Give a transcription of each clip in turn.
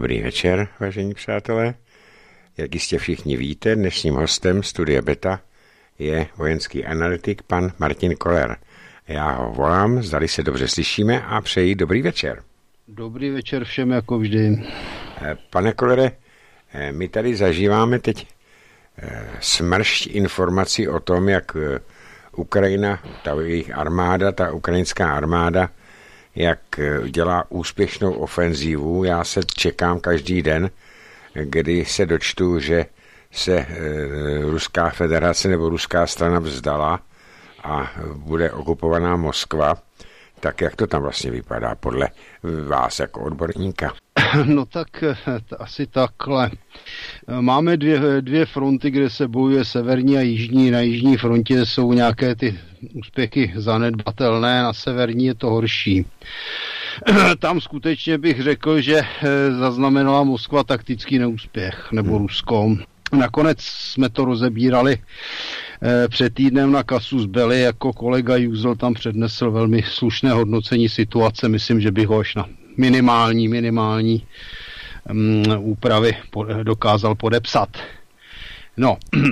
Dobrý večer, vážení přátelé. Jak jistě všichni víte, dnešním hostem Studia Beta je vojenský analytik pan Martin Koller. Já ho volám, zdali se dobře slyšíme a přeji dobrý večer. Dobrý večer všem jako vždy. Pane Kollere, my tady zažíváme teď smršť informací o tom, jak Ukrajina, ta jejich armáda, ta ukrajinská armáda, jak dělá úspěšnou ofenzívu. Já se čekám každý den, kdy se dočtu, že se Ruská federace nebo ruská strana vzdala a bude okupovaná Moskva. Tak jak to tam vlastně vypadá podle vás jako odborníka? No tak asi takhle. Máme dvě fronty, kde se bojuje severní a jižní. Na jižní frontě jsou nějaké ty úspěchy zanedbatelné, na severní je to horší. Tam skutečně bych řekl, že zaznamenala Moskva taktický neúspěch, nebo Rusko. Nakonec jsme to rozebírali před týdnem na Casus Belli, jako kolega Juzl tam přednesl velmi slušné hodnocení situace, myslím, že bych ho až na minimální úpravy dokázal podepsat. No,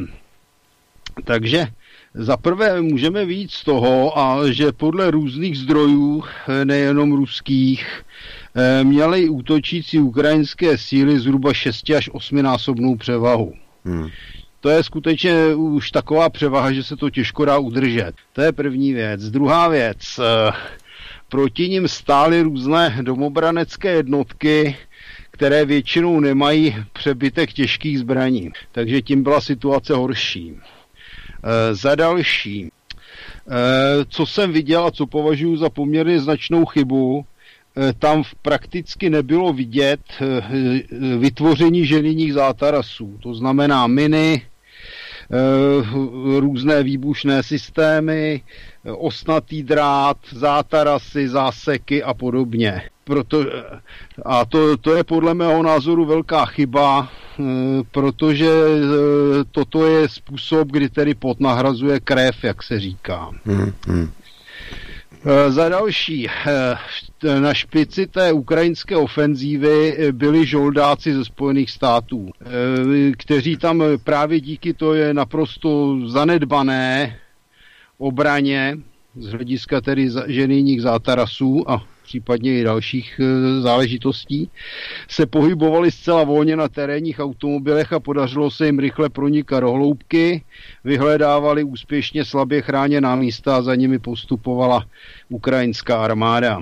takže za prvé můžeme víc z toho, a že podle různých zdrojů, nejenom ruských, měly útočící ukrajinské síly zhruba 6 až 8násobnou převahu. To je skutečně už taková převaha, že se to těžko dá udržet. To je první věc. Druhá věc. Proti nim stály různé domobranecké jednotky, které většinou nemají přebytek těžkých zbraní. Takže tím byla situace horší. Za další. Co jsem viděl a co považuji za poměrně značnou chybu, tam prakticky nebylo vidět vytvoření ženijních zátarasů. To znamená miny, různé výbušné systémy, ostnatý drát, zátarasy, záseky a podobně. To je podle mého názoru velká chyba, protože toto je způsob, kdy tedy pot nahrazuje krev, jak se říká. Za další, na špici té ukrajinské ofenzívy byli žoldáci ze Spojených států, kteří tam právě díky to je naprosto zanedbané obraně z hlediska tedy ženijních zátarasů a případně i dalších záležitostí, se pohybovali zcela volně na terénních automobilech a podařilo se jim rychle pronikat do hloubky, vyhledávali úspěšně slabě chráněná místa a za nimi postupovala ukrajinská armáda.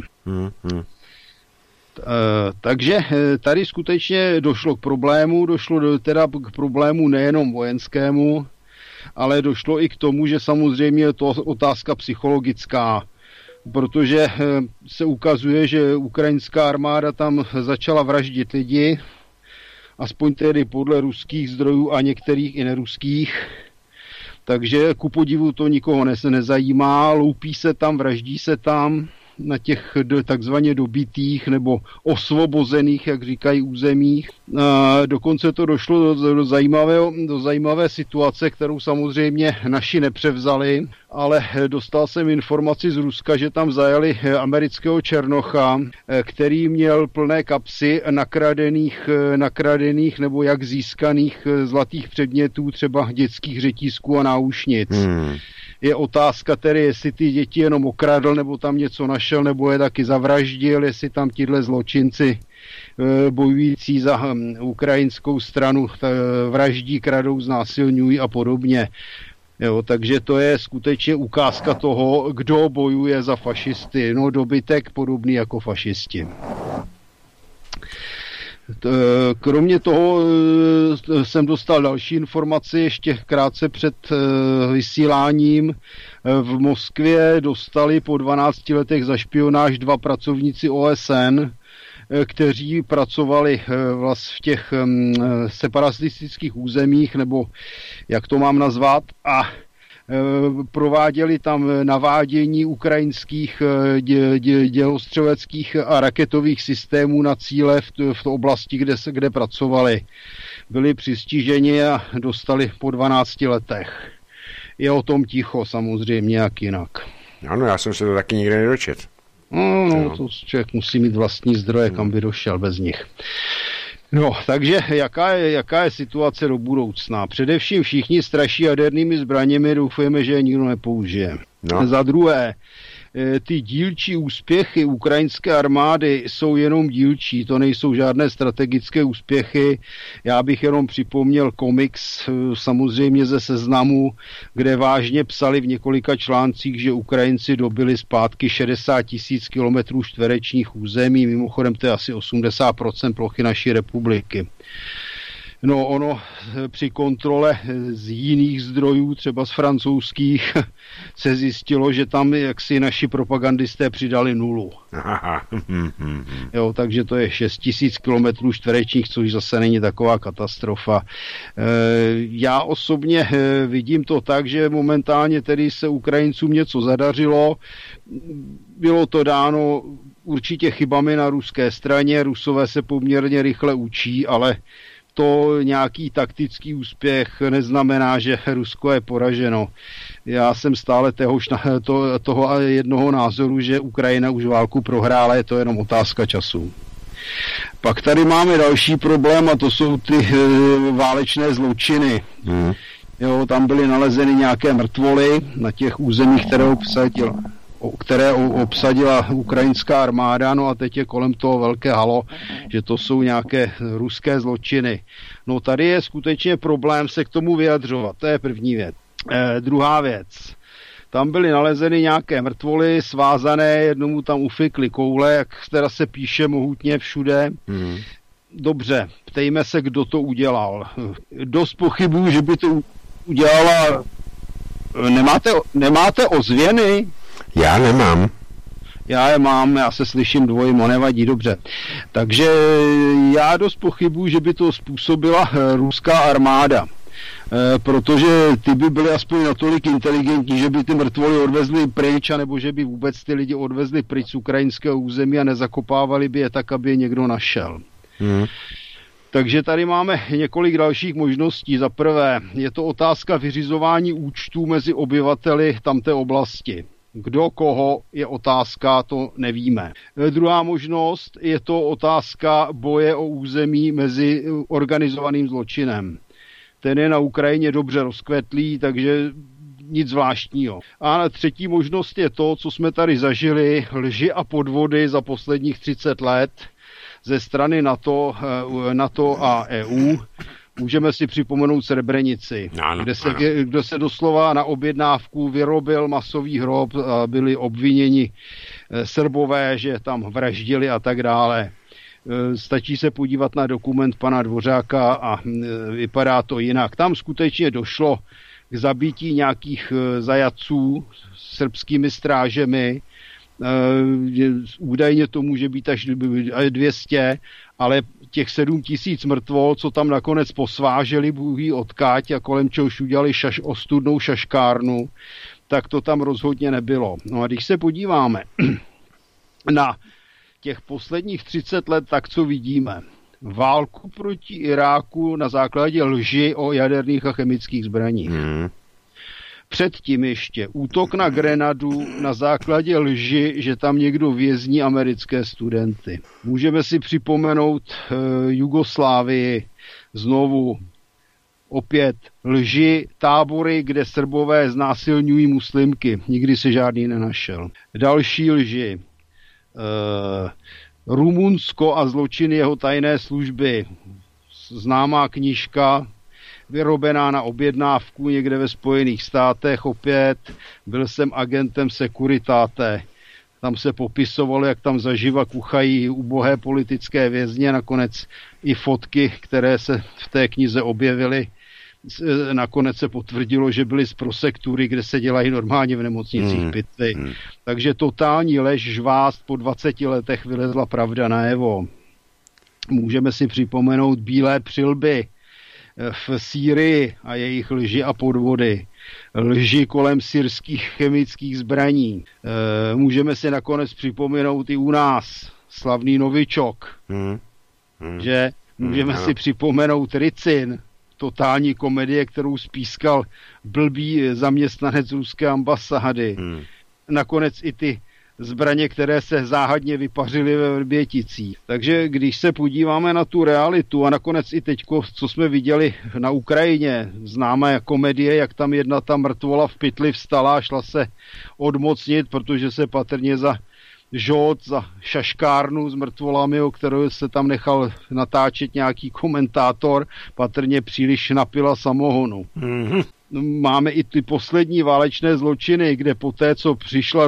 Takže tady skutečně došlo k problému, teda k problému nejenom vojenskému, ale došlo i k tomu, že samozřejmě je to otázka psychologická, protože se ukazuje, že ukrajinská armáda tam začala vraždit lidi, aspoň tedy podle ruských zdrojů a některých i neruských. Takže ku podivu to nikoho nezajímá, loupí se tam, vraždí se tam na těch takzvaně dobitých nebo osvobozených, jak říkají, územích. Dokonce to došlo do zajímavé situace, kterou samozřejmě naši nepřevzali, ale dostal jsem informaci z Ruska, že tam zajali amerického černocha, který měl plné kapsy nakradených nebo jak získaných zlatých předmětů, třeba dětských řetízků a náušnic. Je otázka tedy, jestli ty děti jenom okradl, nebo tam něco našel, nebo je taky zavraždil, jestli tam tihle zločinci bojující za ukrajinskou stranu vraždí, kradou, znásilňují a podobně. Jo, takže to je skutečně ukázka toho, kdo bojuje za fašisty. No, dobytek podobný jako fašisti. Kromě toho jsem dostal další informaci ještě krátce před vysíláním. V Moskvě dostali po 12 letech za špionáž 2 pracovníci OSN, kteří pracovali v těch separatistických územích, nebo jak to mám nazvat, a prováděli tam navádění ukrajinských dělostřeleckých a raketových systémů na cíle v oblasti, kde pracovali. Byli přistiženi a dostali po 12 letech. Je o tom ticho samozřejmě, jak jinak. Ano, já jsem se to taky nikdy nedočet. No, to člověk musí mít vlastní zdroje, kam by došel bez nich. No, takže jaká je situace do budoucna? Především všichni straší jadernými zbraněmi, doufujeme, že je nikdo nepoužije. No. Za druhé, ty dílčí úspěchy ukrajinské armády jsou jenom dílčí, to nejsou žádné strategické úspěchy. Já bych jenom připomněl komiks, samozřejmě ze Seznamu, kde vážně psali v několika článcích, že Ukrajinci dobili zpátky 60 000 kilometrů čtverečních území, mimochodem to je asi 80% plochy naší republiky. No ono při kontrole z jiných zdrojů, třeba z francouzských, se zjistilo, že tam jaksi naši propagandisté přidali 0. Jo, takže to je 6 000 kilometrů čtverečních, což zase není taková katastrofa. Já osobně vidím to tak, že momentálně tedy se Ukrajincům něco zadařilo. Bylo to dáno určitě chybami na ruské straně, Rusové se poměrně rychle učí, ale to nějaký taktický úspěch neznamená, že Rusko je poraženo. Já jsem stále toho jednoho názoru, že Ukrajina už válku prohrála, je to jenom otázka času. Pak tady máme další problém a to jsou ty válečné zločiny. Jo, tam byly nalezeny nějaké mrtvoly na těch územích, které obsadila ukrajinská armáda, no a teď je kolem toho velké halo, že to jsou nějaké ruské zločiny. No tady je skutečně problém se k tomu vyjadřovat, to je první věc. Druhá věc, tam byly nalezeny nějaké mrtvoly, svázané, jednomu tam ufikly koule, jak teda se píše mohutně všude. Dobře, ptejme se, kdo to udělal. Dost pochybuju, že by to udělala... Nemáte ozvěny? Já nemám. Já je mám, já se slyším dvojmo, nevadí, dobře. Takže já dost pochybuji, že by to způsobila ruská armáda. Protože ty by byly aspoň natolik inteligentní, že by ty mrtvoly odvezli pryč, anebo že by vůbec ty lidi odvezli pryč z ukrajinského území a nezakopávali by je tak, aby je někdo našel. Takže tady máme několik dalších možností. Za prvé, je to otázka vyřizování účtů mezi obyvateli tamté oblasti. Kdo koho je otázka, to nevíme. Druhá možnost je to otázka boje o území mezi organizovaným zločinem. Ten je na Ukrajině dobře rozkvetlý, takže nic zvláštního. A třetí možnost je to, co jsme tady zažili, lži a podvody za posledních 30 let ze strany NATO a EU. Můžeme si připomenout Srebrenici, kde se doslova na objednávku vyrobil masový hrob a byli obviněni Srbové, že tam vraždili a tak dále. Stačí se podívat na dokument pana Dvořáka a vypadá to jinak. Tam skutečně došlo k zabití nějakých zajatců srbskými strážemi. Údajně to může být až 200, ale těch 7 000 mrtvol, co tam nakonec posváželi bůhví odkáť a kolem čehož udělali ostudnou šaškárnu, tak to tam rozhodně nebylo. No a když se podíváme na těch posledních 30 let, tak co vidíme? Válku proti Iráku na základě lži o jaderných a chemických zbraních. Předtím ještě útok na Grenadu na základě lži, že tam někdo vězní americké studenty. Můžeme si připomenout Jugoslávii, znovu opět lži, tábory, kde Srbové znásilňují muslimky. Nikdy se žádný nenašel. Další lži. Rumunsko a zločiny jeho tajné služby. Známá knížka, vyrobená na objednávku někde ve Spojených státech opět. Byl jsem agentem Securitate. Tam se popisovalo, jak tam zaživa kuchají ubohé politické vězně. Nakonec i fotky, které se v té knize objevily, nakonec se potvrdilo, že byly z prosektury, kde se dělají normálně v nemocnicích pitvy. Takže totální lež, žvást, po 20 letech vylezla pravda najevo. Můžeme si připomenout bílé přilby v Sýrii a jejich lži a podvody. Lži kolem syrských chemických zbraní. Můžeme si nakonec připomenout i u nás slavný novičok. Že můžeme si připomenout Ricin, totální komedie, kterou spískal blbý zaměstnanec ruské ambasády. Nakonec i ty zbraně, které se záhadně vypařily ve Vrběticích. Takže když se podíváme na tu realitu a nakonec i teďko, co jsme viděli na Ukrajině, známé komedie, jak tam jedna ta mrtvola v pytli vstala a šla se odmocnit, protože se patrně za šaškárnu s mrtvolami, o kterou se tam nechal natáčet nějaký komentátor, patrně příliš napila samohonu. Mm-hmm. Máme i ty poslední válečné zločiny, kde poté, co přišla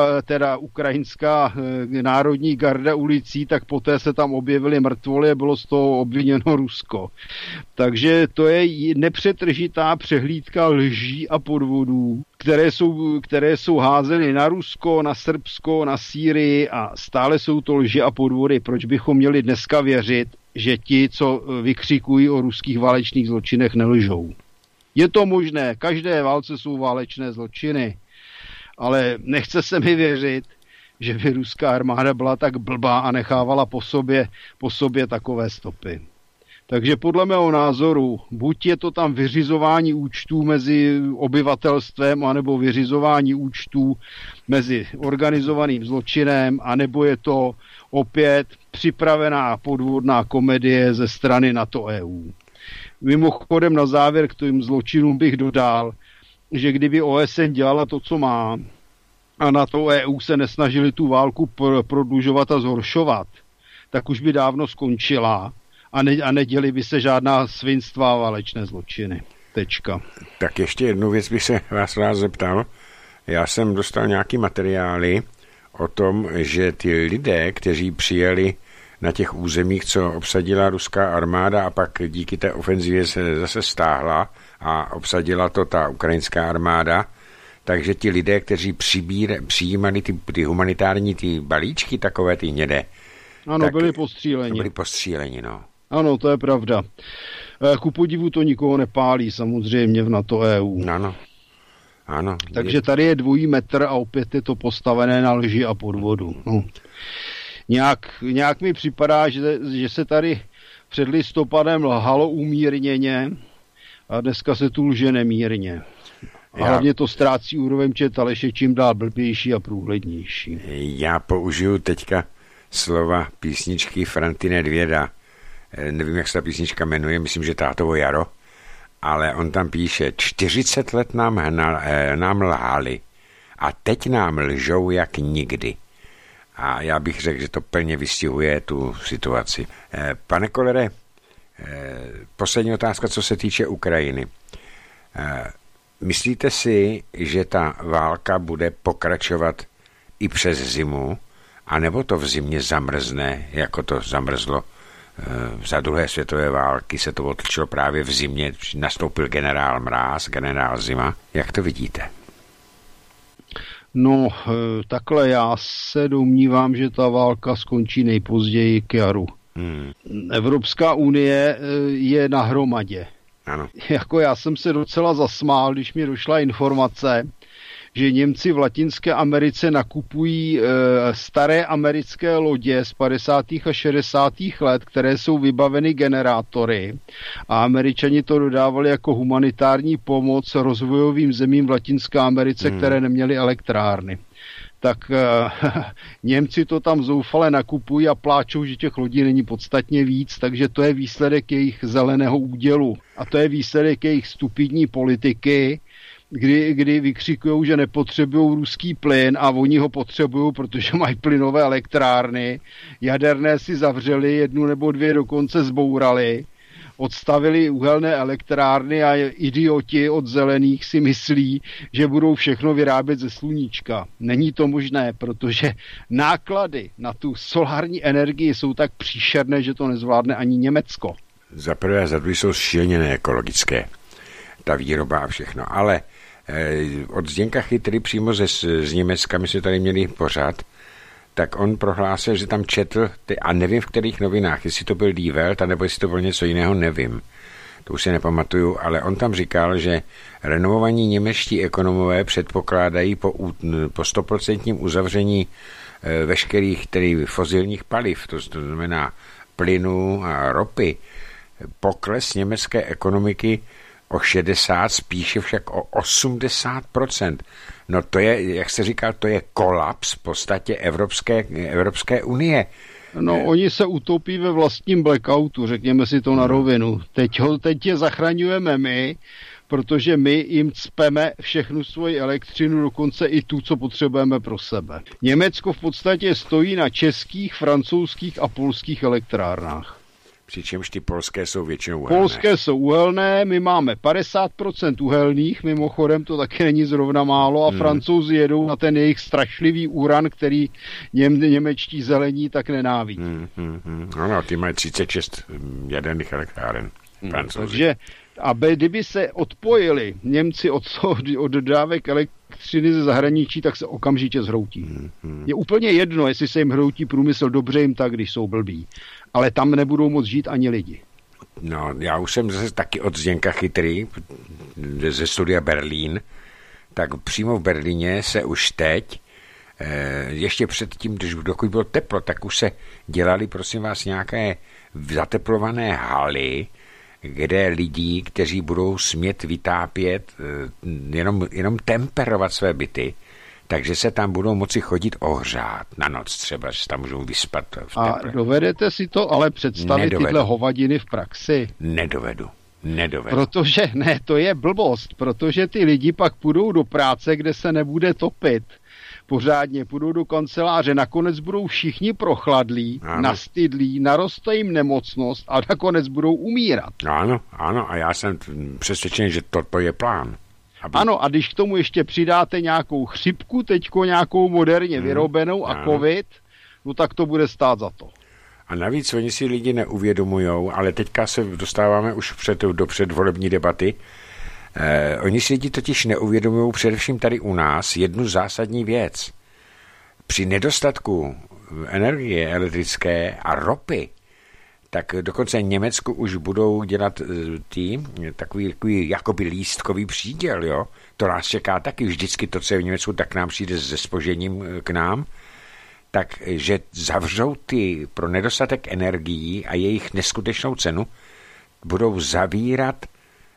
ukrajinská národní garda ulicí, tak poté se tam objevily mrtvoly a bylo z toho obviněno Rusko. Takže to je nepřetržitá přehlídka lží a podvodů, které jsou házeny na Rusko, na Srbsko, na Sýrii a stále jsou to lži a podvody. Proč bychom měli dneska věřit, že ti, co vykřikují o ruských válečných zločinech, nelžou? Je to možné, každé válce jsou válečné zločiny, ale nechce se mi věřit, že by ruská armáda byla tak blbá a nechávala po sobě takové stopy. Takže podle mého názoru, buď je to tam vyřizování účtů mezi obyvatelstvem, anebo vyřizování účtů mezi organizovaným zločinem, anebo je to opět připravená podvodná komedie ze strany NATO EU. Mimochodem na závěr k těm zločinům bych dodal, že kdyby OSN dělala to, co má, a NATO EU se nesnažili tu válku prodlužovat a zhoršovat, tak už by dávno skončila a neděli by se žádná svinstva a válečné zločiny. Tečka. Tak ještě jednu věc bych se vás rád zeptal. Já jsem dostal nějaký materiály o tom, že ty lidé, kteří přijeli na těch územích, co obsadila ruská armáda a pak díky té ofenzivě se zase stáhla a obsadila to ta ukrajinská armáda, takže ti lidé, kteří přijímali ty humanitární ty balíčky, takové ty hnědé. Ano, byli postříleni. Byli postříleni, no. Ano, to je pravda. Ku podivu to nikoho nepálí, samozřejmě v NATO EU. Ano. Takže tady je dvojí metr a opět je to postavené na lži a podvodu. No. Nějak mi připadá, že se tady před listopadem lhalo umírněně a dneska se tu lže nemírně. A hlavně to ztrácí úroveň Četaleše čím dál blbější a průhlednější. Já použiju teďka slova písničky Franty Nedvěda. Nevím, jak se ta písnička jmenuje, myslím, že Tátovo jaro, ale on tam píše, 40 let nám lhali a teď nám lžou jak nikdy. A já bych řekl, že to plně vystihuje tu situaci. Pane Kollere, poslední otázka, co se týče Ukrajiny. Myslíte si, že ta válka bude pokračovat i přes zimu, anebo to v zimě zamrzne, jako to zamrzlo za druhé světové války, se to otočilo právě v zimě, nastoupil generál Mráz, generál Zima. Jak to vidíte? No, takhle já se domnívám, že ta válka skončí nejpozději k jaru. Evropská unie je na hromadě. Ano. Jako já jsem se docela zasmál, když mi došla informace, že Němci v Latinské Americe nakupují staré americké lodě z 50. a 60. let, které jsou vybaveny generátory a Američani to dodávali jako humanitární pomoc rozvojovým zemím v Latinské Americe, které neměly elektrárny. Tak Němci to tam zoufale nakupují a pláčou, že těch lodí není podstatně víc, takže to je výsledek jejich zeleného údělu. A to je výsledek jejich stupidní politiky, kdy vykřikují, že nepotřebují ruský plyn a oni ho potřebují, protože mají plynové elektrárny. Jaderné si zavřeli, 1 nebo 2 dokonce zbourali, odstavili uhelné elektrárny a idioti od zelených si myslí, že budou všechno vyrábět ze sluníčka. Není to možné, protože náklady na tu solární energii jsou tak příšerné, že to nezvládne ani Německo. Za prvé a za druhé jsou šíleně neekologické. Ta výroba a všechno. Ale od Zděnka Chytry přímo z Německa, my jsme tady měli pořád, tak on prohlásil, že tam četl, a nevím v kterých novinách, jestli to byl Die Welt, anebo jestli to bylo něco jiného, nevím. To už si nepamatuju, ale on tam říkal, že renovovaní němečtí ekonomové předpokládají po 100% uzavření veškerých tedy fosilních paliv, to znamená plynu a ropy, pokles německé ekonomiky o 60, spíše však o 80%. No to je, jak jste říkal, to je kolaps v podstatě Evropské unie. No, oni se utopí ve vlastním blackoutu, řekněme si to na rovinu. Teď je zachraňujeme my, protože my jim cpeme všechnu svoji elektřinu, dokonce i tu, co potřebujeme pro sebe. Německo v podstatě stojí na českých, francouzských a polských elektrárnách. Přičemž ty polské jsou většinou uhelné. Polské jsou uhelné, my máme 50% uhelných, mimochodem to taky není zrovna málo, a Francouzi jedou na ten jejich strašlivý uran, který němečtí zelení tak nenávidí. Ano, ty mají 36 jaderných elektráren. Takže kdyby se odpojili Němci od dodávek elektřiny ze zahraničí, tak se okamžitě zhroutí. Je úplně jedno, jestli se jim hroutí průmysl, dobře jim tak, když jsou blbí. Ale tam nebudou moc žít ani lidi. No, já už jsem zase taky od Zděnka Chytrý ze studia Berlín, tak přímo v Berlíně se už teď, ještě předtím, dokud bylo teplo, tak už se dělali, prosím vás, nějaké zateplované haly, kde lidí, kteří budou smět vytápět, jenom temperovat své byty, takže se tam budou moci chodit ohřát na noc třeba, že se tam můžou vyspat v teple. A dovedete si to ale představit tyhle hovadiny v praxi? Nedovedu. Protože, to je blbost, protože ty lidi pak půjdou do práce, kde se nebude topit. Pořádně půjdou do kanceláře, nakonec budou všichni prochladlí, nastydlí, naroste jim nemocnost a nakonec budou umírat. Ano, a já jsem přesvědčen, že to je plán. Ano, a když k tomu ještě přidáte nějakou chřipku, teďko nějakou moderně vyrobenou a covid, no tak to bude stát za to. A navíc oni si lidi neuvědomujou, ale teďka se dostáváme už do předvolební debaty. Oni si lidi totiž neuvědomují především tady u nás jednu zásadní věc. Při nedostatku energie elektrické a ropy, tak dokonce Německu už budou dělat takový jakoby lístkový příděl, jo. To nás čeká taky vždycky to, co je v Německu, tak nám přijde se zpožděním k nám. Takže zavřou pro nedostatek energií a jejich neskutečnou cenu, budou zavírat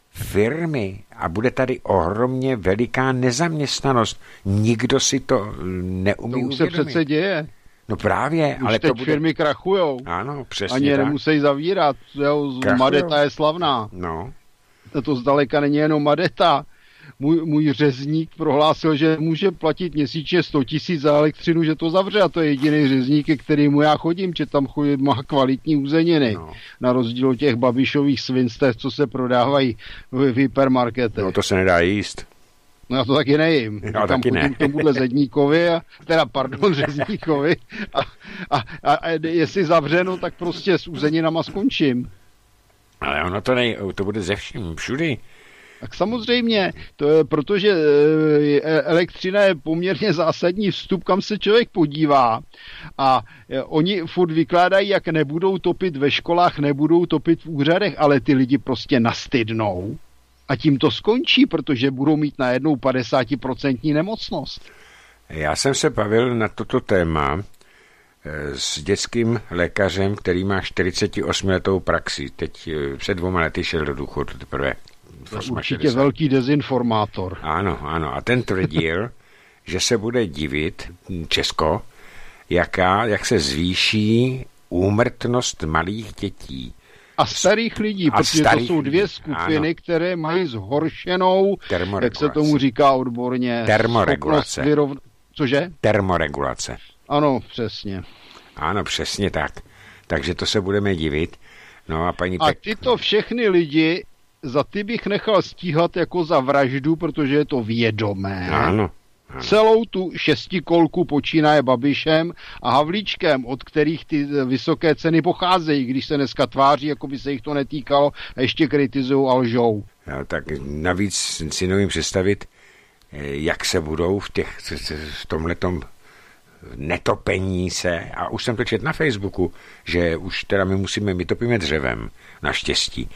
firmy a bude tady ohromně veliká nezaměstnanost. Nikdo si to neumí uvědomit. To už se přece děje. No právě, už ale teď to bude... firmy krachujou. Ano, přesně ani tak. Nemusí zavírat. Madeta je slavná. No. To zdaleka není jenom Madeta. Můj řezník prohlásil, že může platit měsíčně 100 000 za elektřinu, že to zavře, a to je jediný řezník, ke kterému já chodím, že tam má kvalitní uzeniny. No. Na rozdíl od těch Babišových svinstev, co se prodávají v hypermarketech. No to se nedá jíst. No já to taky nejím. Já taky ne. K tomuhle řezníkovi, řezníkovi a jestli zavřeno, tak prostě s uzeninama skončím. Ale ono to bude ze vším, všudy. Tak samozřejmě, protože elektřina je poměrně zásadní vstup, kam se člověk podívá, a oni furt vykládají, jak nebudou topit ve školách, nebudou topit v úřadech, ale ty lidi prostě nastydnou a tím to skončí, protože budou mít najednou 50% nemocnost. Já jsem se bavil na toto téma s dětským lékařem, který má 48letou praxi. Teď před 2 lety šel do důchodu teprve. Určitě velký dezinformátor. Ano. A ten tvrdil, že se bude divit Česko, jak se zvýší úmrtnost malých dětí. A starých lidí, protože to jsou 2 skupiny, které mají zhoršenou, jak se tomu říká odborně, termoregulace. Cože? Termoregulace. Ano, přesně. Ano, přesně tak. Takže to se budeme divit. No a paní tyto všechny lidi, za ty bych nechal stíhat jako za vraždu, protože je to vědomé. Ano. Celou tu šestikolku počínaje Babišem a Havlíčkem, od kterých ty vysoké ceny pocházejí, když se dneska tváří, jako by se jich to netýkalo, a ještě kritizují a lžou. No, tak navíc si nevím představit, jak se budou v tomhletom netopení se, a už jsem to četl na Facebooku, že už teda my topíme dřevem, naštěstí,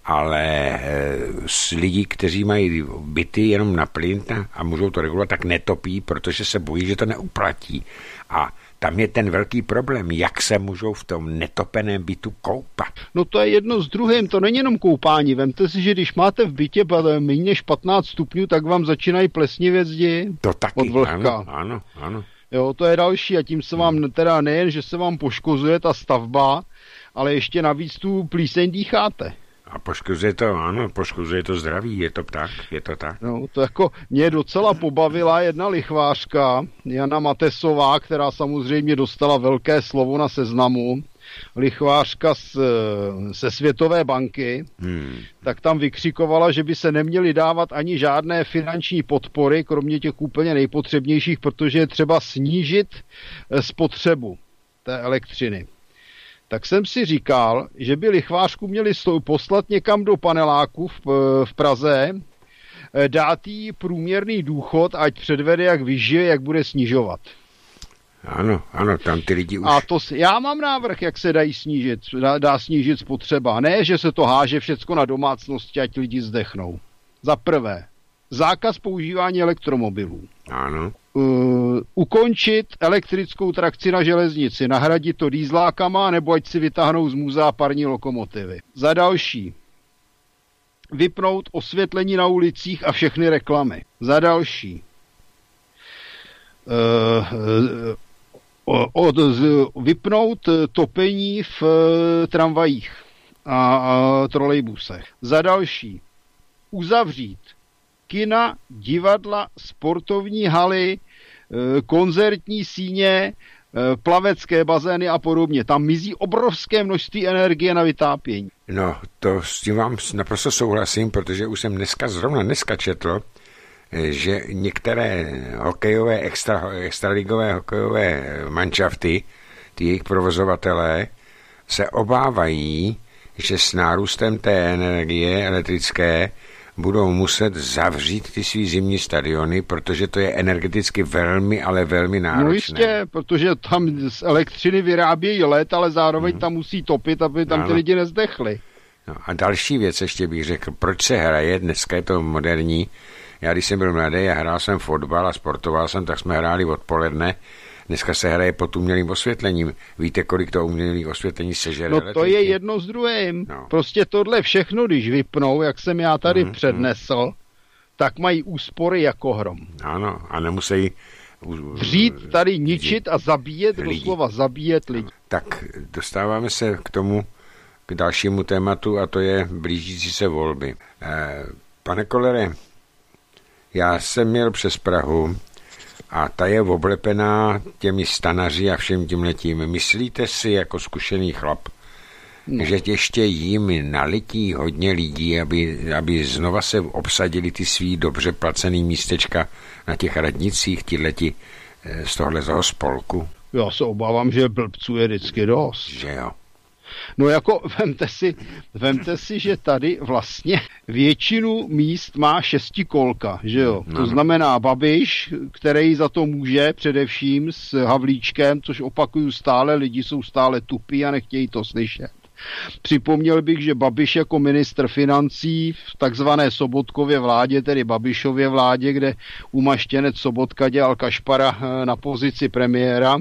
ale s lidí, kteří mají byty jenom na plyn a můžou to regulovat, tak netopí, protože se bojí, že to neuplatí. A tam je ten velký problém, jak se můžou v tom netopeném bytu koupat. No to je jedno s druhým, to není jenom koupání. Vemte si, že když máte v bytě méně než 15 stupňů, tak vám začínají plesnivé zdi. To taky, od vlhka. Ano. Jo, to je další a tím se vám teda nejen, že se vám poškozuje ta stavba, ale ještě navíc tu plíseň dýcháte. A poškozuje to zdraví, je to tak. No, to jako mě docela pobavila jedna lichvářka, Jana Matesová, která samozřejmě dostala velké slovo na Seznamu, lichvářka ze Světové banky, tak tam vykřikovala, že by se neměly dávat ani žádné finanční podpory, kromě těch úplně nejpotřebnějších, protože je třeba snížit spotřebu té elektřiny. Tak jsem si říkal, že by lichvářku měli poslat někam do paneláku v Praze, dát jí průměrný důchod, ať předvede, jak vyžije, jak bude snižovat. Ano, tam ty lidi už... A já mám návrh, jak se dá snížit spotřeba. Ne, že se to háže všecko na domácnosti, ať lidi zdechnou. Za prvé, zákaz používání elektromobilů. Ano. Ukončit elektrickou trakci na železnici, nahradit to dýzlákama, nebo ať si vytáhnou z muzea parní lokomotivy. Za další, vypnout osvětlení na ulicích a všechny reklamy. Za další, vypnout topení v tramvajích a trolejbusech. Za další, uzavřít kina, divadla, sportovní haly, koncertní síně, plavecké bazény a podobně. Tam mizí obrovské množství energie na vytápění. No, to s tím vám naprosto souhlasím, protože už jsem dneska četl, že některé hokejové, extraligové hokejové manšafty, ty jejich provozovatelé, se obávají, že s nárůstem té energie elektrické budou muset zavřít ty svý zimní stadiony, protože to je energeticky velmi, ale velmi náročné. No jistě, protože tam z elektřiny vyrábějí led, ale zároveň tam musí topit, aby tam ty lidi nezdechli. No a další věc ještě bych řekl, proč se hraje, dneska je to moderní. Já když jsem byl mladý a hrál jsem fotbal a sportoval jsem, tak jsme hráli odpoledne. Dneska se hraje pod umělým osvětlením. Víte, kolik to umělých osvětlení sežere? No to je jedno s druhým. No. Prostě tohle všechno, když vypnou, jak jsem já tady přednesl, tak mají úspory jako hrom. Ano, a nemusí vřít tady ničit a zabíjet, doslova zabíjet lidi. Tak dostáváme se k dalšímu tématu a to je blížící se volby. Pane Kollere, já jsem měl přes Prahu a ta je oblepená těmi stanaři a všem tímhletím. Myslíte si jako zkušený chlap, že ještě jim nalití hodně lidí, aby znova se obsadili ty svý dobře placený místečka na těch radnicích, tihleti z toho spolku? Já se obávám, že blbců je vždycky dost. Že jo. No jako vemte si, že tady vlastně většinu míst má šestikolka, že jo? To znamená Babiš, který za to může především s Havlíčkem, což opakuju stále, lidi jsou stále tupí a nechtějí to slyšet. Připomněl bych, že Babiš jako ministr financí v takzvané Sobotkově vládě, tedy Babišově vládě, kde umaštěnec Sobotka dělal kašpara na pozici premiéra,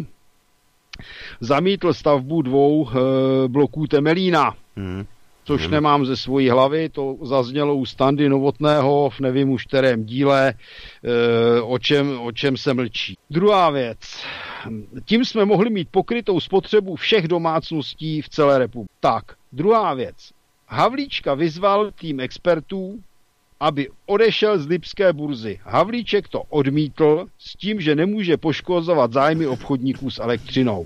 zamítl stavbu 2 bloků Temelína, což nemám ze svojí hlavy, to zaznělo u Standy Novotného v nevím už kterém díle, o čem se mlčí. Druhá věc. Tím jsme mohli mít pokrytou spotřebu všech domácností v celé republice. Tak, druhá věc. Havlíčka vyzval tým expertů, aby odešel z Lipské burzy. Havlíček to odmítl s tím, že nemůže poškozovat zájmy obchodníků s elektřinou.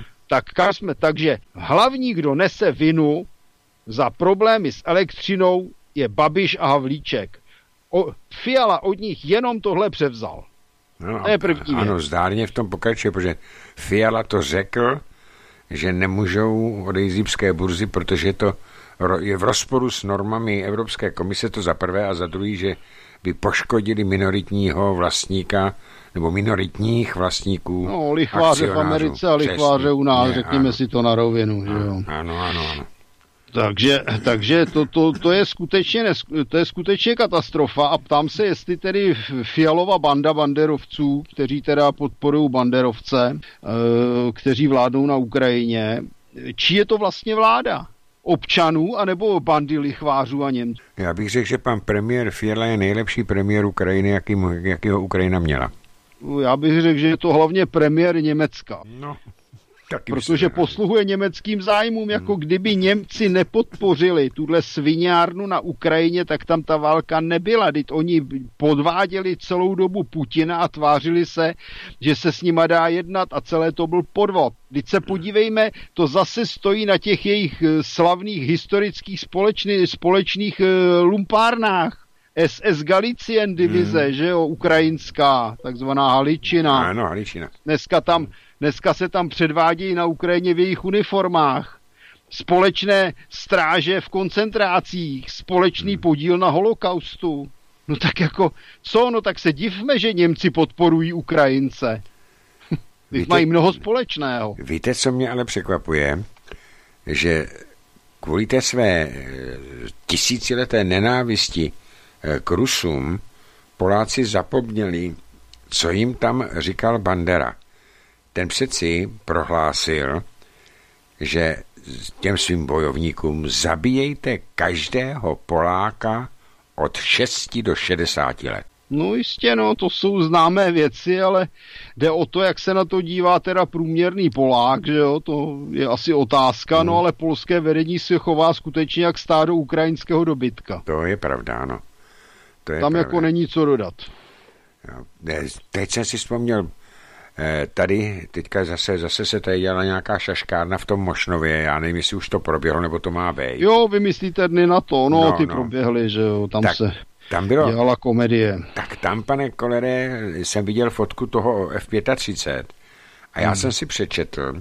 Takže hlavní, kdo nese vinu za problémy s elektřinou, je Babiš a Havlíček. Fiala od nich jenom tohle převzal. No, to je první věc. Ano, zdárně v tom pokračuje, protože Fiala to řekl, že nemůžou odejít z Lipské burzy, protože to je v rozporu s normami Evropské komise, to za prvé, a za druhý, že by poškodili minoritního vlastníka nebo minoritních vlastníků. No, lichváře v Americe a lichváře u nás, řekněme si to na rovinu. Ano. Takže to je skutečně katastrofa a ptám se, jestli tedy Fialova banda banderovců, kteří teda podporují banderovce, kteří vládnou na Ukrajině, čí je to vlastně vláda? Občanů anebo bandy lichvářů a Němců? Já bych řekl, že pan premiér Fiala je nejlepší premiér Ukrajiny, jakýho Ukrajina měla. Já bych řekl, že je to hlavně premiér Německa. No, taky protože posluhuje německým zájmům, jako kdyby Němci nepodpořili tuhle sviňárnu na Ukrajině, tak tam ta válka nebyla. Vždyť oni podváděli celou dobu Putina a tvářili se, že se s nima dá jednat a celé to byl podvod. Vždyť se podívejme, to zase stojí na těch jejich slavných historických společných lumpárnách. SS Galicien divize, že jo, ukrajinská, takzvaná Haličina. Ano, Haličina. Dneska se tam předvádějí na Ukrajině v jejich uniformách. Společné stráže v koncentrácích, společný podíl na holokaustu. No tak jako, co? No tak se divme, že Němci podporují Ukrajince. Mají mnoho společného. Víte, co mě ale překvapuje? Že kvůli té své tisícileté nenávisti k Rusům Poláci zapomněli, co jim tam říkal Bandera. Ten přeci prohlásil, že těm svým bojovníkům zabíjejte každého Poláka od 6 do 60 let. No jistě, no, to jsou známé věci, ale jde o to, jak se na to dívá teda průměrný Polák, že jo, to je asi otázka, no ale polské vedení se chová skutečně jak stádo ukrajinského dobytka. To je pravda, ano. To je tam pravda. Jako není co dodat. Teď jsem si vzpomněl, tady teďka zase se tady dělala nějaká šaškárna v tom Mošnově, já nevím, jestli už to proběhlo, nebo to má být. Jo, vymyslíte dny na to, ty proběhly, že jo, tam bylo, dělala komedie. Tak tam, pane Kolere, jsem viděl fotku toho F-35 a já jsem si přečetl,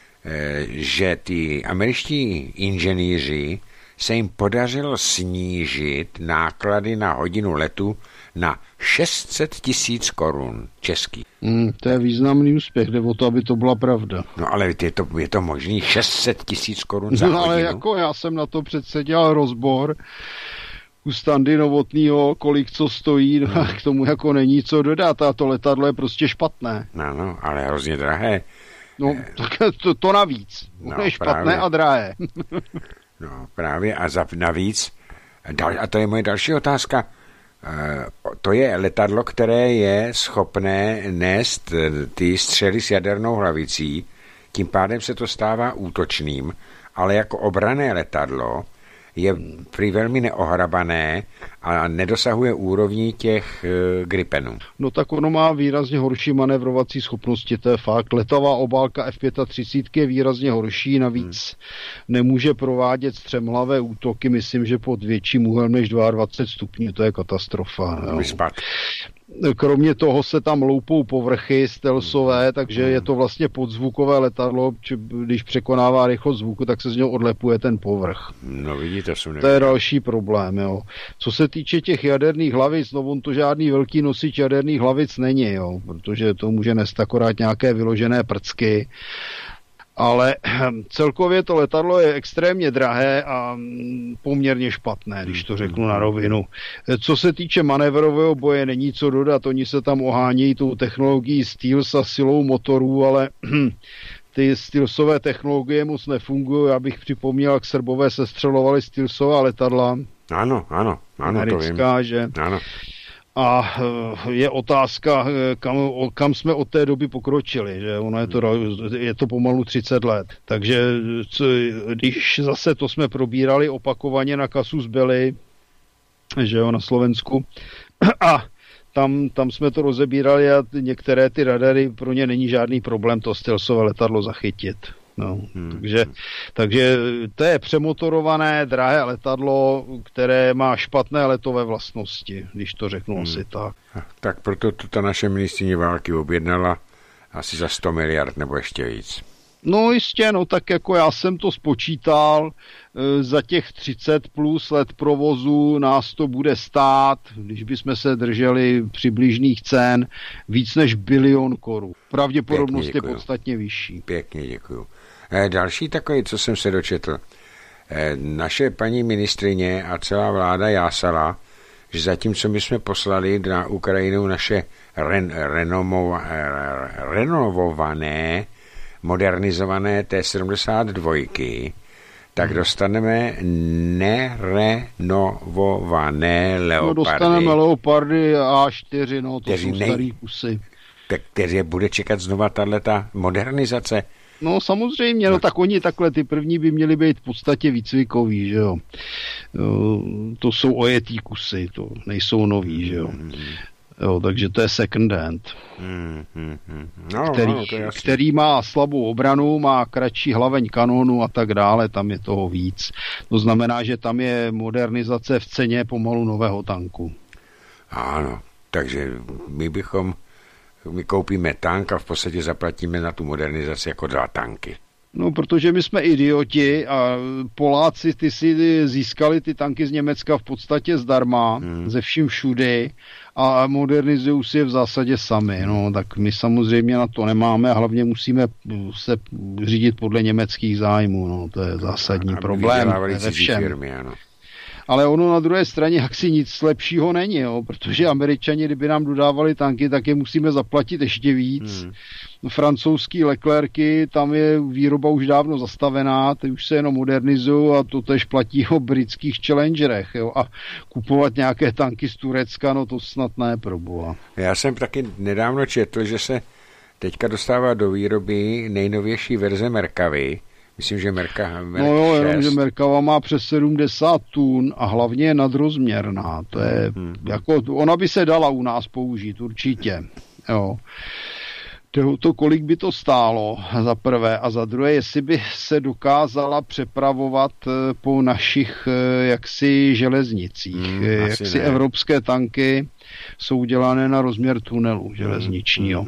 že ty američtí inženýři se jim podařilo snížit náklady na hodinu letu na 600 000 korun českých. To je významný úspěch, jde o to, aby to byla pravda. No ale je to možný 600 000 korun za hodinu? Ale jako já jsem na to přece dělal rozbor u Standy Novotnýho, kolik co stojí, k tomu jako není co dodat a to letadlo je prostě špatné. No, ale hrozně drahé. No, tak to navíc. Je špatné právě. A drahé. No, právě a navíc, a to je moje další otázka, to je letadlo, které je schopné nést ty střely s jadernou hlavicí, tím pádem se to stává útočným, ale jako obranné letadlo je prý velmi neohrabané a nedosahuje úrovní těch Gripenů. No tak ono má výrazně horší manévrovací schopnosti, to je fakt. Letová obálka F-35 je výrazně horší, navíc nemůže provádět střemhlavé útoky, myslím, že pod větším úhlem než 22 stupňů, to je katastrofa. Kromě toho se tam loupou povrchy stealthové, takže je to vlastně podzvukové letadlo, když překonává rychlost zvuku, tak se z něho odlepuje ten povrch. No vidíte, to je další problém, jo. Co se týče těch jaderných hlavic, no on to žádný velký nosič jaderných hlavic není, jo, protože to může nést akorát nějaké vyložené prcky. Ale celkově to letadlo je extrémně drahé a poměrně špatné, když to řeknu na rovinu. Co se týče manévrového boje, není co dodat, oni se tam ohánějí tou technologií Stealth a silou motorů, ale ty stealthové technologie moc nefungují. Já bych připomněl, jak Srbové sestřelovali stealthové letadla. Ano, americká, to vím. Že? Ano. A je otázka, kam jsme od té doby pokročili, že ono je to pomalu 30 let. Takže když zase to jsme probírali opakovaně na Casus Belli, že jo, na Slovensku, a tam jsme to rozebírali a některé ty radary, pro ně není žádný problém to stealthové letadlo zachytit. No, takže to je přemotorované, drahé letadlo, které má špatné letové vlastnosti, když to řeknu asi tak. Tak proto ta naše ministryně války objednala asi za 100 miliard nebo ještě víc. No jistě, no tak jako já jsem to spočítal, za těch 30 plus let provozu nás to bude stát, když bychom se drželi přibližných cen, víc než 1 bilion korun. Pravděpodobnost je podstatně vyšší. Pěkně děkuju. Další takový, co jsem se dočetl, naše paní ministrině a celá vláda jásala, že zatímco my jsme poslali na Ukrajinu naše renovované, modernizované T-72, tak dostaneme nerenovované leopardy. No, dostaneme leopardy A4, no, to jsou starý kusy. Takže bude čekat znova tato modernizace? No samozřejmě, no tak oni takhle, ty první by měly být v podstatě výcvikový, že jo. To jsou ojetý kusy, to nejsou nový, že jo. Jo, takže to je second hand, který má slabou obranu, má kratší hlaveň kanónu a tak dále, tam je toho víc. To znamená, že tam je modernizace v ceně pomalu nového tanku. Ano, takže my koupíme tank a v podstatě zaplatíme na tu modernizaci jako 2 tanky. No, protože my jsme idioti a Poláci, ty si získali ty tanky z Německa v podstatě zdarma, ze vším všudy a modernizují si je v zásadě sami. No, tak my samozřejmě na to nemáme a hlavně musíme se řídit podle německých zájmů. No, to je zásadní problém ve všem. Firmy, ano. Ale ono na druhé straně asi nic lepšího není, jo, protože Američani, kdyby nám dodávali tanky, tak je musíme zaplatit ještě víc. Francouzský Leclerky, tam je výroba už dávno zastavená, ty už se jenom modernizují a to tež platí o britských Challengerech. Jo, a kupovat nějaké tanky z Turecka, no to snad ne, proboha. Já jsem taky nedávno četl, že se teďka dostává do výroby nejnovější verze Merkavy. Myslím, že Merka no jo, jenom, že Merkava má přes 70 tun a hlavně je nadrozměrná. To je, jako, ona by se dala u nás použít, určitě. Jo. To, kolik by to stálo, za prvé. A za druhé, jestli by se dokázala přepravovat po našich jaksi železnicích. Jaksi evropské tanky jsou dělané na rozměr tunelu železničního.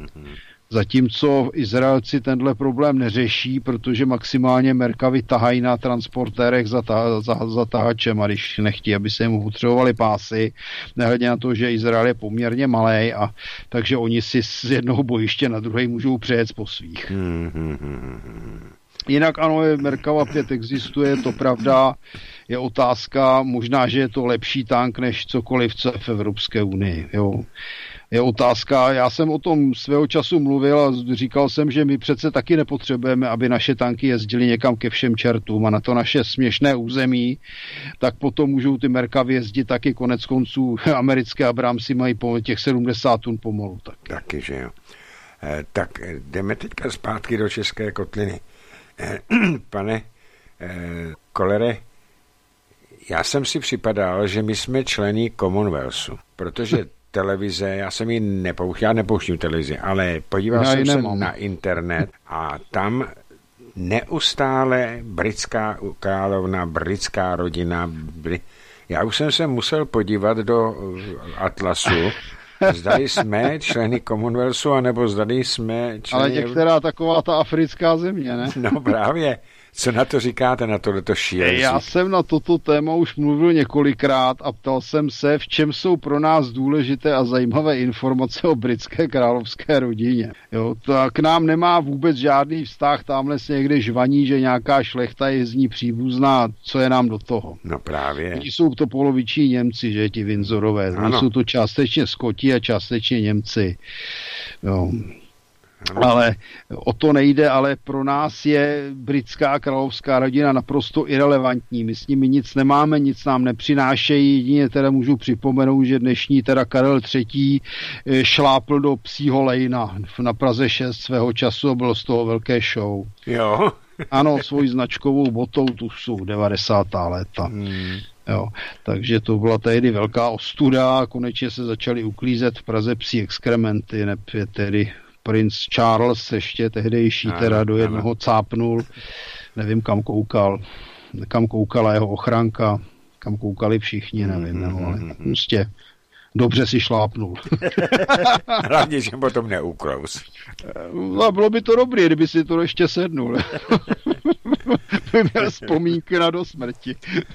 Zatímco Izraelci tenhle problém neřeší, protože maximálně Merkavy tahají na transportérech za tahačem a když nechtí, aby se jim potřebovali pásy, nehledě na to, že Izrael je poměrně malej a takže oni si z jednoho bojiště na druhé můžou přejet po svých. Jinak ano, Merkava 5 existuje, to pravda, je otázka, možná, že je to lepší tank než cokoliv, co je v Evropské unii, jo. Je otázka, já jsem o tom svého času mluvil a říkal jsem, že my přece taky nepotřebujeme, aby naše tanky jezdily někam ke všem čertům a na to naše směšné území, tak potom můžou ty Merkavy jezdit taky, konec konců americké Abramsy mají po těch 70 tun pomalu. Taky, že jo. Tak jdeme teďka zpátky do České kotliny. Pane Kollere, já jsem si připadal, že my jsme členy Commonwealthu, protože televize, já nepouštím televizi, ale podíval jsem se na internet a tam neustále britská královna, britská rodina, já už jsem se musel podívat do atlasu, zdali jsme členy Commonwealthu, anebo zdali jsme členy... Ale některá taková ta africká země, ne? No právě. Co na to říkáte, na tohleto šílenství? Já jsem na toto téma už mluvil několikrát a ptal jsem se, v čem jsou pro nás důležité a zajímavé informace o britské královské rodině. Jo, k nám nemá vůbec žádný vztah, tamhle se někde žvaní, že nějaká šlechta je z ní příbuzná, co je nám do toho. No právě. Oni jsou to poloviční Němci, že ti Windsorové. Oni jsou to částečně Skoti a částečně Němci. Jo. Ale o to nejde, ale pro nás je britská královská rodina naprosto irelevantní. My s nimi nic nemáme, nic nám nepřinášejí, jedině teda můžu připomenout, že dnešní teda Karel III. Šlápl do psího lejna na Praze 6 svého času a bylo z toho velké show. Jo. Ano, svojí značkovou botou, tu jsou 90. léta. Jo, takže to byla tehdy velká ostuda, konečně se začaly uklízet v Praze psí exkrementy, tedy princ Charles ještě tehdejší teda do jednoho cápnul, nevím kam koukala jeho ochranka, kam koukali všichni, nevím, ale prostě dobře si šlápnul. Hlavně, že potom neukrous. No, bylo by to dobré, kdyby si to ještě sednul. měl vzpomínky na do smrti.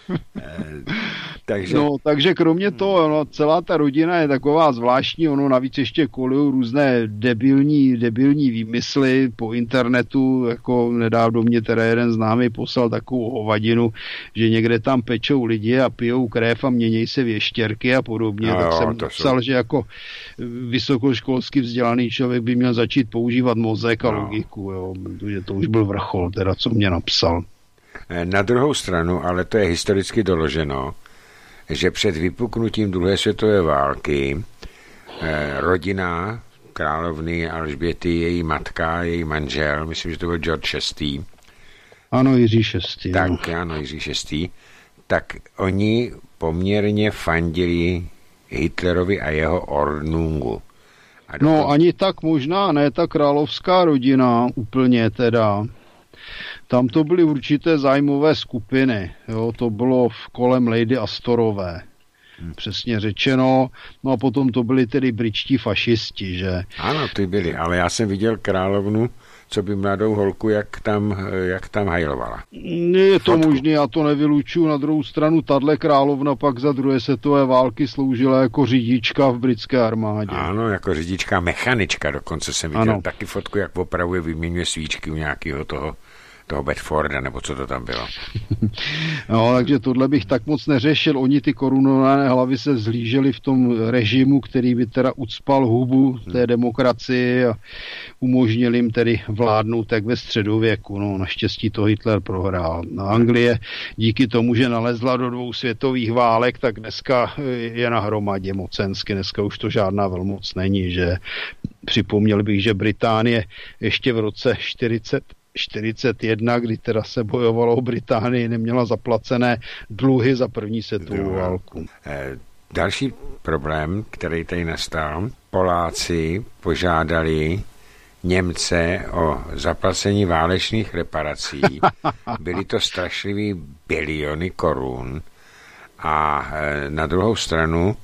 Takže... No, takže kromě toho, no, celá ta rodina je taková zvláštní, ono navíc ještě kolují různé debilní výmysly po internetu, jako nedávno mě teda jeden známý poslal takovou hovadinu, že někde tam pečou lidi a pijou krev a měnějí se věštěrky a podobně, no, tak jsem napsal, že jako vysokoškolsky vzdělaný člověk by měl začít používat mozek a logiku, jo, protože to už byl vrchol, teda co mě napsal. Na druhou stranu, ale to je historicky doloženo, že před vypuknutím druhé světové války rodina královny Alžběty, její matka, její manžel, myslím, že to byl George VI. Ano, Jiří VI. Tak, no. Ano, Jiří VI. Tak oni poměrně fandili Hitlerovi a jeho Ordnungu. No, ani tak možná ne ta královská rodina úplně teda. Tam to byly určité zájmové skupiny, jo, to bylo kolem Lady Astorové, přesně řečeno, no a potom to byli tedy britští fašisti, že? Ano, ty byli, ale já jsem viděl královnu, co by mladou holku, jak tam hajlovala. Je to možné, já to nevylučuju, na druhou stranu tahle královna pak za druhé světové války sloužila jako řidička v britské armádě. Ano, jako řidička, mechanička, dokonce jsem viděl taky fotku, jak opravuje, vyměňuje svíčky u nějakého toho Bedforda, nebo co to tam bylo. No, takže tohle bych tak moc neřešil. Oni ty korunované hlavy se zhlíželi v tom režimu, který by teda ucpal hubu té demokracii a umožnil jim tedy vládnout tak ve středověku. No, naštěstí to Hitler prohrál. Anglie díky tomu, že nalezla do 2 světových válek, tak dneska je na hromadě mocensky. Dneska už to žádná velmoc není, že připomněl bych, že Británie ještě v roce 41, kdy teda se bojovalo o Británii, neměla zaplacené dluhy za první světovou válku. Další problém, který tady nastal, Poláci požádali Němce o zaplacení válečných reparací. Byly to strašlivý biliony korun a na druhou stranu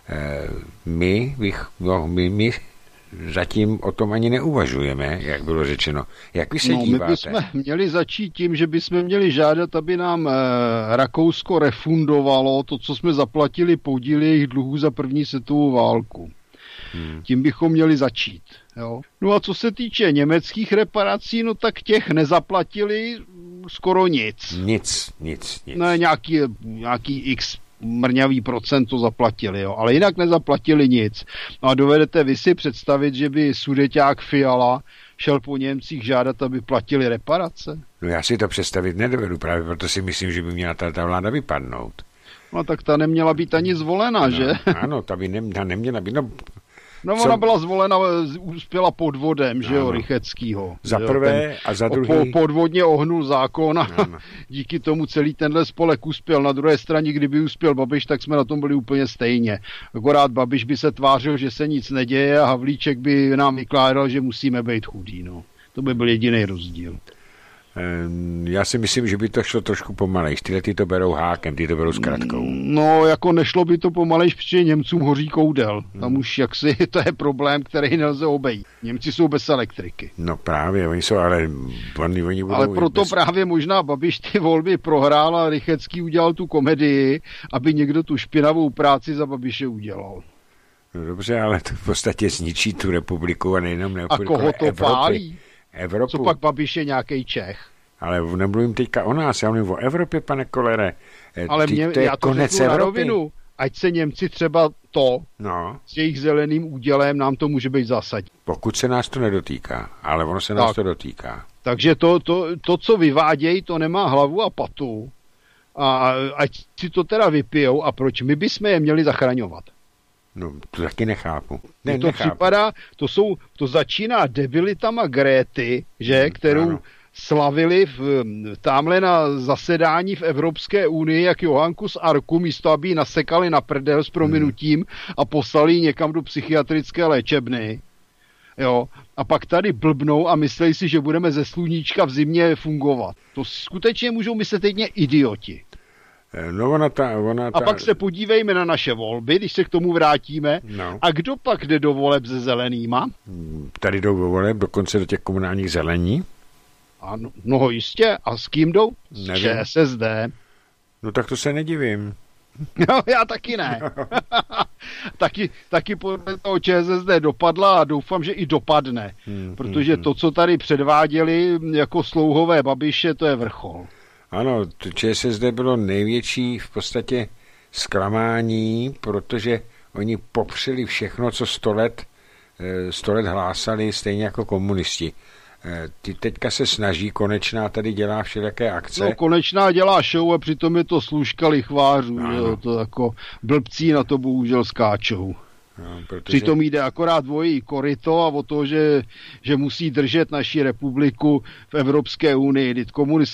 my zatím o tom ani neuvažujeme, jak bylo řečeno. Jak vy se díváte? My bychom měli začít tím, že bychom měli žádat, aby nám Rakousko refundovalo to, co jsme zaplatili podíly jejich dluhů za první světovou válku. Tím bychom měli začít. Jo? No a co se týče německých reparací, no tak těch nezaplatili skoro nic. Nic. No, nějaký x mrňavý procent to zaplatili, jo. Ale jinak nezaplatili nic. No a dovedete vy si představit, že by sudeťák Fiala šel po Němcích žádat, aby platili reparace? No já si to představit nedovedu, právě proto si myslím, že by měla ta vláda vypadnout. No tak ta neměla být ani zvolena, že? Ano, ta neměla být, ona byla zvolena, uspěla podvodem, že jo, Rycheckýho. Za prvé a za druhý. Podvodně ohnul zákon a díky tomu celý tenhle spolek uspěl. Na druhé straně, kdyby uspěl Babiš, tak jsme na tom byli úplně stejně. Akorát Babiš by se tvářil, že se nic neděje a Havlíček by nám vykládal, že musíme být chudí, no. To by byl jediný rozdíl. Já si myslím, že by to šlo trošku pomalejš. Tyhle ty to berou hákem, ty to berou zkratkou. No, jako nešlo by to pomalejš, protože Němcům hoří koudel. Tam už jaksi to je problém, který nelze obejít. Němci jsou bez elektriky. No právě, oni jsou, ale oni budou... Ale proto právě možná Babiš ty volby prohrál a Rychecký udělal tu komedii, aby někdo tu špinavou práci za Babiše udělal. No dobře, ale to v podstatě zničí tu republiku a nejenom republiku, a koho to pálí? Evropu. Co pak Babiš je nějaký Čech? Ale nemluvím teďka o nás, já mluvím o Evropě, pane Kolere. Ale to je konec Evropy. Na rovinu. Ať se Němci třeba s jejich zeleným údělem, nám to může být zásadní. Pokud se nás to nedotýká, ale ono se nás to dotýká. Takže to, co vyvádějí, to nemá hlavu a patu. A ať si to teda vypijou, a proč my bychom je měli zachraňovat? No, to taky nechápu. Připadá, to začíná debilitama Gréty, že, kterou slavili tamhle na zasedání v Evropské unii, jak Johanku z Arku, místo aby ji nasekali na prdel s prominutím a poslali někam do psychiatrické léčebny. Jo. A pak tady blbnou a myslí si, že budeme ze sluníčka v zimě fungovat. To skutečně můžou myslet jedně idioti. No A pak se podívejme na naše volby, když se k tomu vrátíme. No. A kdo pak jde do voleb se zelenýma? Tady jdou do voleb, dokonce do těch komunálních zelení. Ano, no jistě. A s kým jdou? S ČSSD. No tak to se nedivím. No, já taky ne. taky podle toho ČSSD dopadla a doufám, že i dopadne. Protože to, co tady předváděli jako slouhové Babiše, to je vrchol. Ano, ČSSD bylo největší v podstatě zklamání, protože oni popřeli všechno, co 100 let hlásali, stejně jako komunisti. Ty teďka se snaží, Konečná tady dělá všelijaké akce. No, Konečná dělá show a přitom je to služka lichvářů. To jako blbcí na to bohužel skáčou. No, protože... Přitom jde akorát o její koryto a o to, že musí držet naši republiku v Evropské unii.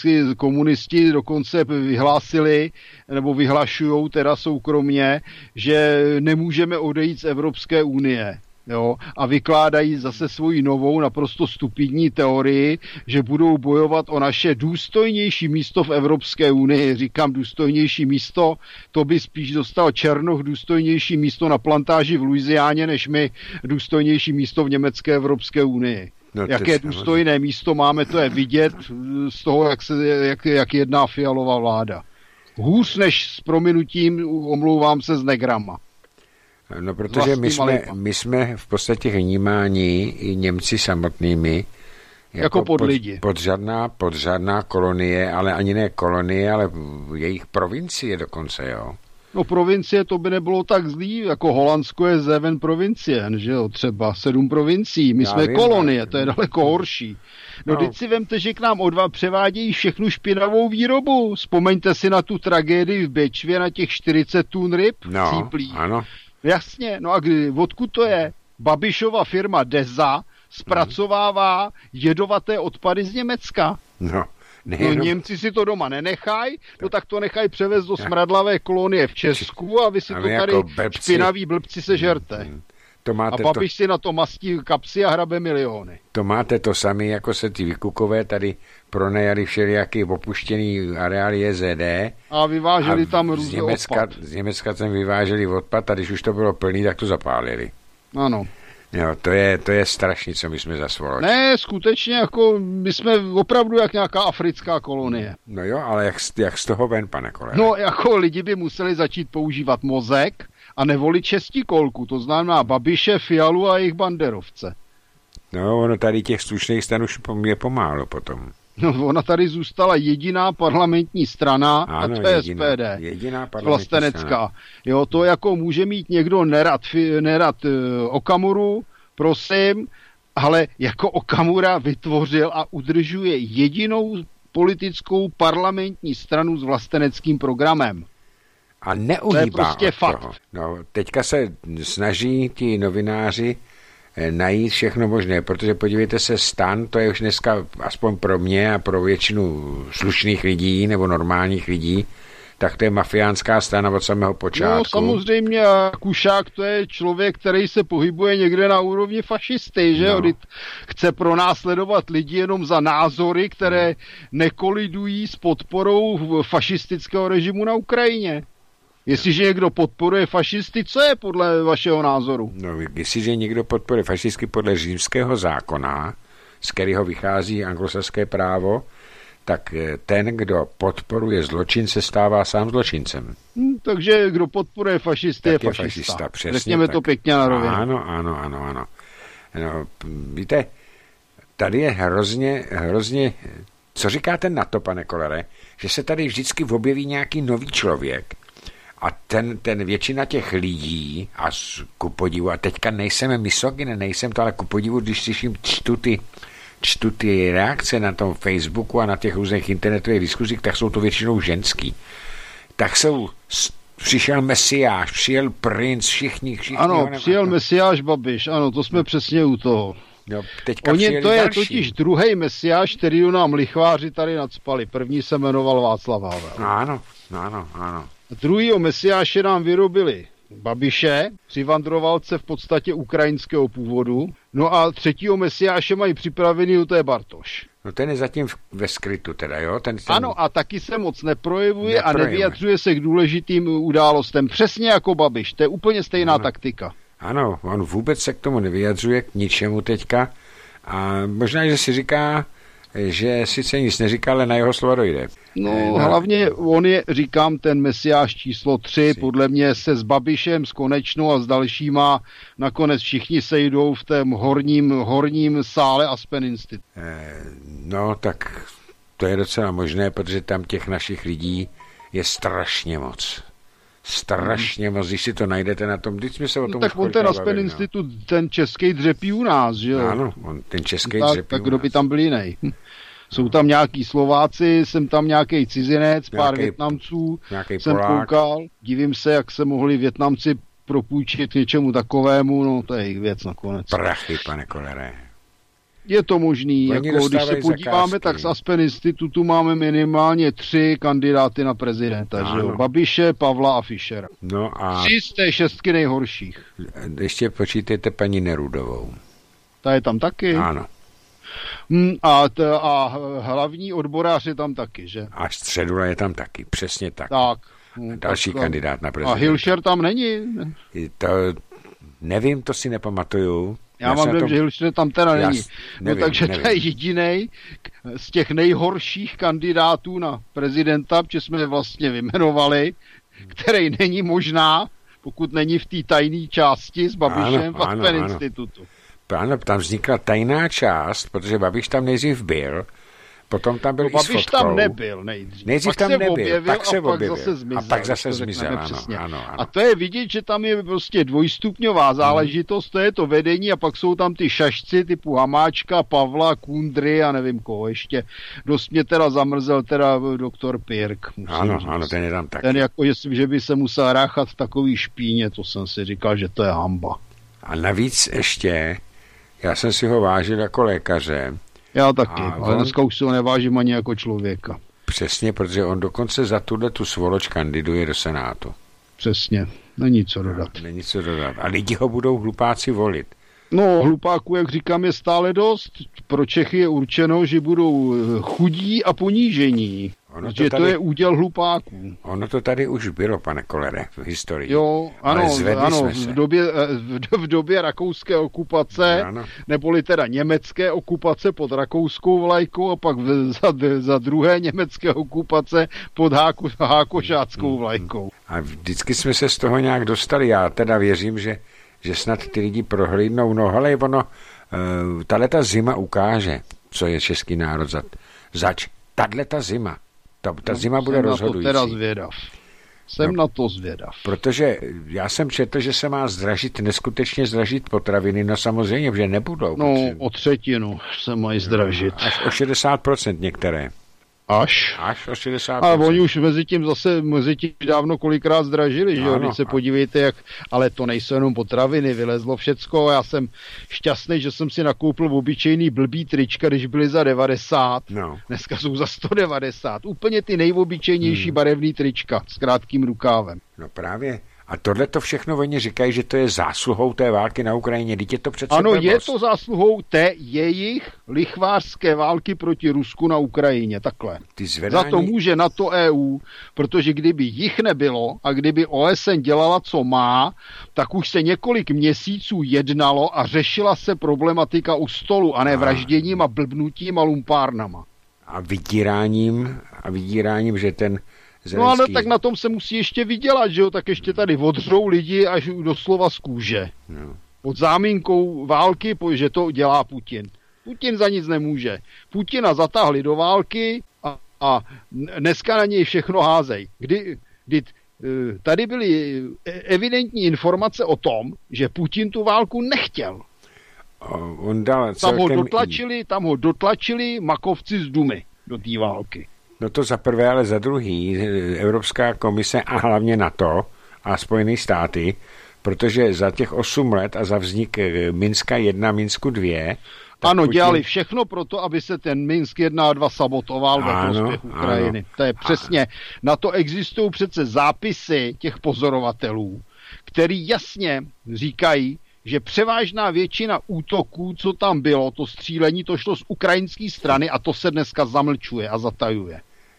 Komunisti dokonce vyhlásili, nebo vyhlašujou teda soukromně, že nemůžeme odejít z Evropské unie. Jo, a vykládají zase svoji novou, naprosto stupidní teorii, že budou bojovat o naše důstojnější místo v Evropské unii. Říkám důstojnější místo, to by spíš dostal Černoch důstojnější místo na plantáži v Louisianě, než my důstojnější místo v německé Evropské unii. No, jaké důstojné místo máme, to je vidět z toho, jak jedná Fialová vláda. Hůř než s prominutím, omlouvám se, s negrama. No, protože my jsme v podstatě vnímáni i Němci samotnými jako podlidi. Podřadná kolonie, ale ani ne kolonie, ale jejich provincie dokonce, jo. No provincie to by nebylo tak zlý, jako Holandsko je 7 provincien, že jo, třeba 7 provincií. My jsme kolonie, to je daleko horší. No teď si vemte, že k nám převádějí všechnu špinavou výrobu. Vzpomeňte si na tu tragédii v Bečvě, na těch 40 tun ryb cíplí. Ano. Jasně, no a odkud to je? Babišova firma Deza zpracovává jedovaté odpady z Německa. No Němci si to doma nenechají, no tak to nechají převést do smradlavé kolonie v Česku a vy si to tady jako špinaví blbci sežerte. A Babiš si na to mastí kapsy a hrabe miliony. To máte to samé, jako se ty vykukové tady pronajali všelijaký opuštěný areály JZD. A vyváželi tam různý odpad. Z Německa tam vyváželi odpad a když už to bylo plný, tak to zapálili. Ano. Jo, to je strašný, co my jsme za svoloč. Ne, skutečně, jako my jsme opravdu jak nějaká africká kolonie. No jo, ale jak z toho ven, pane kolego? No, jako lidi by museli začít používat mozek a nevolit šestikolku, to znamená Babiše, Fialu a jejich banderovce. No, ono tady těch slušných stran už je pomálo potom. No, ona tady zůstala jediná parlamentní strana, ano, a to je SPD. Jediná parlamentní vlastenecká. Strana. Jo, to jako může mít někdo nerad Okamuru, prosím, ale jako Okamura vytvořil a udržuje jedinou politickou parlamentní stranu s vlasteneckým programem. A neuhýbá. To je prostě fakt. No, teďka se snaží ti novináři najít všechno možné, protože podívejte se, STAN, to je už dneska aspoň pro mě a pro většinu slušných lidí nebo normálních lidí, tak to je mafiánská strana od samého počátku. No samozřejmě, a Kušák to je člověk, který se pohybuje někde na úrovni fašisty, že jo? Chce pronásledovat lidi jenom za názory, které nekolidují s podporou fašistického režimu na Ukrajině. Jestliže někdo podporuje fašisty, co je podle vašeho názoru? No, jestliže někdo podporuje fašisty podle římského zákona, z kterého vychází anglosaské právo, tak ten, kdo podporuje zločin, se stává sám zločincem. Takže kdo podporuje fašisty, je fašista. Řekněme tak. To pěkně na rovinu. Ano. No, víte, tady je hrozně, co říkáte na to, pane Kolere, že se tady vždycky objeví nějaký nový člověk a ten většina těch lidí, a ku podivu, a teďka nejsem misogyn, nejsem to, ale ku podivu, když slyším, čtu ty reakce na tom Facebooku a na těch různých internetových diskuzích, tak jsou to většinou ženský. Tak přišel Mesiáš, přijel princ, všichni. Ano, přijel Mesiáš Babiš, ano, to jsme přesně u toho. Jo, to je další. Totiž druhý Mesiáš, který nám lichváři tady nacpali. První se jmenoval Václav Havel. Ano. Druhýho Mesiáše nám vyrobili Babiše, přivandrovalce v podstatě ukrajinského původu. No a třetího Mesiáše mají připravený, to je Bartoš. No ten je zatím ve skrytu teda, jo? Ten... Ano, a taky se moc neprojevuje a nevyjadřuje se k důležitým událostem. Přesně jako Babiš, to je úplně stejná taktika. Ano, on vůbec se k tomu nevyjadřuje, k ničemu teďka. A možná, že si říká, že sice nic neříká, ale na jeho slova dojde. No, hlavně on je, říkám, ten mesiáš číslo 3, podle mě se s Babišem, s Konečnou a s dalšíma nakonec všichni sejdou v tom horním sále Aspen Institute. No, tak to je docela možné, protože tam těch našich lidí je strašně moc. Strašně moc, když si to najdete na tom, když jsme se o tom tak on ten Aspen Institut, ten český dřepí u nás, že jo? Ano, ten český dřepí tak kdo by tam byl jiný? Jsou tam nějaký Slováci, jsem tam nějaký cizinec, pár Vietnamců, jsem koukal, divím se, jak se mohli Vietnamci propůjčit něčemu takovému, no to je jejich věc nakonec. Prachy, pane Kolere. Je to možný, jako když se podíváme, tak z Aspen Institutu máme minimálně 3 kandidáty na prezidenta, že jo? Babiše, Pavla a Fischera. No a 3 z té 6 nejhorších. Ještě počítejte paní Nerudovou. Ta je tam taky? Ano. A hlavní odborář je tam taky, že? A Středula je tam taky, přesně tak. Tak. Další kandidát na prezidenta. A Hilšer tam není? To nevím, to si nepamatuju. Já mám dojem, že Hilšer tam teda není. Nevím, takže to je jedinej z těch nejhorších kandidátů na prezidenta, protože jsme je vlastně vyjmenovali, který není možná, pokud není v té tajné části s Babišem v Aspen Institutu. Ano, tam vznikla tajná část, protože Babiš tam nejdřív byl, potom tam byl i s Babiš fotkou. tam nebyl nejdřív. Nejdřív tam nebyl, pak se objevil. A pak zase zmizel, ano. A to je vidět, že tam je prostě dvojstupňová záležitost, to je to vedení a pak jsou tam ty šašci typu Hamáčka, Pavla, Kundry a nevím koho ještě. Dost mě teda zamrzel teda doktor Pirk. Ano, ten je tam taky. Ten jako, že by se musel ráchat v takový špíně, to jsem si říkal, že to je hamba. A navíc ještě, já jsem si ho vážil jako lékaře. Já taky, ale dneska už se ho nevážím ani jako člověka. Přesně, protože on dokonce za tu svoloč kandiduje do Senátu. Přesně, není co dodat. Není co dodat. A lidi ho budou hlupáci volit. No, hlupáků, jak říkám, je stále dost. Pro Čechy je určeno, že budou chudí a ponížení. Že to je úděl hlupáků. Ono to tady už bylo, pane Kolere, v historii. Jo, ano, v době rakouské okupace, neboli teda německé okupace pod rakouskou vlajkou a pak za druhé německé okupace pod hákošáckou vlajkou. A vždycky jsme se z toho nějak dostali. Já teda věřím, že snad ty lidi prohlídnou. No hele, ono, tato zima ukáže, co je český národ zač. Tato zima. Ta zima bude rozhodující. Jsem na to zvědav. Protože já jsem četl, že se má neskutečně zdražit potraviny, no samozřejmě, že nebudou. No, o 1/3 se mají zdražit. Až o 60% některé. Až o 60%. Ale oni už mezi tím dávno kolikrát zdražili, že jo? Když se podívejte, jak, ale to nejsou jenom potraviny, vylezlo všecko. Já jsem šťastný, že jsem si nakoupil obyčejný blbý trička, když byly za 90. No. Dneska jsou za 190. Úplně ty nejobyčejnější barevný trička s krátkým rukávem. No právě. A tohle to všechno oni říkají, že to je zásluhou té války na Ukrajině. Dítě to přece ano, je to zásluhou té jejich lichvářské války proti Rusku na Ukrajině. Takhle. Za to může NATO EU, protože kdyby jich nebylo a kdyby OSN dělala, co má, tak už se několik měsíců jednalo a řešila se problematika u stolu a ne vražděním a blbnutím a lumpárnama. A vydíráním, že ten Zelenský. No ale tak na tom se musí ještě vydělat, že jo, tak ještě tady odřou lidi až doslova z kůže. No. Pod záminkou války, že to dělá Putin. Putin za nic nemůže. Putina zatáhli do války a dneska na něj všechno házej. Kdy tady byly evidentní informace o tom, že Putin tu válku nechtěl. On dal Tam ho dotlačili makovci z Dumy do té války. No to za prvé, ale za druhý, Evropská komise a hlavně NATO a Spojené státy, protože za těch 8 let a za vznik Minska 1, Minsku 2... Ano, dělali všechno pro to, aby se ten Minsk 1 a 2 sabotoval ve prospěch Ukrajiny. To je přesně. Na to existují přece zápisy těch pozorovatelů, který jasně říkají, že převážná většina útoků, co tam bylo, to střílení, to šlo z ukrajinské strany a to se dneska zamlčuje a zatajuje.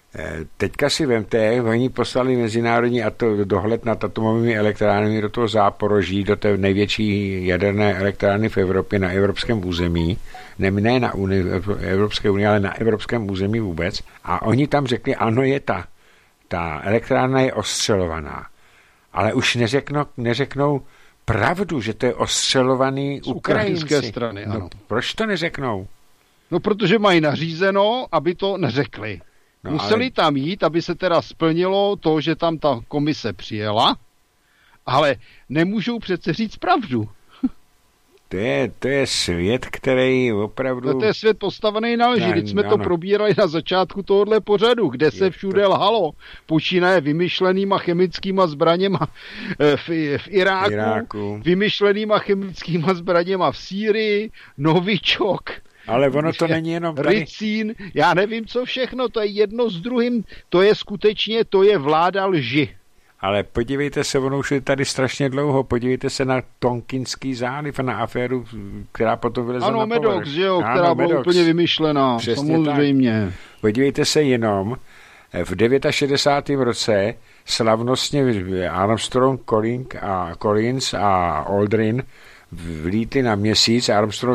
Teďka si vemte, oni poslali mezinárodní dohled nad atomovými elektrárnami do toho Záporoží, do té největší jaderné elektrárny v Evropě na evropském území, ne na Evropské unii, ale na evropském území vůbec. A oni tam řekli, ano, je ta elektrárna je ostřelovaná. Ale už neřeknou pravdu, že to je ostřelovaný Ukrajinské strany. Ano. No, proč to neřeknou? No, protože mají nařízeno, aby to neřekli. No, museli tam jít, aby se teda splnilo to, že tam ta komise přijela, ale nemůžou přece říct pravdu. To je svět, který opravdu... To je svět postavený na lži. Teď jsme to probírali na začátku tohohle pořadu, kde se všude lhalo. Počínaje vymyšlenýma chemickýma zbraněma v Iráku, vymyšlenýma chemickýma zbraněma v Sýrii, novičok. Ale ono to není jenom tady. Ricín, já nevím co všechno, to je jedno s druhým, to je vláda lži. Ale podívejte se, ono už je tady strašně dlouho, podívejte se na Tonkinský záliv a na aféru, která potom vylezla na povrch. Ano, Medox, že jo, která byla úplně vymyšlená, přesně samozřejmě. Tak. Podívejte se jenom, v 69. roce slavnostně Armstrong, Collins a Aldrin vlítli na měsíc,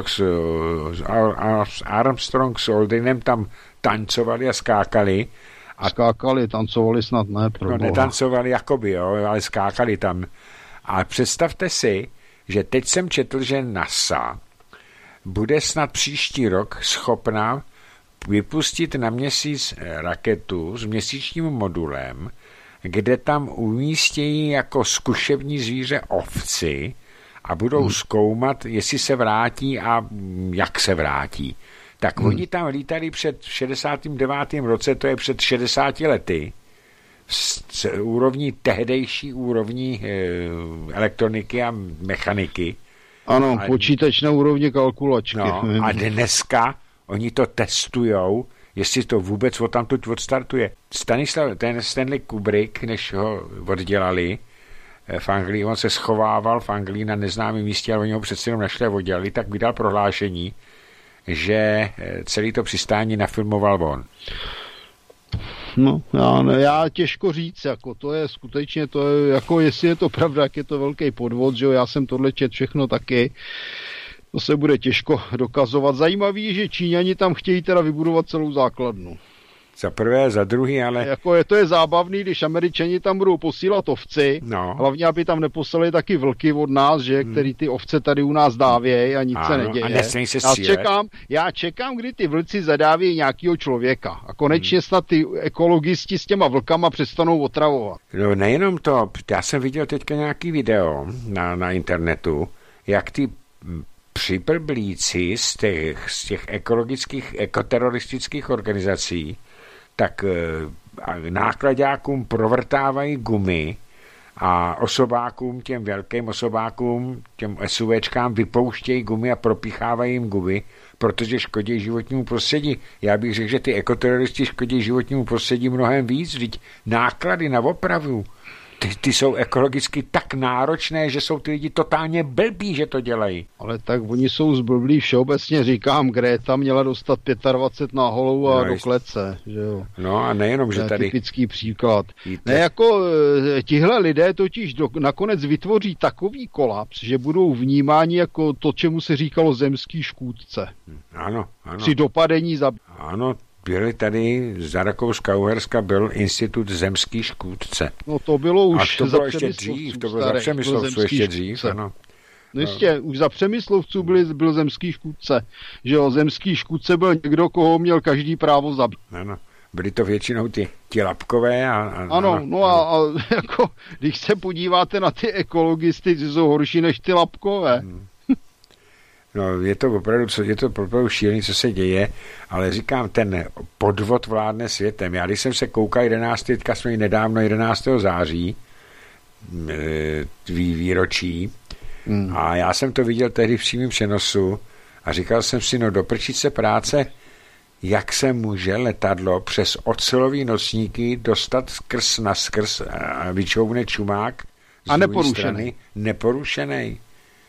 Armstrong s Aldrinem tam tancovali a skákali. Tancovali snad ne. No, netancovali jakoby, jo, ale skákali tam. A představte si, že teď jsem četl, že NASA bude snad příští rok schopna vypustit na měsíc raketu s měsíčním modulem, kde tam umístějí jako zkušební zvíře ovci a budou zkoumat, jestli se vrátí a jak se vrátí. Tak oni tam lítali před 69. roce, to je před 60 lety, z úrovní tehdejší úrovní elektroniky a mechaniky. Ano, počítač na úrovni kalkulačky. No, a dneska oni to testujou, jestli to vůbec odtamtud odstartuje. Stanley Kubrick, než ho oddělali v Anglii, on se schovával v Anglii na neznámém místě, ale oni ho přece jenom našli a oddělali, tak vydal prohlášení, že celý to přistání nafilmoval on. No, já těžko říct, jako to je skutečně, to je, jako jestli je to pravda, jak je to velký podvod, že jo, já jsem tohle čet všechno taky, to se bude těžko dokazovat. Zajímavý je, že Číňani tam chtějí teda vybudovat celou základnu. Za prvé, za druhý, ale... Jako to je zábavný, když Američani tam budou posílat ovci, hlavně, aby tam neposlali taky vlky od nás, že, který ty ovce tady u nás dávějí a nic se neděje. A nesmí se střílet. Já čekám, kdy ty vlci zadávějí nějakého člověka a konečně snad ty ekologisti s těma vlkama přestanou otravovat. No nejenom to, já jsem viděl teďka nějaký video na internetu, jak ty připrblíci z těch ekologických, ekoteroristických organizací tak nákladákům provrtávají gumy a osobákům, těm velkým osobákům, těm SUVčkám vypouštějí gumy a propíchávají jim gumy, protože škodí životnímu prostředí. Já bych řekl, že ty ekoteroristi škodí životnímu prostředí mnohem víc, vždyť náklady na opravu, ty jsou ekologicky tak náročné, že jsou ty lidi totálně blbí, že to dělají. Ale tak oni jsou zblblí všeobecně, říkám, Greta měla dostat 25 na holovu a do klece, že jo. No a nejenom, že tady... Typický příklad. Ne, jako tihle lidé totiž nakonec vytvoří takový kolaps, že budou vnímáni jako to, čemu se říkalo zemský škůdce. Ano. Při dopadení za... Ano, byli tady za Rakouska-Uherska byl institut zemský škůdce. No to bylo už to bylo ještě dřív, to bylo za Přemyslovců ještě dřív, ano. No jistě, už za Přemyslovců byl zemský škůdce. Že jo, zemský škůdce byl někdo, koho měl každý právo zabít. Ano, byli to většinou ti lapkové a jako, když se podíváte na ty ekologisty, ty jsou horší než ty lapkové. No, je to opravdu šílený, co se děje, ale říkám, ten podvod vládne světem. Já když jsem se koukal 11. nedávno 11. září výročí a já jsem to viděl tehdy v přímém přenosu a říkal jsem si, no doprčit se práce, jak se může letadlo přes ocelový nosníky dostat skrz a vyčouvne čumák z druhé strany neporušený.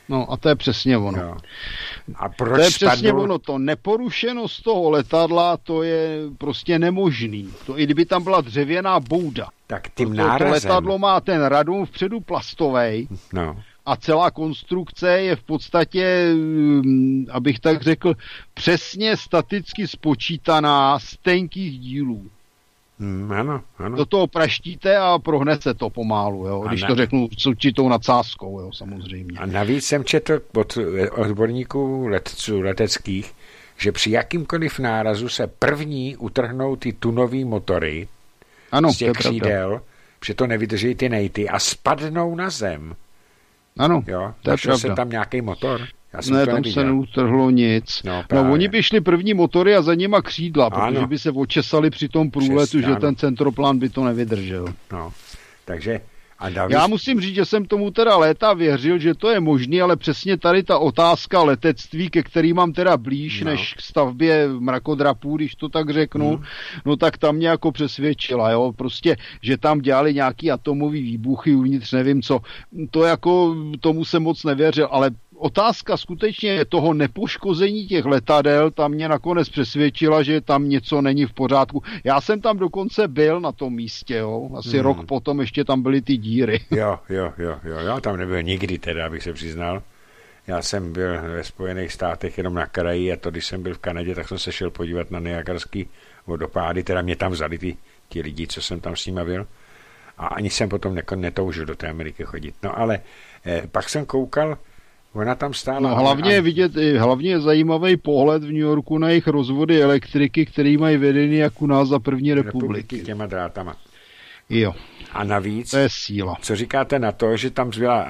No a to je přesně ono. Jo. A proč to je přesně ono, to neporušenost toho letadla, to je prostě nemožný. To i kdyby tam byla dřevěná bouda. Tak tím nárazem. To letadlo má ten radům vpředu plastovej. No. A celá konstrukce je v podstatě, abych tak řekl, přesně staticky spočítaná z tenkých dílů. Ano. Do toho praštíte a prohne se to pomálu, jo? Když to řeknu s určitou nadsázkou, jo, samozřejmě. A navíc jsem četl od odborníků leteckých, že při jakýmkoliv nárazu se první utrhnou ty tunový motory z těch křídel, že to nevydrží ty nejty a spadnou na zem. Ano, jo, to je pravda. Se tam nějaký motor? Ne, tam se neutrhlo nic. No oni by šli první motory a za nima křídla, protože by se očesali při tom průletu, že ten centroplán by to nevydržel. No, takže... Já musím říct, že jsem tomu teda léta věřil, že to je možný, ale přesně tady ta otázka letectví, ke který mám teda blíž než k stavbě mrakodrapů, když to tak řeknu, no tak tam mě jako přesvědčila, jo, prostě, že tam dělali nějaký atomový výbuchy uvnitř, nevím co, to jako tomu jsem moc nevěřil, ale otázka skutečně toho nepoškození těch letadel, tam mě nakonec přesvědčila, že tam něco není v pořádku. Já jsem tam dokonce byl na tom místě, jo. Asi rok potom ještě tam byly ty díry. Jo. Já tam nebyl nikdy teda, abych se přiznal. Já jsem byl ve Spojených státech jenom na kraji a to, když jsem byl v Kanadě, tak jsem se šel podívat na Niagarský vodopády, teda mě tam vzali ti lidi, co jsem tam s nima byl. A ani jsem potom netoužil do té Ameriky chodit. No ale pak jsem koukal, ona tam stála... No hlavně je zajímavý pohled v New Yorku na jejich rozvody elektriky, který mají vedeny jak u nás za první republiky. Těma drátama. Jo. A navíc... To je síla. Co říkáte na to, že tam byla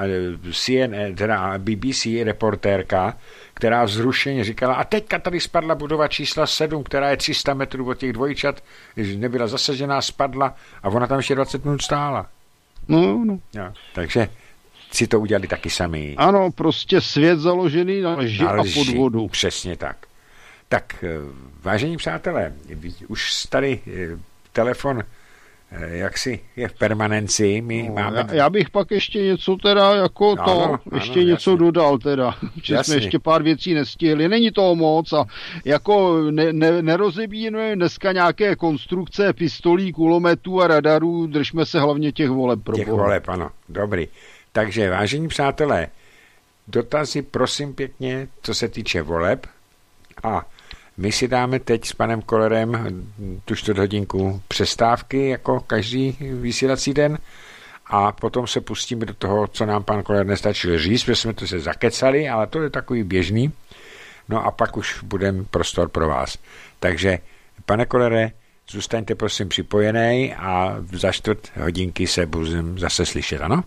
BBC reportérka, vzrušeně říkala, a teďka tady spadla budova čísla 7, která je 300 metrů od těch dvojčat, nebyla zasažená, spadla a ona tam ještě 20 minut stála. No. Jo, takže... si to udělali taky sami. Ano, prostě svět založený na lži a podvodu. Přesně tak. Tak, vážení přátelé, už tady telefon jaksi je v permanenci. Já bych pak ještě něco teda jako něco dodal teda, že jsme ještě pár věcí nestihli. Není toho moc a jako nerozebíjeme dneska nějaké konstrukce pistolí, kulometů a radarů, držme se hlavně těch voleb. Těch voleb, ano, dobrý. Takže, vážení přátelé, dotazy prosím pěkně, co se týče voleb. A my si dáme teď s panem Kollerem tu 4 hodinku přestávky, jako každý vysílací den. A potom se pustíme do toho, co nám pan Koller nestačil říct, protože jsme to se zakecali, ale to je takový běžný. No a pak už budeme prostor pro vás. Takže, pane Kollere, zůstaňte prosím připojený a za 4 hodinky se budeme zase slyšet, ano?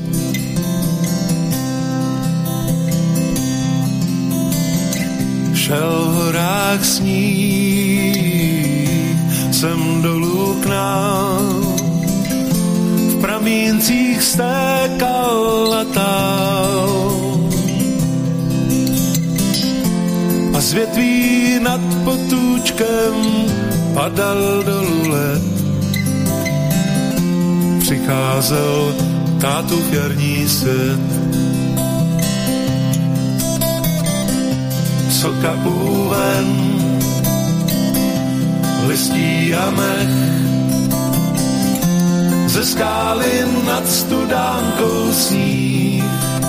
Šel v horách sníh, sem dolů k nám, v pramíncích stékal a tál. A z větví nad potůčkem padal dolů led. Přicházel tátův jarní svět. Soka úven, listí a mech, ze skály nad studánkou sníh.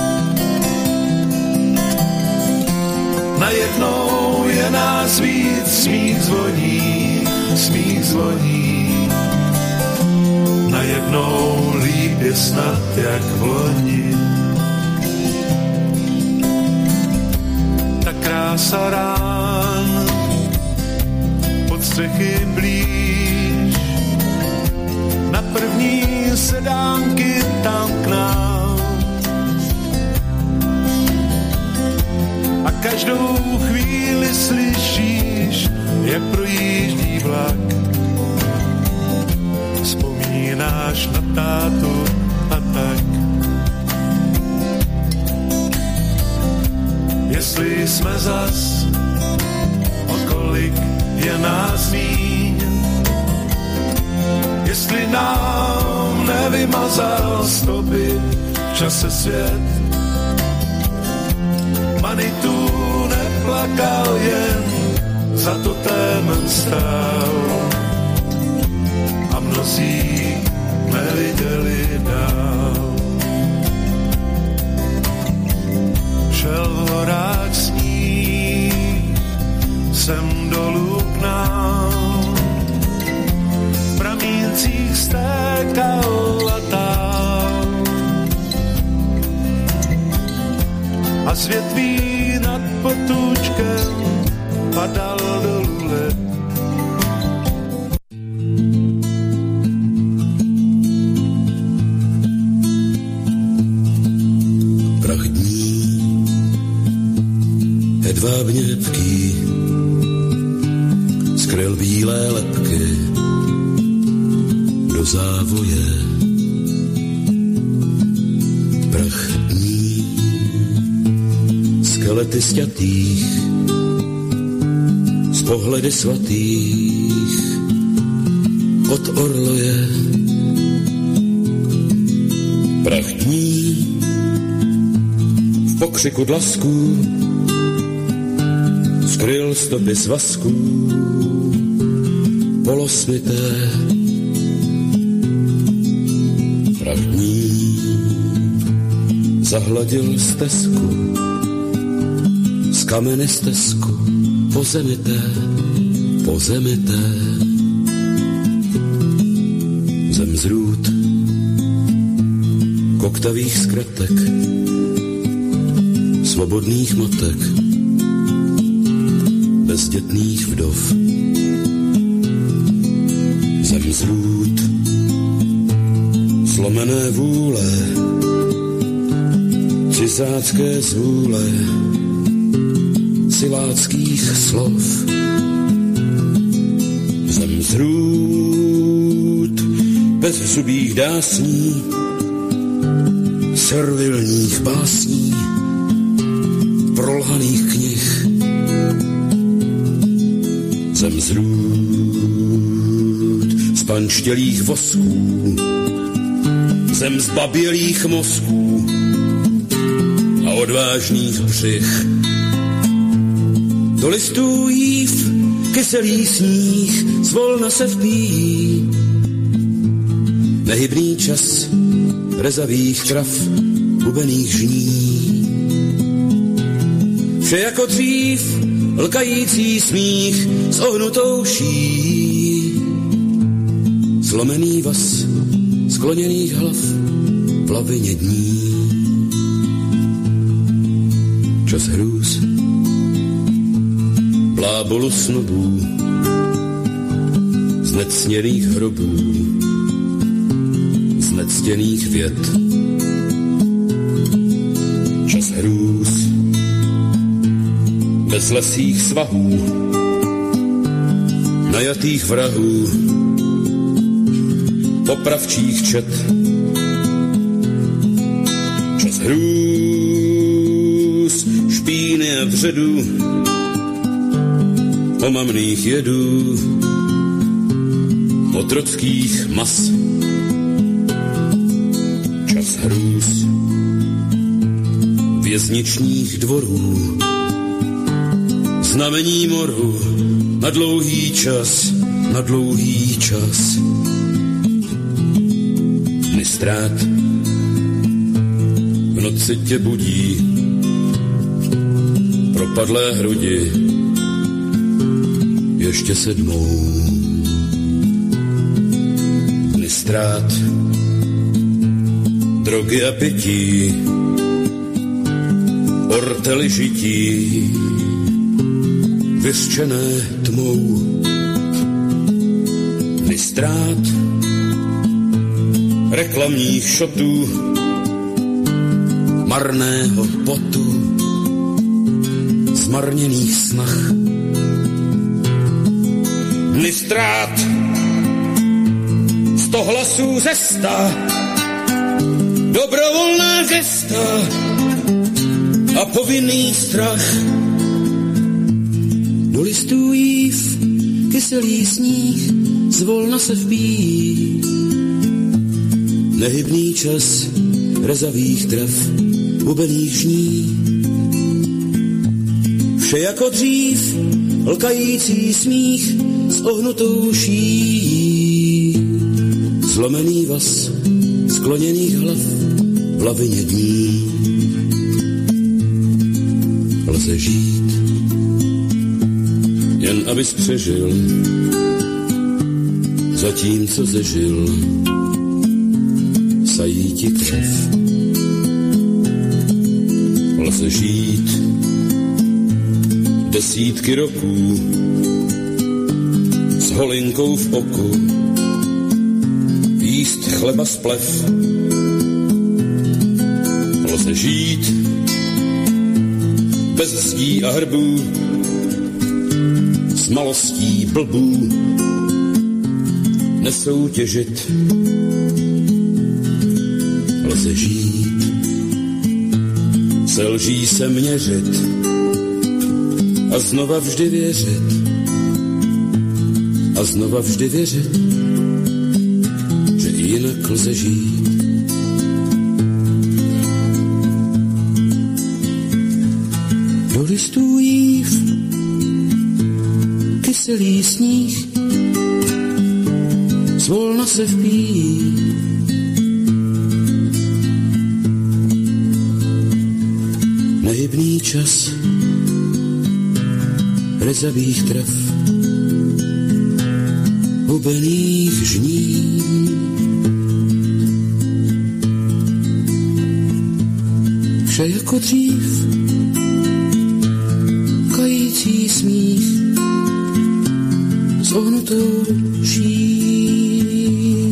Najednou je nás víc, smích zvoní. Najednou líp je snad jak v loni. Ta krása rán pod střechy blíž, na první sedánky tam k nám. A každou chvíli slyšíš, jak projíždí vlak. Vzpomínáš na tátu a tak. Jestli jsme zas, o kolik je nás míň, jestli nám nevymazal stopy v čase svět, vanitu neplakal, jen za to témem stál. A mnozí neviděli dál. Šel v horách sníh, sem dolů k nám, v pramíncích stékal a tál. A z větví nad potůčkem padal dolů led. Prach dní, hedvábně hebký, skryl bílé lebky do závoje. Prach dní, skelety sťatých, z pohledy svatých od orloje. Prach dní, v pokřiku dlasků, skryl stopy svazků polosvité. Prach dní, zahladil stezku, z kamene stezku, po zemi té. Zem zrůd, koktavých zkratek, svobodných matek, bezdětných vdov. Zem zrůd, slomené vůle, cizácké zvůle, siláckých slov. Zem zrůd, bez zubých dásní, servilních básní, prolhaných knih. Zem zrůd, spanštělých vosků, zem zbabělých mozků a odvážných břich. Do listů jív kyselý sníh zvolna se vpíjí. Nehybný čas rezavých trav, hubených žní. Vše jako dřív, lkající smích s ohnutou ší. Zlomený vaz skloněných hlav v lavině dní. Čas hrůz, blábolu snobů, z nectěných hrobů, z nectěných věd. Čas hrůz, bezlesých svahů, najatých vrahů, popravčích čet. Čas hrůz, špíny a vředů, omamných jedů, otrockých mas. Čas hrůz, vězničních dvorů, znamení moru, na dlouhý čas, na dlouhý čas. Dny ztrát v noci tě budí, propadlé hrudi ještě sedmou. Dny ztrát, drogy a pití, ortely žití, vyřčené tmou. Dny ztrát, reklamních šotů, marného potu, zmarněných snah. Dny ztrát, 100 hlasů ze 100, dobrovolná gesta a povinný strach. Do listů jív kyselý sníh zvolna se vpíjí. Nehybný čas rezavých trav, hubených žní. Vše jako dřív, lkající smích s ohnutou šíjí. Zlomený vaz skloněných hlav v lavině dní. Lze žít, jen abys přežil, zatímco zežil, sají ti krev. Lze žít desítky roků s holinkou v oku, jíst chleba z plev. Lze žít bez ctí a hrbů, s malostí blbů, nesoutěžit. Lze žít, se lží se měřit a znova vždy věřit. A znova vždy věřit, že jinak lze žít. Do listů jív kyselý sníh zvolna se vpíjí. Nehybný čas rezavých trav, hubených žní. Vše jako dřív, kající smích s ohnutou šíjí.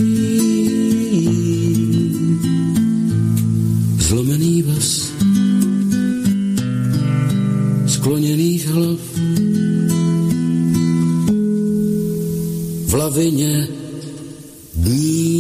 Zlomený vaz skloněných hlav v lavině dní.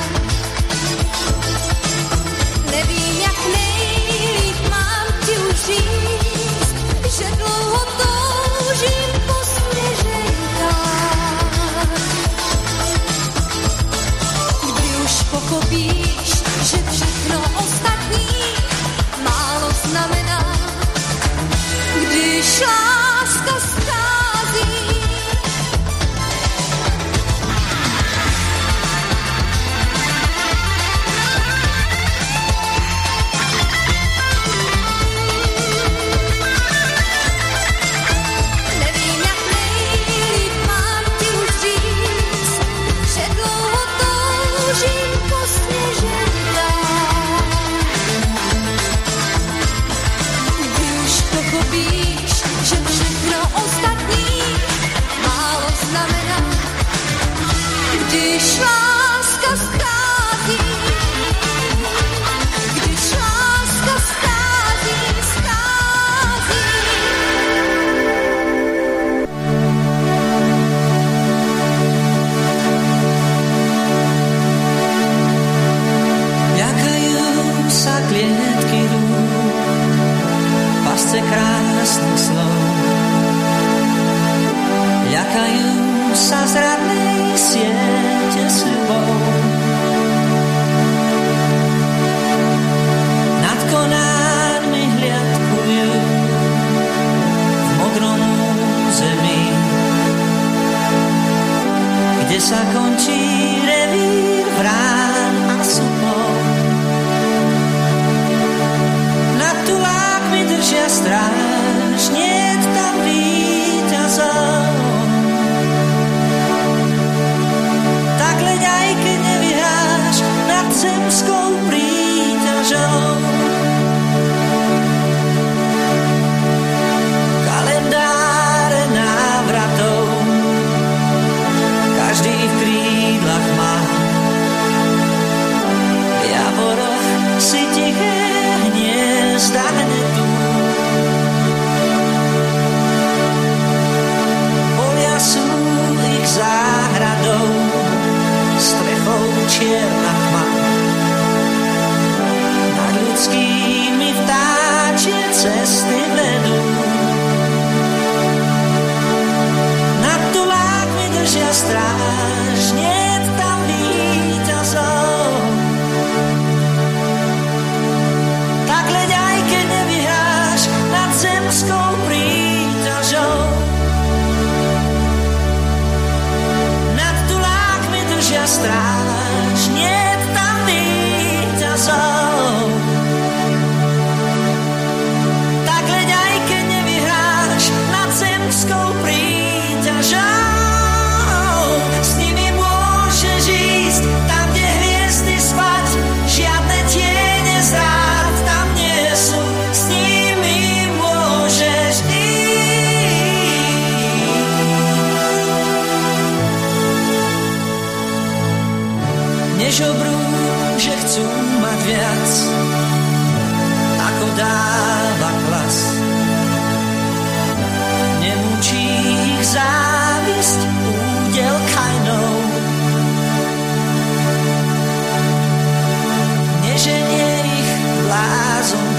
Nevím, jak nejlíp mám ti užít.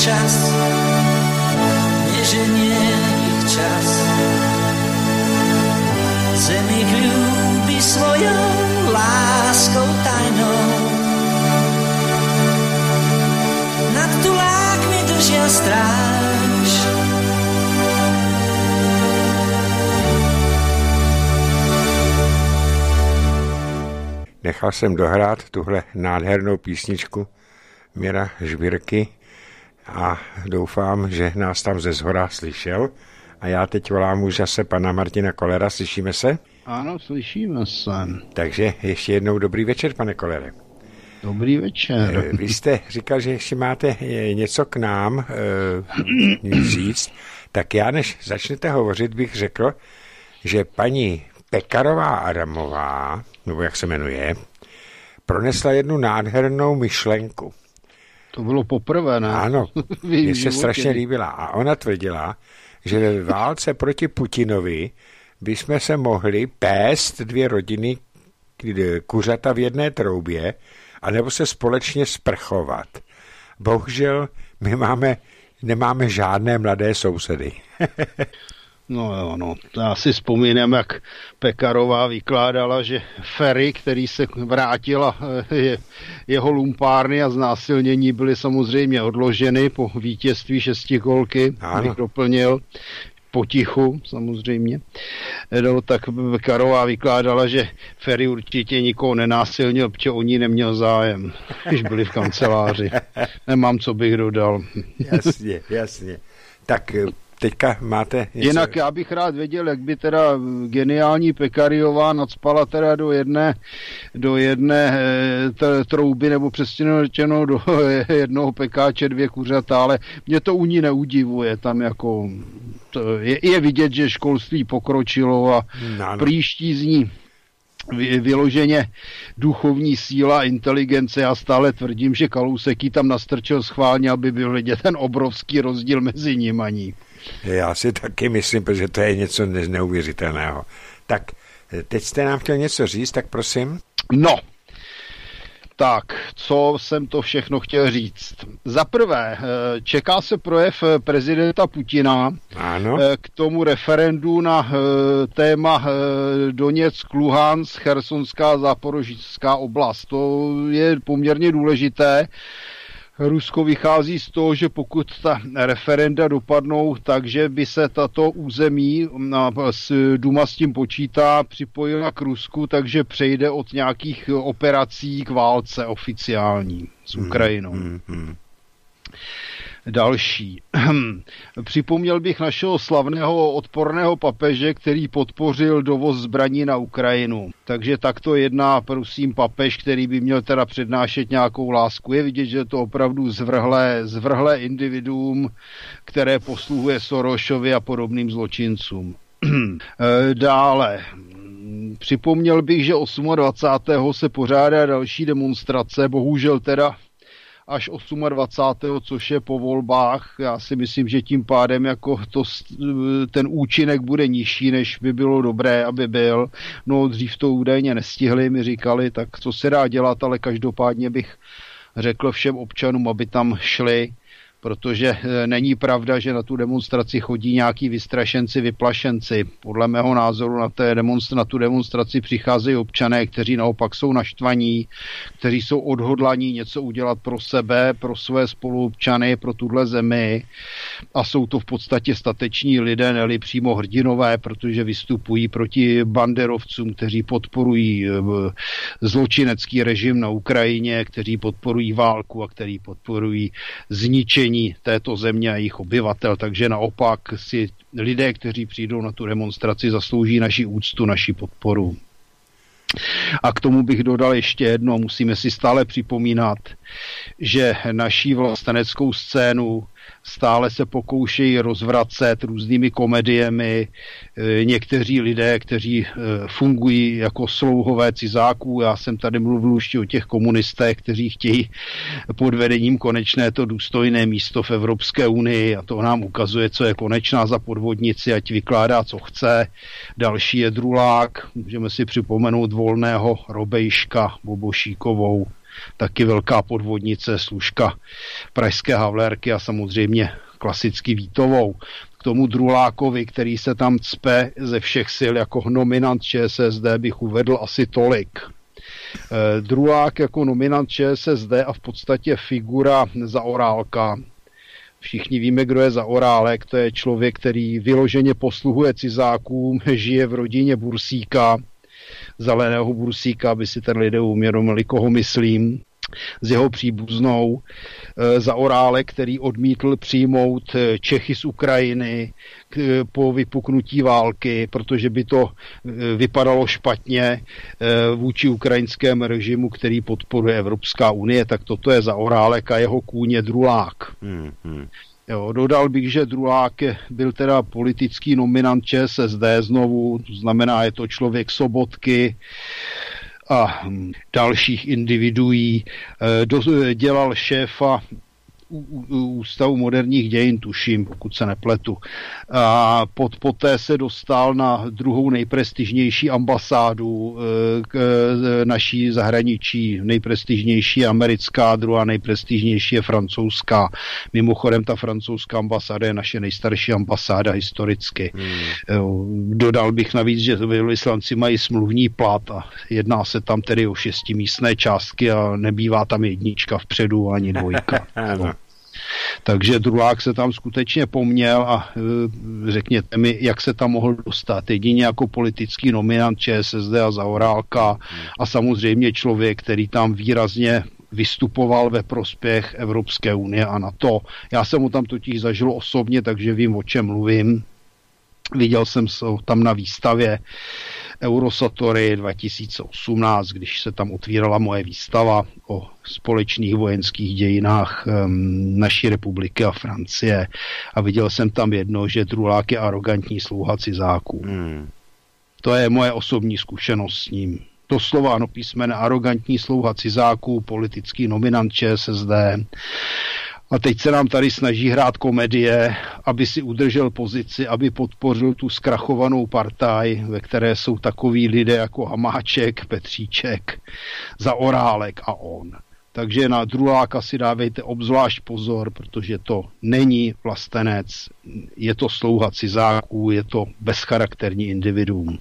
čas, neženie ich čas. Zemi ľúbi svojou láskou tajnou. Nad tulákmi držia stráž. Nechal jsem dohrát tuhle nádhernou písničku Mira Žbírky a doufám, že nás tam ze zhora slyšel. A já teď volám už zase pana Martina Kollera. Slyšíme se? Ano, slyšíme se. Takže ještě jednou dobrý večer, pane Kollere. Dobrý večer. Vy jste říkal, že ještě máte něco k nám říct, tak já než začnete hovořit, bych řekl, že paní Pekarová Adamová, nebo jak se jmenuje, pronesla jednu nádhernou myšlenku. To bylo poprvé, ne? Ano, mně se strašně líbila. A ona tvrdila, že ve válce proti Putinovi bychom se mohli pést 2 rodiny kuřata v jedné troubě, anebo se společně sprchovat. Bohužel my nemáme žádné mladé sousedy. No, já si vzpomínám, jak Pekarová vykládala, že Ferry, který se vrátil a jeho lumpárny a znásilnění byly samozřejmě odloženy po vítězství 6gólky, bych doplnil, potichu samozřejmě. No, tak Pekarová vykládala, že Ferry určitě nikoho nenásilnil, protože o ní neměl zájem, když byli v kanceláři. Nemám, co bych dodal. Jasně. Tak teďka máte něco... Jinak já bych rád věděl, jak by teda geniální Pekariová nacpala teda do jedné trouby, nebo přesně řečeno do jednoho pekáče 2 kuřata, ale mě to u ní neudivuje. Tam jako je vidět, že školství pokročilo a příští z ní vyloženě duchovní síla, inteligence. Já stále tvrdím, že Kalousek jí tam nastrčil schválně, aby byl vidět ten obrovský rozdíl mezi nimi. Já si taky myslím, protože to je něco neuvěřitelného. Tak, teď jste nám chtěl něco říct, tak prosím. No, tak, co jsem to všechno chtěl říct? Za prvé, čeká se projev prezidenta Putina k tomu referendu na téma Doněck, Luhansk, Chersonská, Záporožská oblast. To je poměrně důležité. Rusko vychází z toho, že pokud ta referenda dopadnou, takže by se tato území, Duma s tím počítá, připojila k Rusku, takže přejde od nějakých operací k válce oficiální s Ukrajinou. Další. Připomněl bych našeho slavného odporného papeže, který podpořil dovoz zbraní na Ukrajinu. Takže takto jedná, prosím, papež, který by měl teda přednášet nějakou lásku. Je vidět, že je to opravdu zvrhlé individuum, které posluhuje Sorošovi a podobným zločincům. Dále. Připomněl bych, že 28. se pořádá další demonstrace, bohužel teda až 28., což je po volbách. Já si myslím, že tím pádem jako ten účinek bude nižší, než by bylo dobré, aby byl. No dřív to údajně nestihli, mi říkali, tak co se dá dělat, ale každopádně bych řekl všem občanům, aby tam šli, protože není pravda, že na tu demonstraci chodí nějaký vystrašenci, vyplašenci. Podle mého názoru na tu demonstraci přicházejí občané, kteří naopak jsou naštvaní, kteří jsou odhodlaní něco udělat pro sebe, pro své spoluobčany, pro tuhle zemi a jsou to v podstatě stateční lidé, ne-li přímo hrdinové, protože vystupují proti banderovcům, kteří podporují zločinecký režim na Ukrajině, kteří podporují válku a kteří podporují zničení této země a jejich obyvatel, takže naopak si lidé, kteří přijdou na tu demonstraci, zaslouží naši úctu, naši podporu. A k tomu bych dodal ještě jedno, musíme si stále připomínat, že naší vlasteneckou scénu stále se pokoušejí rozvracet různými komediemi někteří lidé, kteří fungují jako slouhové cizáků. Já jsem tady mluvil už o těch komunistech, kteří chtějí pod vedením Konečné to důstojné místo v Evropské unii a to nám ukazuje, co je Konečná za podvodnici, ať vykládá, co chce. Další je Drulák, můžeme si připomenout Volného, Robejška, Bobošíkovou. taky velká podvodnice, služka pražské Havlérky a samozřejmě klasicky Vítovou. K tomu Drulákovi, který se tam cpe ze všech sil jako nominant ČSSD, bych uvedl asi tolik. Drulák jako nominant ČSSD a v podstatě figura Zaorálka. Všichni víme, kdo je Zaorálek, to je člověk, který vyloženě posluhuje cizákům, žije v rodině Bursíka, Zeleného Bursíka, aby si ten lidé uvědomili, koho myslím, s jeho příbuznou. Zaorálek, který odmítl přijmout Čechy z Ukrajiny po vypuknutí války, protože by to vypadalo špatně vůči ukrajinskému režimu, který podporuje Evropská unie, tak toto je Zaorálek a jeho kůň je Drulák. Jo, dodal bych, že Drulák byl teda politický nominant ČSSD znovu, to znamená, je to člověk Sobotky a dalších individuí, dělal šéfa Ústavu moderních dějin, tuším, pokud se nepletu. A poté se dostal na druhou nejprestižnější ambasádu naší zahraničí. Nejprestižnější je americká, druhá nejprestižnější je francouzská. Mimochodem ta francouzská ambasáda je naše nejstarší ambasáda historicky. Dodal bych navíc, že velvyslanci mají smluvní plat a jedná se tam tedy o 6místné částky a nebývá tam jednička vpředu ani dvojka. Takže Drulák se tam skutečně poměl a řekněte mi, jak se tam mohl dostat. Jedině jako politický nominant ČSSD a Zaorálka a samozřejmě člověk, který tam výrazně vystupoval ve prospěch Evropské unie a NATO. Já jsem ho tam totiž zažil osobně, takže vím, o čem mluvím. Viděl jsem se tam na výstavě Eurosatory 2018, když se tam otvírala moje výstava o společných vojenských dějinách naší republiky a Francie. A viděl jsem tam jedno, že Drulák je arrogantní slouha cizáků. To je moje osobní zkušenost s ním. Doslova ano písmene arrogantní slouha cizáků, politický nominant ČSSD. A teď se nám tady snaží hrát komedie, aby si udržel pozici, aby podpořil tu zkrachovanou partaj, ve které jsou takoví lidé jako Hamáček, Petříček, Zaorálek a on. Takže na Druláka si dávejte obzvlášť pozor, protože to není vlastenec, je to slouha cizáků, je to bezcharakterní individuum.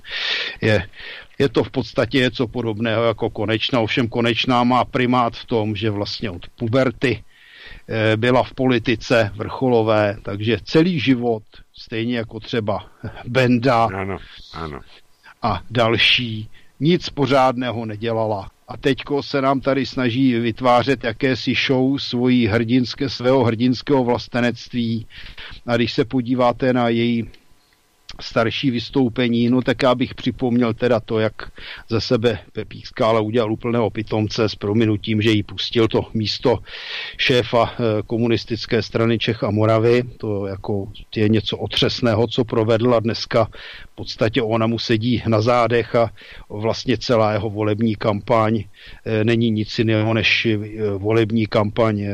Je to v podstatě něco podobného jako Konečná, ovšem Konečná má primát v tom, že vlastně od puberty byla v politice vrcholové, takže celý život, stejně jako třeba Benda ano. A další, nic pořádného nedělala. A teďko se nám tady snaží vytvářet jakési show svého hrdinského vlastenectví. A když se podíváte na její starší vystoupení, no tak já bych připomněl teda to, jak ze sebe Pepík Skála udělal úplného pitomce s prominutím, že jí pustil to místo šéfa komunistické strany Čech a Moravy. To jako je něco otřesného, co provedl a dneska v podstatě ona mu sedí na zádech a vlastně celá jeho volební kampaň není nic jiného než volební kampaň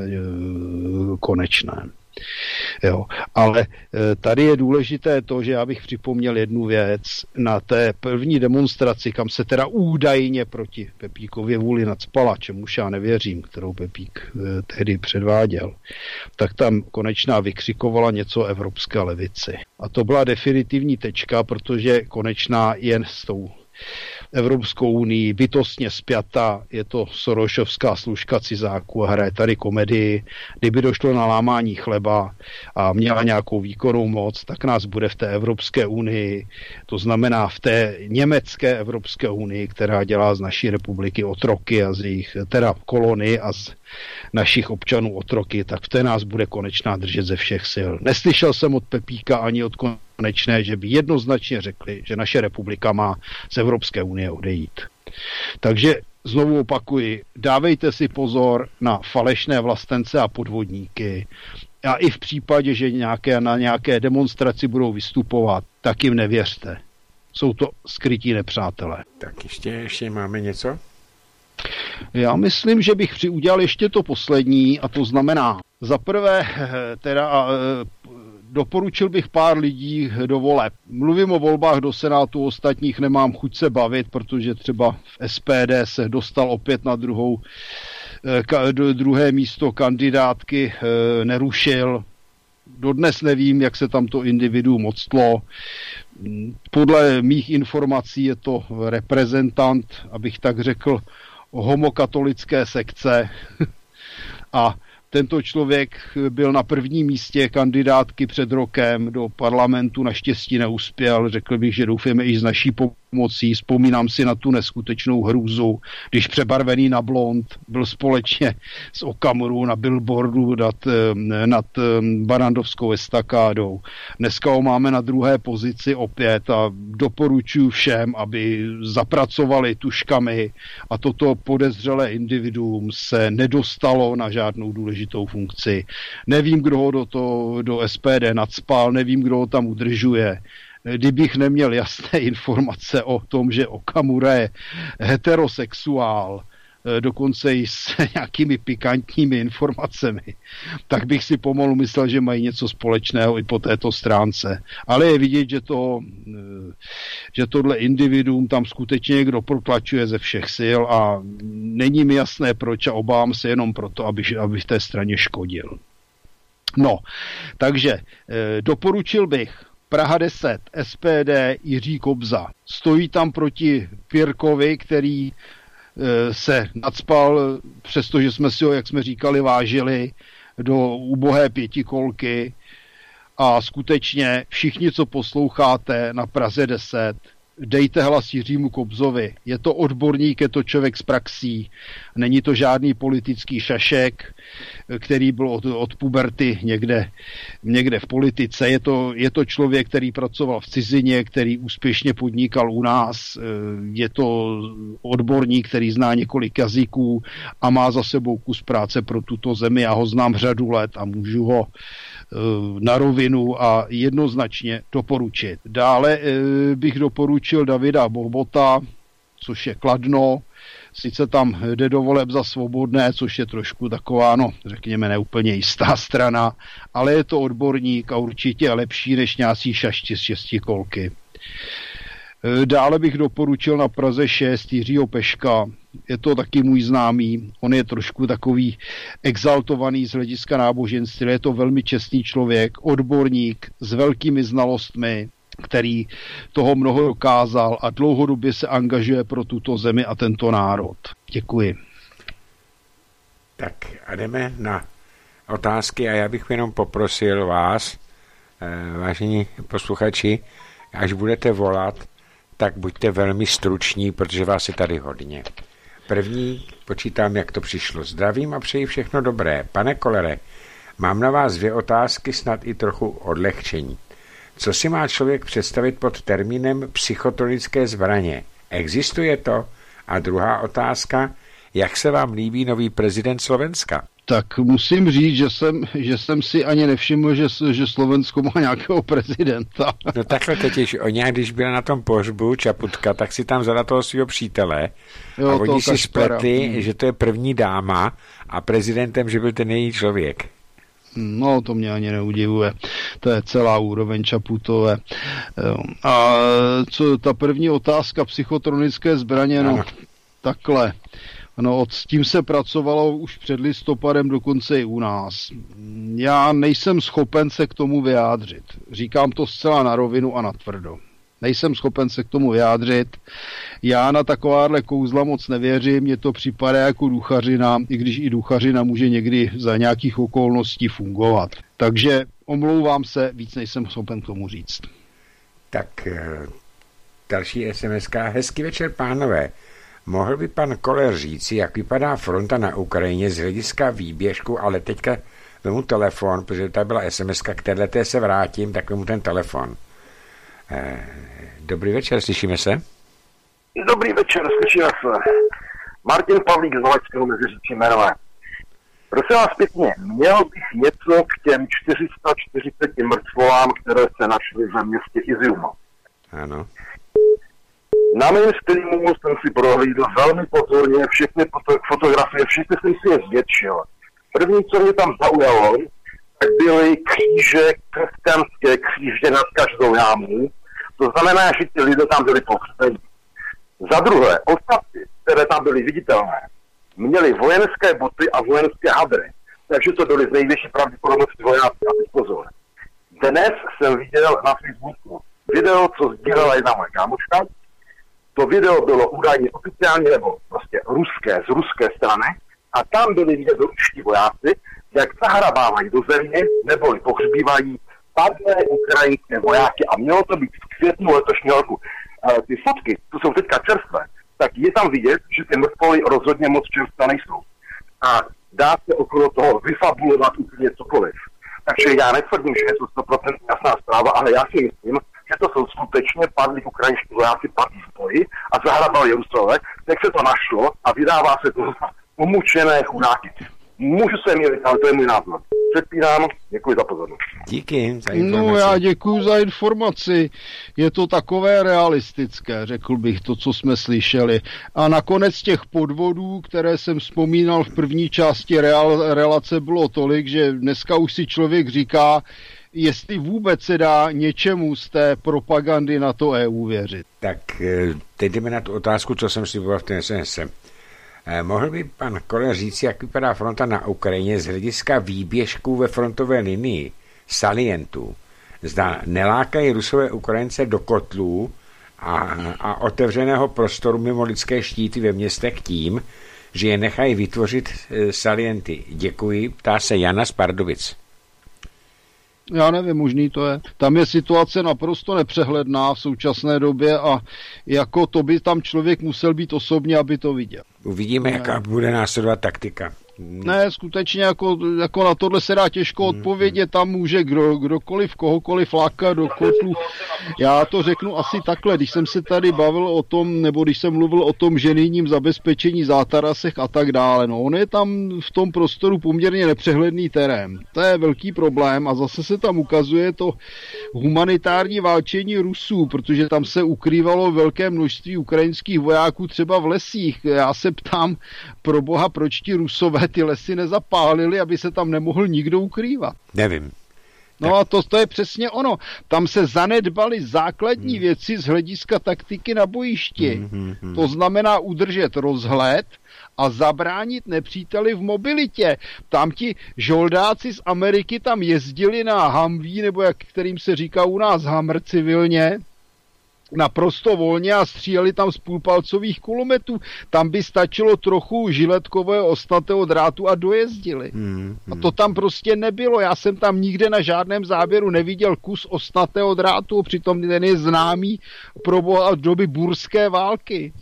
Konečné. Jo. Ale tady je důležité to, že já bych připomněl jednu věc. Na té první demonstraci, kam se teda údajně proti Pepíkově vůli nacpala, čemuž já nevěřím, kterou Pepík tehdy předváděl, tak tam Konečná vykřikovala něco o evropské levici. A to byla definitivní tečka, protože Konečná jen s tou Evropskou unii bytostně spjata, je to Sorosovská služka cizáků a hraje tady komedii. Kdyby došlo na lámání chleba a měla nějakou výkonnou moc, tak nás bude v té Evropské unii, to znamená v té německé Evropské unii, která dělá z naší republiky otroky a z jejich teda kolony a z našich občanů otroky, tak v té nás bude Konečná držet ze všech sil. Neslyšel jsem od Pepíka ani od Konečné, že by jednoznačně řekli, že naše republika má z Evropské unie odejít. Takže znovu opakuji, dávejte si pozor na falešné vlastence a podvodníky a i v případě, že na nějaké demonstraci budou vystupovat, tak jim nevěřte. Jsou to skrytí nepřátelé. Tak ještě máme něco? Já myslím, že bych udělal ještě to poslední, a to znamená, za prvé teda doporučil bych pár lidí do voleb. Mluvím o volbách do Senátu, ostatních nemám chuť se bavit, protože třeba v SPD se dostal opět na druhou druhé místo kandidátky nerušil. Dodnes nevím, jak se tam to individuum odstlo. Podle mých informací je to reprezentant, abych tak řekl, homokatolické sekce. A tento člověk byl na prvním místě kandidátky před rokem do parlamentu, naštěstí neuspěl. Řekl bych, že doufáme i s naší pomocí. Vzpomínám si na tu neskutečnou hrůzu, když přebarvený na blond byl společně s Okamurou na billboardu nad Barrandovskou estakádou. Dneska ho máme na druhé pozici opět a doporučuji všem, aby zapracovali tužkami a toto podezřelé individuum se nedostalo na žádnou důležitou funkci. Nevím, kdo ho do SPD nacpal, nevím, kdo ho tam udržuje. Kdybych neměl jasné informace o tom, že Okamura je heterosexuál, dokonce i s nějakými pikantními informacemi, tak bych si pomalu myslel, že mají něco společného i po této stránce. Ale je vidět, že tohle individuum tam skutečně někdo protlačuje ze všech sil a není mi jasné proč a obávám se jenom proto, aby té straně škodil. No, takže doporučil bych Praha 10, SPD, Jiří Kobza. Stojí tam proti Pirkovi, který se nacpal, přestože jsme si ho, jak jsme říkali, vážili do ubohé pětikolky a skutečně všichni, co posloucháte na Praze 10, dejte hlas Jiřímu Kobzovi. Je to odborník, je to člověk z praxí. Není to žádný politický šašek, který byl od puberty někde v politice. Je to člověk, který pracoval v cizině, který úspěšně podnikal u nás. Je to odborník, který zná několik jazyků a má za sebou kus práce pro tuto zemi. Já ho znám řadu let a můžu ho na rovinu a jednoznačně doporučit. Dále bych doporučil Davida Bohbota, což je Kladno, sice tam jde do voleb za Svobodné, což je trošku taková, řekněme, neúplně jistá strana, ale je to odborník a určitě lepší než nějací šašti z šestikolky. Dále bych doporučil na Praze 6 Jiřího Peška. Je to taky můj známý. On je trošku takový exaltovaný z hlediska náboženství. Je to velmi čestný člověk, odborník s velkými znalostmi, který toho mnoho dokázal a dlouhodobě se angažuje pro tuto zemi a tento národ. Děkuji. Tak a jdeme na otázky a já bych jenom poprosil vás, vážení posluchači, až budete volat, tak buďte velmi struční, protože vás je tady hodně. První počítám, jak to přišlo. Zdravím a přeji všechno dobré. Pane Kollere, mám na vás 2 otázky, snad i trochu odlehčení. Co si má člověk představit pod termínem psychotronické zbraně? Existuje to? A druhá otázka, jak se vám líbí nový prezident Slovenska? Tak musím říct, že jsem si ani nevšiml, že Slovensko má nějakého prezidenta. No takhle teď, když byla na tom pohřbu Čaputka, tak si tam zadal toho svého přítele a oni si spletli, že to je první dáma a prezidentem, že byl ten její člověk. No, to mě ani neudivuje. To je celá úroveň Čaputové. A co ta první otázka, psychotronické zbraně, takhle. No, s tím se pracovalo už před listopadem, dokonce i u nás. Já nejsem schopen se k tomu vyjádřit. Říkám to zcela na rovinu a natvrdo. Nejsem schopen se k tomu vyjádřit. Já na takováhle kouzla moc nevěřím, mně to připadá jako duchařina, i když i duchařina může někdy za nějakých okolností fungovat. Takže omlouvám se, víc nejsem schopen k tomu říct. Tak další SMS-ka. Hezký večer, pánové. Mohl by pan Koller říci, jak vypadá fronta na Ukrajině z hlediska výběžku, ale teďka vemu telefon, protože tady byla SMS-ka, kteréhle se vrátím, tak vemu ten telefon. Dobrý večer, slyšíme se? Dobrý večer, slyšíme se. Martin Pavlík z Valačského Meziříčí jmenové. Prosím vás pěkně, měl bych něco k těm 440 mrtvolám, které se našly ve městě Izium. Ano. Na mém streamu jsem si prohlídl velmi pozorně všechny fotografie, všechny jsem si je zvětšil. První, co mě tam zaujalo, tak byly kříže, křesťanské kříže nad každou jámou. To znamená, že ti lidé tam byli pohřbeni. Za druhé, ostatky, které tam byly viditelné, měli vojenské boty a vojenské hadry. Takže to byly z největší pravděpodobnosti vojáci. A teď pozor. Dnes jsem viděl na Facebooku video, co sdílela jedna moje kámoška. To video bylo údajně oficiálně nebo prostě ruské, z ruské strany. A tam byli vidět ruští vojáci, jak zahrabávají do země neboli pohřbívají padlé ukrajinské vojáky. A mělo to být v květnu letošního roku. Ty fotky, to jsou teďka čerstvé, tak je tam vidět, že ty mrtvoly rozhodně moc čerstvé nejsou. A dá se okolo toho vyfabulovat úplně cokoliv. Takže já netvrdím, že je to 100% jasná zpráva, ale já si myslím, že to jsou skutečně padlí ukrajinští vojáci padlí v boji a zahrabali Rusové, tak se to našlo a vydává se to umučené chudáky. Můžu se mýlit, ale to je můj názor. Předpínám, děkuji za pozornost. Díky za informaci. No já děkuji za informaci. Je to takové realistické, řekl bych, to, co jsme slyšeli. A nakonec těch podvodů, které jsem vzpomínal v první části relace, bylo tolik, že dneska už si člověk říká, jestli vůbec se dá něčemu z té propagandy na to EU věřit. Tak teď jdeme na tu otázku, co jsem sliboval v té SMS. Mohl by pan Koller říct, jak vypadá fronta na Ukrajině z hlediska výběžků ve frontové linii, salientů? Zda nelákají Rusové Ukrajince do kotlů a otevřeného prostoru mimo lidské štíty ve městech tím, že je nechají vytvořit salienty. Děkuji, ptá se Jana z Pardubic. Já nevím, možný to je. Tam je situace naprosto nepřehledná v současné době a jako to by tam člověk musel být osobně, aby to viděl. Uvidíme, jaká bude následovat taktika. Ne, skutečně jako na tohle se dá těžko odpovědět, tam může kdokoliv, kohokoliv lákat do kotlu. Já to řeknu asi takhle, když jsem se tady bavil o tom, nebo když jsem mluvil o tom ženijním zabezpečení zátarasech a tak dále, no on je tam v tom prostoru poměrně nepřehledný terén. To je velký problém a zase se tam ukazuje to humanitární válčení Rusů, protože tam se ukrývalo velké množství ukrajinských vojáků třeba v lesích. Já se ptám, pro boha, proč ti Rusové ty lesy nezapálili, aby se tam nemohl nikdo ukrývat. Nevím. No a to je přesně ono. Tam se zanedbaly základní věci z hlediska taktiky na bojišti. To znamená udržet rozhled a zabránit nepříteli v mobilitě. Tam ti žoldáci z Ameriky tam jezdili na Humvee, nebo jak kterým se říká u nás Hammer civilně, naprosto volně a stříleli tam z půlpalcových kulometů. Tam by stačilo trochu žiletkového ostnatého drátu a dojezdili. A to tam prostě nebylo. Já jsem tam nikde na žádném záběru neviděl kus ostnatého drátu, přitom ten je známý pro doby burské války.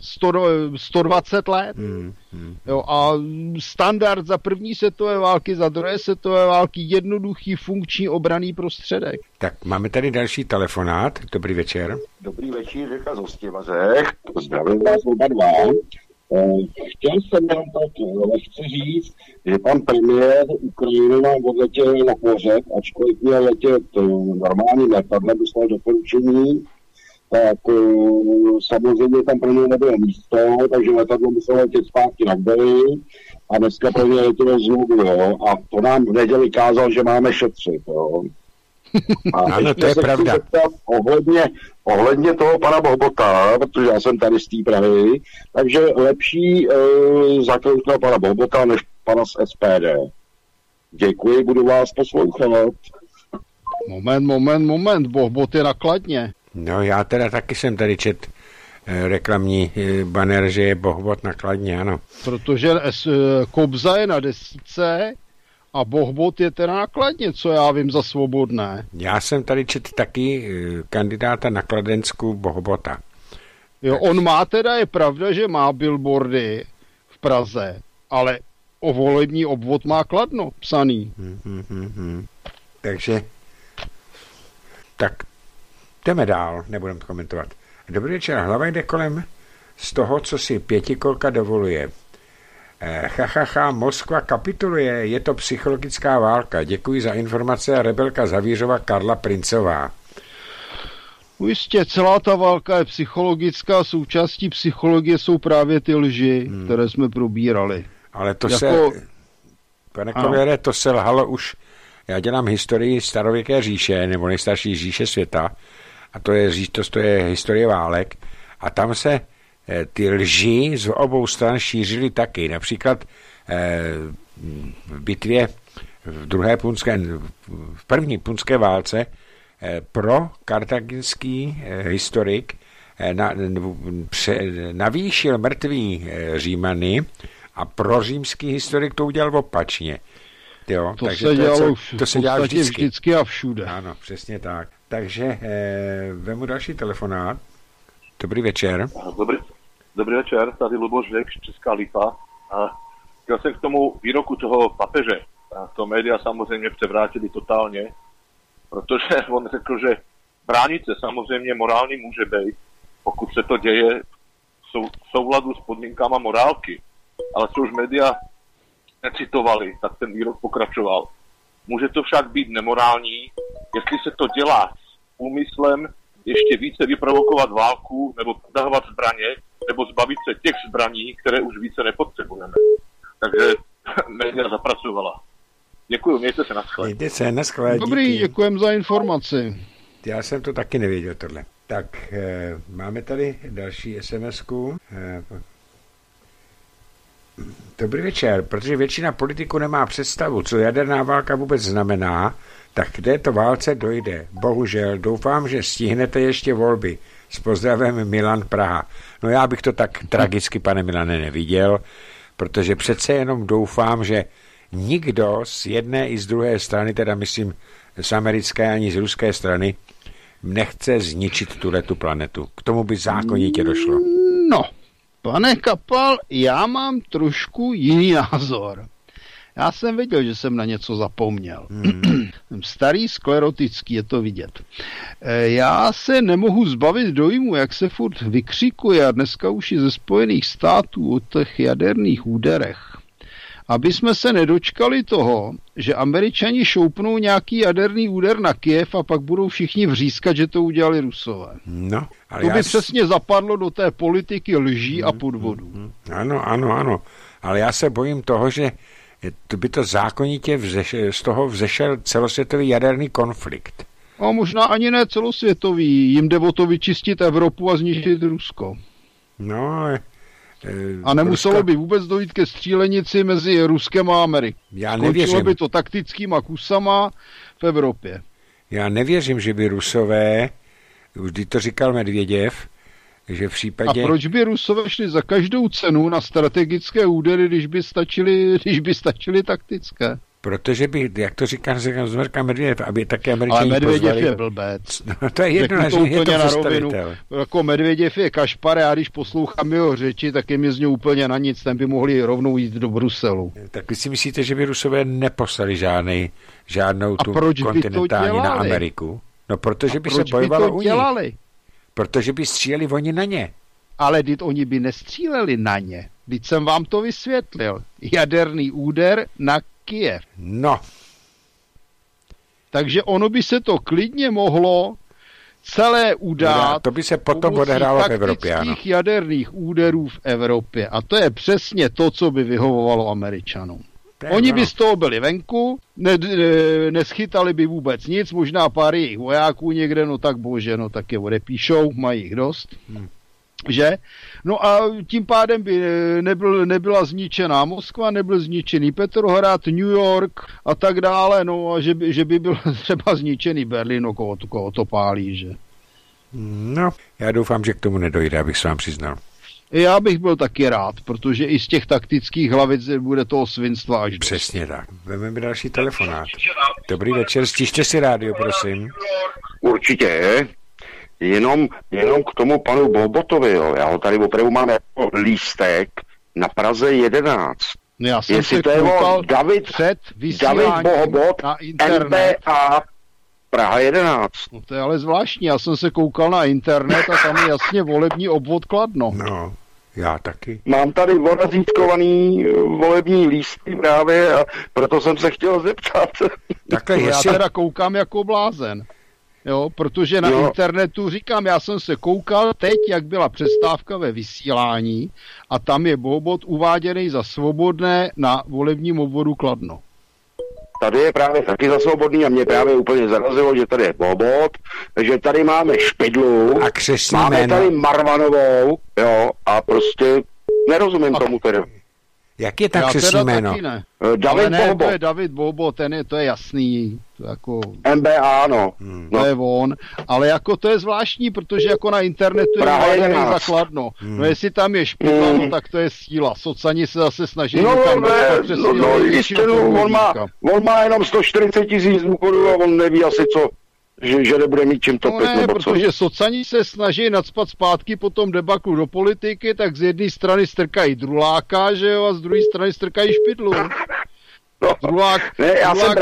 120 let. Jo, a standard za první světové války, za druhé světové války, jednoduchý funkční obranný prostředek. Tak máme tady další telefonát. Dobrý večer. Dobrý večer, Jirka z Hostivařech. Zdravím vás oba dva. Chtěl jsem vám tak lehce říct, že pan premiér Ukrajiny nám odletěl na pohřeb, ačkoliv měl letět normálním letadlem, dostal doporučení, tak samozřejmě tam pro něj nebylo místo, takže letadlo muselo letět zpátky na Beli a dneska pro něj letělo znovu, jo. A to nám v neděli kázal, že máme šetřit, jo. A ano, to je pravda. Ohledně toho pana Bohbota, protože já jsem tady z té Prahy, takže lepší zakroutnout pana Bohbota než pana z SPD. Děkuji, budu vás poslouchat. Moment, Bohbot je na Kladně. No já teda taky jsem tady čet reklamní banner, že je Bohbot na Kladně, ano. Protože Kobza je na desítce a Bohbot je teda na Kladně, co já vím za Svobodné. Já jsem tady čet taky kandidáta na Kladensku Bohbota. Jo, on má teda, je pravda, že má billboardy v Praze, ale o volební obvod má Kladno psaný. Takže tak jdeme dál, nebudeme komentovat. Dobrý večer, hlava jde kolem z toho, co si pětikolka dovoluje. Moskva kapituluje, je to psychologická válka. Děkuji za informace, rebelka Zavířova Karla Princová. Jistě, celá ta válka je psychologická, součástí psychologie jsou právě ty lži, které jsme probírali. Ale to pane Kollere, to se lhalo už, já dělám historii starověké říše, nebo nejstarší říše světa, a to je historie válek, a tam se ty lži z obou stran šířili taky. Například v bitvě v první punské válce kartaginský historik navýšil mrtvý Římany a římský historik to udělal opačně. Jo, to takže to se dělalo vždycky a všude. Ano, přesně tak. Takže vemu další telefonát. Dobrý večer. Dobrý večer, tady Luboš Řek, Česká Lípa. Chtěl jsem k tomu výroku toho papeže. To média samozřejmě převrátili totálně, protože on řekl, že bránit se samozřejmě morální může být, pokud se to děje v souladu s podmínkama morálky. Ale co už média necitovali, tak ten výrok pokračoval. Může to však být nemorální, jestli se to dělá s úmyslem ještě více vyprovokovat válku, nebo podahovat zbraně, nebo zbavit se těch zbraní, které už více nepotřebujeme. Takže média zapracovala. Děkuju, mějte se na shledanou. Dobrý, děkujem za informaci. Já jsem to taky nevěděl, tohle. Tak, máme tady další SMS-ku. Dobrý večer, protože většina politiků nemá představu, co jaderná válka vůbec znamená, tak k této válce dojde. Bohužel, doufám, že stihnete ještě volby. S pozdravem Milan Praha. No já bych to tak tragicky, pane Milane, neviděl, protože přece jenom doufám, že nikdo z jedné i z druhé strany, teda myslím z americké ani z ruské strany, nechce zničit tuhletu planetu. K tomu by zákonitě došlo. No, pane Kapal, já mám trošku jiný názor. Já jsem věděl, že jsem na něco zapomněl. Starý sklerotický, je to vidět. Já se nemohu zbavit dojmu, jak se furt vykřikuje a dneska už i ze Spojených států o těch jaderných úderech. Aby jsme se nedočkali toho, že Američani šoupnou nějaký jaderný úder na Kyjev a pak budou všichni vřískat, že to udělali Rusové. No, ale to by přesně zapadlo do té politiky lží a podvodů. Ano. Ale já se bojím toho, že by to zákonitě z toho vzešel celosvětový jaderný konflikt. A možná ani ne celosvětový. Jim jde o to vyčistit Evropu a zničit Rusko. No, ale... A nemuselo by vůbec dojít ke střílenici mezi Ruskem a Amerikou. Skončilo by to taktickýma kusama v Evropě. Já nevěřím, že by Rusové, vždy to říkal Medvěděv, že v případě... A proč by Rusové šli za každou cenu na strategické údery, když by stačily taktické? Protože by, jak to říká Zmerka Medvěděv, aby také Američani pozvali... Ale Medvěděv je blbec. No, to je jedno, že je to představitel. Jako Medvěděv je kašpar, já když poslouchám jeho řeči, tak je mi z něj úplně na nic, ten by mohli rovnou jít do Bruselu. Tak vy si myslíte, že by Rusové neposlali žádnou tu kontinentální na Ameriku? No, protože by se bojovalo u nich. Protože by stříleli oni na ně. Ale teď oni by nestříleli na ně. Teď jsem vám to vysvětlil. Jaderný úder na Kyjev. No. Takže ono by se to klidně mohlo celé udát. To by se potom odehrálo v Evropě. Taktických jaderných úderů v Evropě. A to je přesně to, co by vyhovovalo Američanům. Oni by z toho byli venku, neschytali by vůbec nic, možná pár jejich vojáků někde, no tak bože, no tak je odepíšou, mají jich dost. Že? No a tím pádem by nebyla zničená Moskva, nebyl zničený Petrohrad, New York a tak dále, no a že by byl třeba zničený Berlín, no koho to pálí, že? No, já doufám, že k tomu nedojde, abych se vám přiznal. Já bych byl taky rád, protože i z těch taktických hlavic bude toho svinstva až dost. Přesně tak. Vezmeme další telefonát. Dobrý večer, stište si rádio, prosím. Určitě. Jenom k tomu panu Bobotovi, jo. Já ho tady opravdu mám jako lístek na Praze 11. No já jsem se koukal před vysíláním na internet. NBA Praha 11. No to je ale zvláštní, já jsem se koukal na internet a tam je jasně volební obvod Kladno. No, já taky. Mám tady odrazíčkovaný volební lístky právě a proto jsem se chtěl zeptat. Takhle, já teda koukám jako blázen. Jo, protože na internetu, říkám, já jsem se koukal teď, jak byla přestávka ve vysílání a tam je Bobot uváděný za svobodné na volebním obvodu Kladno. tady je právě taky za Svobodný a mě právě úplně zarazilo, že tady je Bobot, že tady máme Špidlu, a křestní máme jméno. tady Marvanovou, jo, a prostě nerozumím tomu tedy. Jak je tam křestní jméno? David Bobo. To je David Bobo, to je jasný. To jako... MBA, no. To je on. Ale jako to je zvláštní, protože jako na internetu je uváděný zakladno. No jestli tam je Špidla, no tak to je síla. Socani se zase snaží... On má jenom 140 000 důchodů a on neví asi co, že nebude mít čím topit. No ne, protože socani se snaží nacpat zpátky po tom debaklu do politiky, tak z jedné strany strkají Druláka, že jo, a z druhé strany strkají Špidlu. No, Drulák, já jsem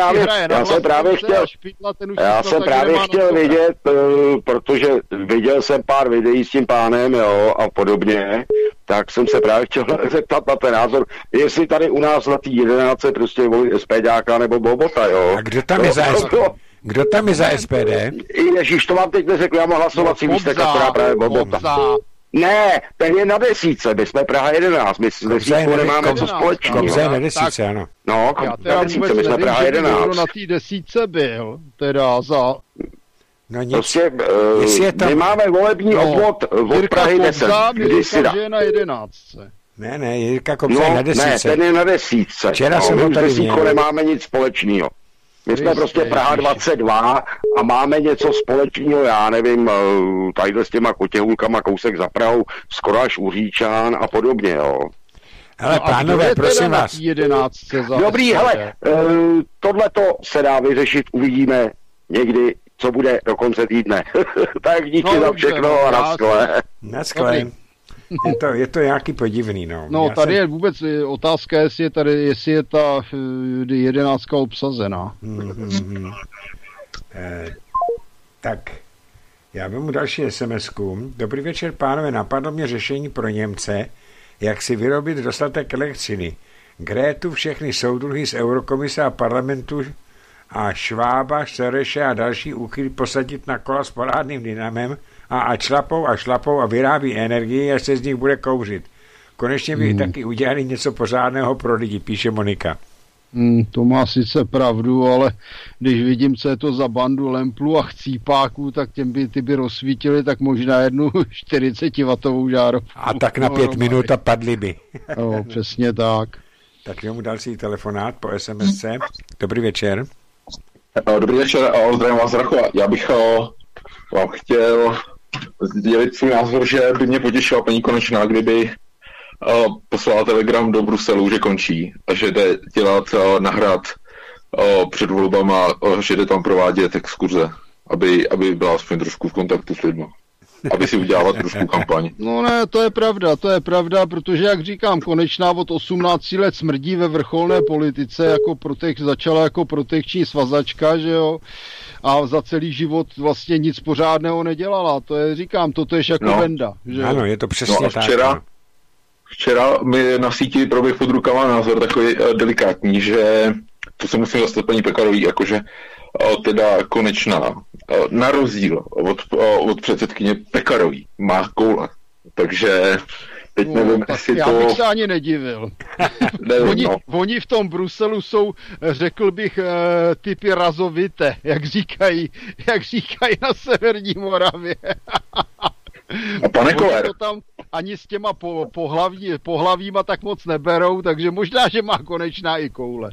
právě chtěl vědět, protože viděl jsem pár videí s tím pánem, jo, a podobně, tak jsem se právě chtěl zeptat na ten názor, jestli tady u nás na té 11 prostě volí SPDáka nebo Bobota, jo. A kdo tam je za SPD? Kdo tam je za SPD? Ježíš, to vám teď neřekl, já mám hlasovací lístek, akorát právě Bobota. Ne, ten je na 10, my jsme Praha 11, my s 10 nemáme co společného. Kobza je na 10, ano. No, na 10, my jsme Praha 11. Kdo na té 10 byl, teda za... No nic. Prostě my máme volební obvod od Prahy 10. Jirka je na 11. Ne, Jirka Kobza je na 10. Ne, ten je na 10. Včera jsem ho tady měl. Nemáme nic společného. My jsme prostě Praha 22 a máme něco společného, já nevím, tadyhle s těma Kotěhůlkama kousek za Prahou, skoro až u Říčán a podobně, jo. Hele, pánové, prosím vás. Dobrý, hele, tohleto se dá vyřešit, uvidíme někdy, co bude do konce týdne. Tak díky za všechno a naschle. Je to nějaký podivný, no. No, tady je vůbec otázka, jestli je ta 11 obsazená. Tak, já vemu další SMS-ku. Dobrý večer, pánové, napadlo mě řešení pro Němce, jak si vyrobit dostatek elektřiny. Grétu, všechny soudruhy z Eurokomise a parlamentu a Švába, Šereše a další úchyly posadit na kola s parádným dynamem a šlapou a vyrábí energii, až se z nich bude kouřit. Konečně by taky udělali něco pořádného pro lidi, píše Monika. To má sice pravdu, ale když vidím, co je to za bandu lemplů a chcípáků, tak ty by rozsvítili tak možná jednu 40W žárovku. A tak na 5 minut a padly by. No, přesně tak. Tak mu další telefonát po SMSce. Dobrý večer. Dobrý večer a zdravím vás, Rachova. Já bych vám chtěl sdělit svůj názor, že by mě potěšila paní Konečná, kdyby poslala telegram do Bruselu, že končí a že jde dělat na hrad před volbama, že jde tam provádět exkurze, aby byla aspoň trošku v kontaktu s lidmi. Aby si udělala trošku kampaň. No ne, to je pravda, protože jak říkám, Konečná od 18 let smrdí ve vrcholné politice, začala jako protekční svazačka, že jo, a za celý život vlastně nic pořádného nedělala, to je, říkám, to je jako Benda, že jo. Ano, je to přesně tak. Včera mi na síti proběh pod rukama názor takový delikátní, že to se musím zastat paní Pekarový, jakože teda Konečná, na rozdíl od předsedkyně Pekarový, má koule. Takže teď nevím, jestli já bych se ani nedivil. Oni v tom Bruselu jsou, řekl bych, typy razovité, jak říkají na severní Moravě. A pane Koller. To tam ani s těma pohlavíma tak moc neberou, takže možná, že má Konečná i koule.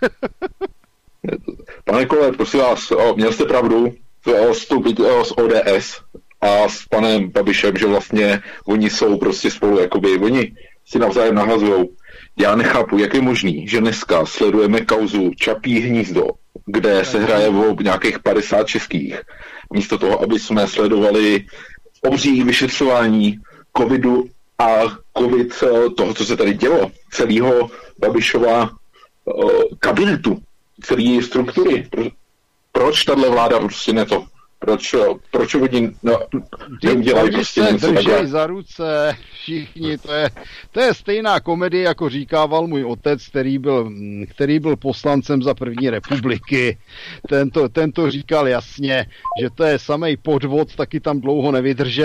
Pane Koller, prosím vás, měl jste pravdu vstoupit s ODS a s panem Babišem, že vlastně oni jsou prostě spolu, jakoby oni si navzájem nahazujou. Já nechápu, jak je možný, že dneska sledujeme kauzu Čapí hnízdo, kde se hraje o nějakých 50 českých, místo toho, aby jsme sledovali obří vyšetřování covidu a toho, co se tady dělo, celého Babišova kabinetu, celé struktury. Proč tahle vláda prostě ne to? Proč oni neudělají prostě něco takhle? Držej za ruce všichni, to je stejná komedie, jako říkával můj otec, který byl poslancem za první republiky. Tento říkal jasně, že to je samej podvod, taky tam dlouho nevydržel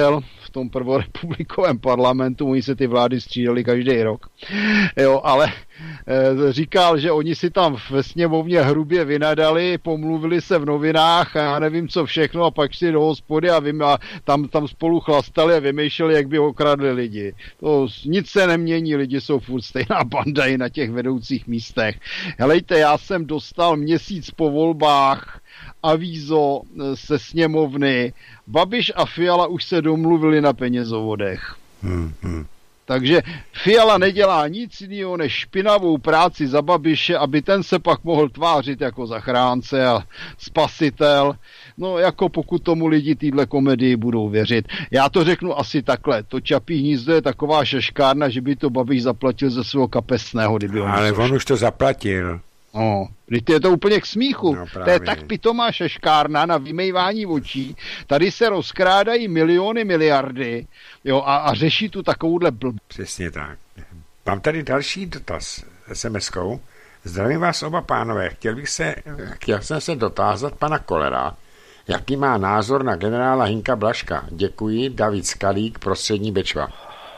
v tom prvorepublikovém parlamentu, oni se ty vlády střídali každý rok, jo, ale říkal, že oni si tam ve sněmovně hrubě vynadali, pomluvili se v novinách a já nevím co všechno a pak šli do hospody a tam spolu chlastali a vymýšleli, jak by okradli lidi. To nic se nemění, lidi jsou furt stejná banda i na těch vedoucích místech. Helejte, já jsem dostal měsíc po volbách avízo se sněmovny, Babiš a Fiala už se domluvili na penězovodech. Takže Fiala nedělá nic jiného než špinavou práci za Babiše, aby ten se pak mohl tvářit jako zachránce a spasitel. No jako pokud tomu lidi týhle komedii budou věřit. Já to řeknu asi takhle. To Čapí hnízdo je taková šaškárna, že by to Babiš zaplatil ze svého kapesného. Ale on už to zaplatil. No, je to úplně k smíchu. No, to je tak pitomá šaškárna na vymejvání očí. Tady se rozkrádají miliony, miliardy, jo, a řeší tu takovouhle Přesně tak. Mám tady další dotaz SMS-kou. Zdravím vás oba pánové. Chtěl jsem se dotázat pana Kollera, jaký má názor na generála Hinka Blažka. Děkuji, David Skalík, Prostřední Bečva.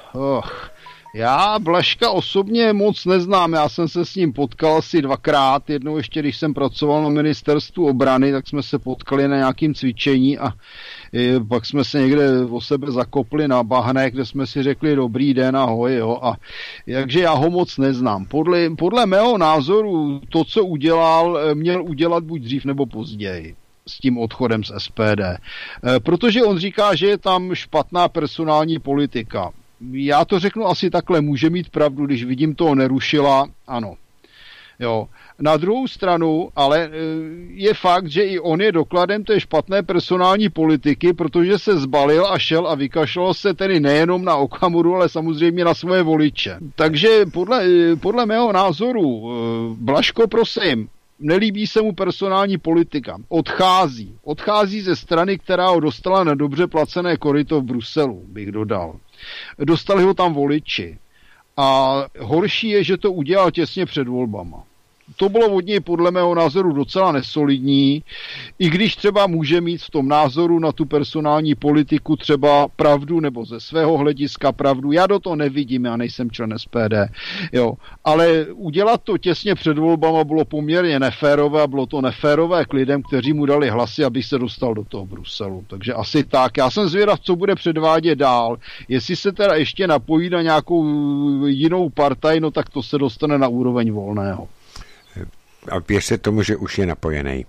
Já Blažka osobně moc neznám, já jsem se s ním potkal asi 2krát, jednou ještě, když jsem pracoval na ministerstvu obrany, tak jsme se potkali na nějakým cvičení a pak jsme se někde o sebe zakopli na bahne, kde jsme si řekli dobrý den, ahoj, jo, a takže já ho moc neznám. Podle mého názoru to, co udělal, měl udělat buď dřív nebo později s tím odchodem z SPD, protože on říká, že je tam špatná personální politika. Já to řeknu asi takhle, může mít pravdu, když vidím toho Nerušila, ano. Jo. Na druhou stranu, ale je fakt, že i on je dokladem té špatné personální politiky, protože se zbalil a šel a vykašlal se tedy nejenom na Okamuru, ale samozřejmě na svoje voliče. Takže podle mého názoru, Blažko, prosím, nelíbí se mu personální politika. Odchází ze strany, která ho dostala na dobře placené koryto v Bruselu, bych dodal. Dostali ho tam voliči. A horší je, že to udělal těsně před volbama. To bylo od něj podle mého názoru docela nesolidní, i když třeba může mít v tom názoru na tu personální politiku třeba pravdu, nebo ze svého hlediska pravdu. Já do toho nevidím, já nejsem člen SPD. Jo. Ale udělat to těsně před volbama bylo poměrně neférové a bylo to neférové k lidem, kteří mu dali hlasy, aby se dostal do toho Bruselu. Takže asi tak. Já jsem zvědav, co bude předvádět dál. Jestli se teda ještě napojí na nějakou jinou partaj, no tak to se dostane na úroveň Volného. A věřte tomu, že už je napojený.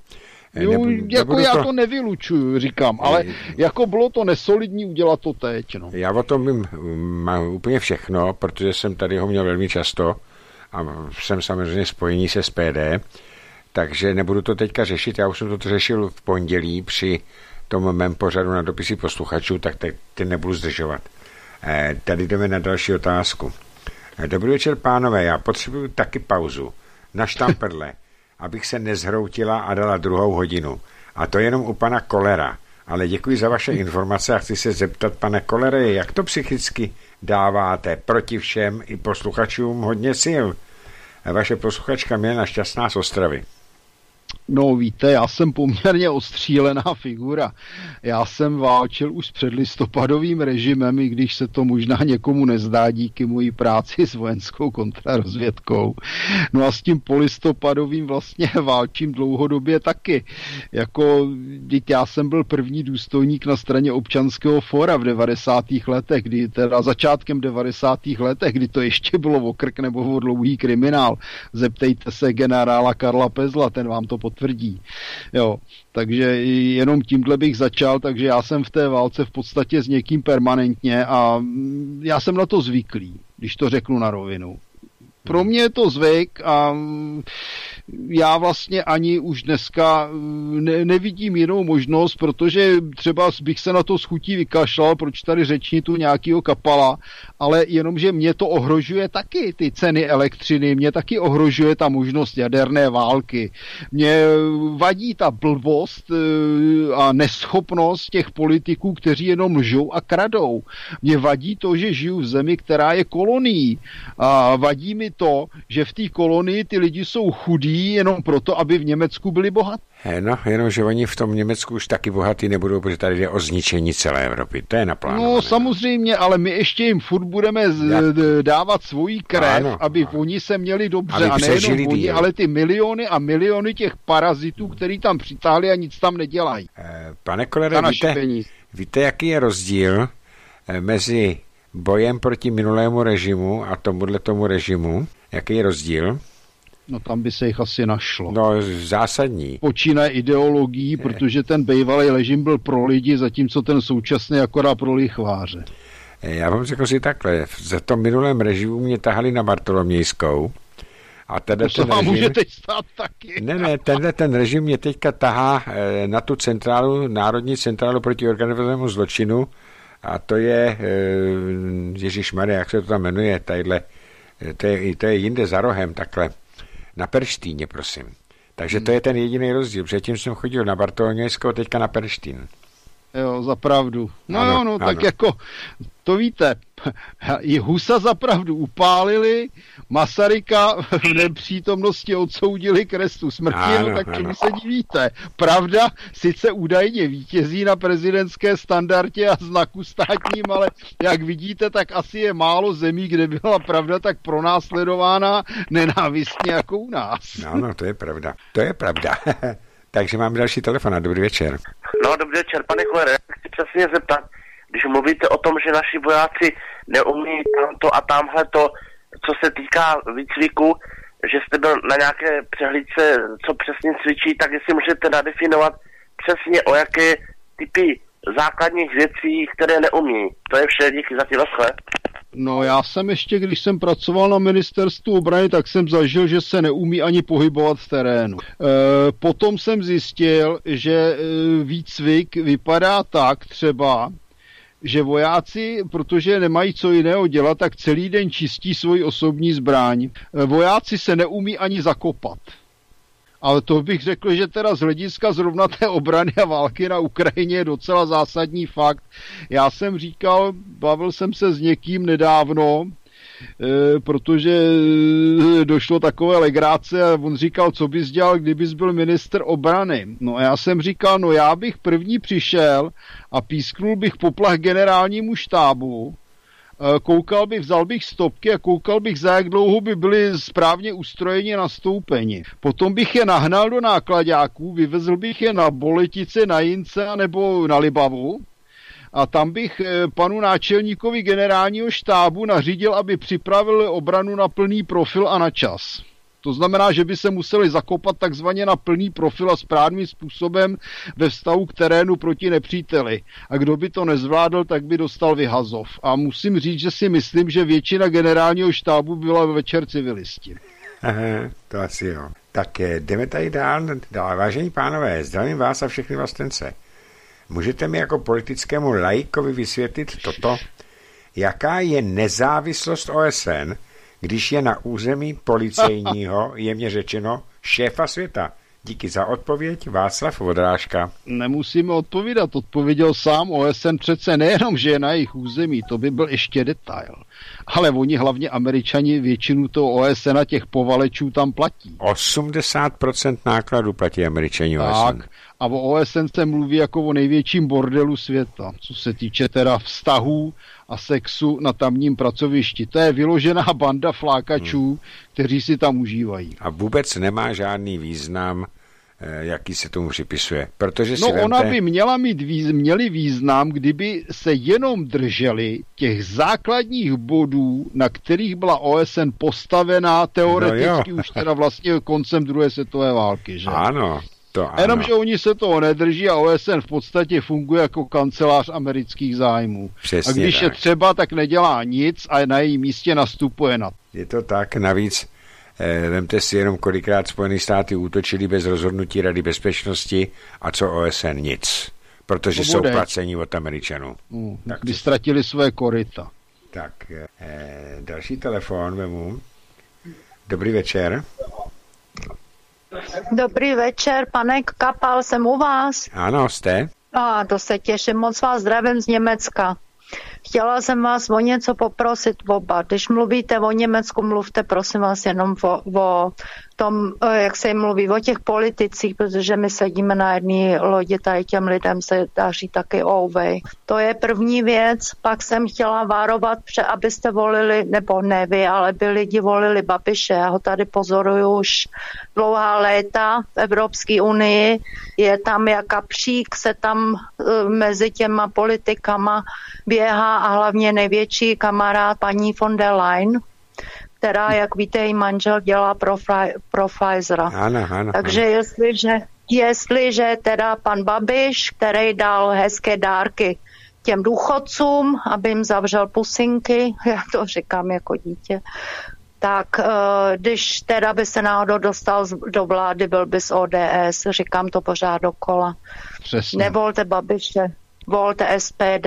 Já to nevylučuju, říkám, ale jako bylo to nesolidní udělat to teď. No. Já o tom vím úplně všechno, protože jsem tady ho měl velmi často a jsem samozřejmě spojení se SPD, takže nebudu to teďka řešit. Já už jsem to řešil v pondělí při tom mém pořadu na dopisy posluchačů, tak teď nebudu zdržovat. Tady jdeme na další otázku. Dobrý večer, pánové, já potřebuju taky pauzu na štamperle, abych se nezhroutila a dala 2. hodinu. A to jenom u pana Kollera. Ale děkuji za vaše informace a chci se zeptat, pane Kollere, jak to psychicky dáváte proti všem i posluchačům hodně sil? Vaše posluchačka Milena Šťastná z Ostravy. No víte, já jsem poměrně ostřílená figura. Já jsem válčil už s předlistopadovým režimem, i když se to možná někomu nezdá díky mojí práci s vojenskou kontrarozvědkou. No a s tím polistopadovým vlastně válčím dlouhodobě taky. Jako, já jsem byl první důstojník na straně Občanského fóra v 90. letech, teda začátkem 90. letech, kdy to ještě bylo o krk nebo o dlouhý kriminál. Zeptejte se generála Karla Pezla, ten vám to potvrdí. Jo, takže jenom tímhle bych začal, takže já jsem v té válce v podstatě s někým permanentně a já jsem na to zvyklý, když to řeknu na rovinu. Pro mě je to zvyk a já vlastně ani už dneska nevidím jinou možnost, protože třeba bych se na to s chutí vykašlal, proč tady řečni tu nějakýho Kapala, ale jenomže mě to ohrožuje taky ty ceny elektřiny, mě taky ohrožuje ta možnost jaderné války. Mě vadí ta blbost a neschopnost těch politiků, kteří jenom lžou a kradou. Mě vadí to, že žiju v zemi, která je kolonií. A vadí mi to, že v té kolonii ty lidi jsou chudí chtějí jenom proto, aby v Německu byli bohatí. No, jenomže oni v tom Německu už taky bohatí nebudou, protože tady jde o zničení celé Evropy. To je naplánované. No samozřejmě, ale my ještě jim furt budeme dávat svoji krev, aby oni se měli dobře. A nejenom oni, ale ty miliony a miliony těch parazitů, který tam přitáhli a nic tam nedělají. Pane Kollere, víte, jaký je rozdíl mezi bojem proti minulému režimu a tomu režimu? Jaký je rozdíl? No tam by se jich asi našlo. No zásadní. Počínaje ideologií, protože ten bývalý režim byl pro lidi, zatímco ten současný akorát pro lichváře. Já vám řekl si takhle, za tom minulém režimu mě tahali na Bartolomějskou. A to se vám může teď stát taky. Ne, ten režim mě teďka tahá na tu centrálu, Národní centrálu proti organizovanému zločinu a to je, ježišmarja, jak se to tam jmenuje, tadyhle, to je jinde za rohem, takhle, na Perštíně, prosím. Takže to je ten jediný rozdíl. Předtím jsem chodil na Bartolomějskou, teďka na Perštín. Jo, za pravdu. No, tak jako, to víte, i Husa za pravdu upálili, Masaryka v nepřítomnosti odsoudili k trestu smrti, tak čemu se divíte? Pravda sice údajně vítězí na prezidentské standardě a znaku státním, ale jak vidíte, tak asi je málo zemí, kde byla pravda tak pronásledována nenávistně jako u nás. No, to je pravda. To je pravda. Takže mám další telefon. Dobrý večer. No, dobrý večer, pane Kollere. Chci přesně zeptat, když mluvíte o tom, že naši vojáci neumí tamto a tamhle to, co se týká výcviku, že jste byl na nějaké přehlídce, co přesně cvičí, tak jestli můžete nadefinovat přesně o jaké typy základních věcí, které neumí. To je vše, díky za tyhle. No já jsem ještě, když jsem pracoval na ministerstvu obrany, tak jsem zažil, že se neumí ani pohybovat v terénu. Potom jsem zjistil, že výcvik vypadá tak třeba, že vojáci, protože nemají co jiného dělat, tak celý den čistí svoji osobní zbraň. Vojáci se neumí ani zakopat. Ale to bych řekl, že teda z hlediska zrovna té obrany a války na Ukrajině je docela zásadní fakt. Já jsem říkal, bavil jsem se s někým nedávno, protože došlo takové legráce a on říkal, co bys dělal, kdybys byl ministr obrany. No a já jsem říkal, já bych první přišel a písknul bych poplach generálnímu štábu, vzal bych stopky a koukal bych, za jak dlouho by byli správně ustrojeni nastoupeni. Potom bych je nahnal do nákladáků, vyvezl bych je na Boletice, na Jince nebo na Libavu a tam bych panu náčelníkovi generálního štábu nařídil, aby připravil obranu na plný profil a na čas. To znamená, že by se museli zakopat takzvaně na plný profil a správným způsobem ve vztahu k terénu proti nepříteli. A kdo by to nezvládl, tak by dostal vyhazov. A musím říct, že si myslím, že většina generálního štábu byla večer civilisti. To asi jo. Tak jdeme tady dál. Vážení pánové, zdravím vás a všechny vlastence. Můžete mi jako politickému laikovi vysvětlit toto? Jaká je nezávislost OSN, když je na území policejního, jemně řečeno, šéfa světa? Díky za odpověď, Václav Vodrážka. Nemusíme odpovídat, odpověděl sám. OSN přece nejenom, že je na jejich území, to by byl ještě detail. Ale oni, hlavně Američani, většinu toho OSN a těch povalečů tam platí. 80% nákladů platí Američani OSN. Tak, a o OSN se mluví jako o největším bordelu světa, co se týče teda vztahů a sexu na tamním pracovišti. To je vyložená banda flákačů, kteří si tam užívají. A vůbec nemá žádný význam, jaký se tomu připisuje. Protože si ona by měli význam, kdyby se jenom drželi těch základních bodů, na kterých byla OSN postavená teoreticky už teda vlastně koncem druhé světové války. Že? Ano. Jenomže oni se toho nedrží a OSN v podstatě funguje jako kancelář amerických zájmů. Přesně a když tak. Je třeba, tak nedělá nic a na jejím místě nastupuje na to. Je to tak, navíc vemte si jenom, kolikrát Spojené státy útočili bez rozhodnutí Rady bezpečnosti a co OSN nic. Protože jsou placení od Američanů. Tak by ztratili své koryta. Tak, další telefon vemu. Dobrý večer. Dobrý večer, pane Kapal, jsem u vás. Ano, jste. To se těším, moc vás zdravím z Německa. chtěla jsem vás o něco poprosit oba. Když mluvíte o Německu, mluvte prosím vás jenom o tom, jak se jim mluví, o těch politicích, protože my sedíme na jedné lodi, tady těm lidem se daří taky ouvej. To je první věc. Pak jsem chtěla varovat, abyste volili, nebo ne vy, ale by lidi volili Babiše. Já ho tady pozoruju už dlouhá léta v Evropské unii. Je tam jak kapřík, se tam mezi těma politikama běhá a hlavně největší kamarád paní von der Leyen, která, jak víte, její manžel dělá pro Pfizera. Ano. Takže jestliže teda pan Babiš, který dal hezké dárky těm důchodcům, aby jim zavřel pusinky, já to říkám jako dítě, tak když teda by se náhodou dostal do vlády, byl by z ODS, říkám to pořád dokola. Přesně. Nevolte Babiše, volte SPD.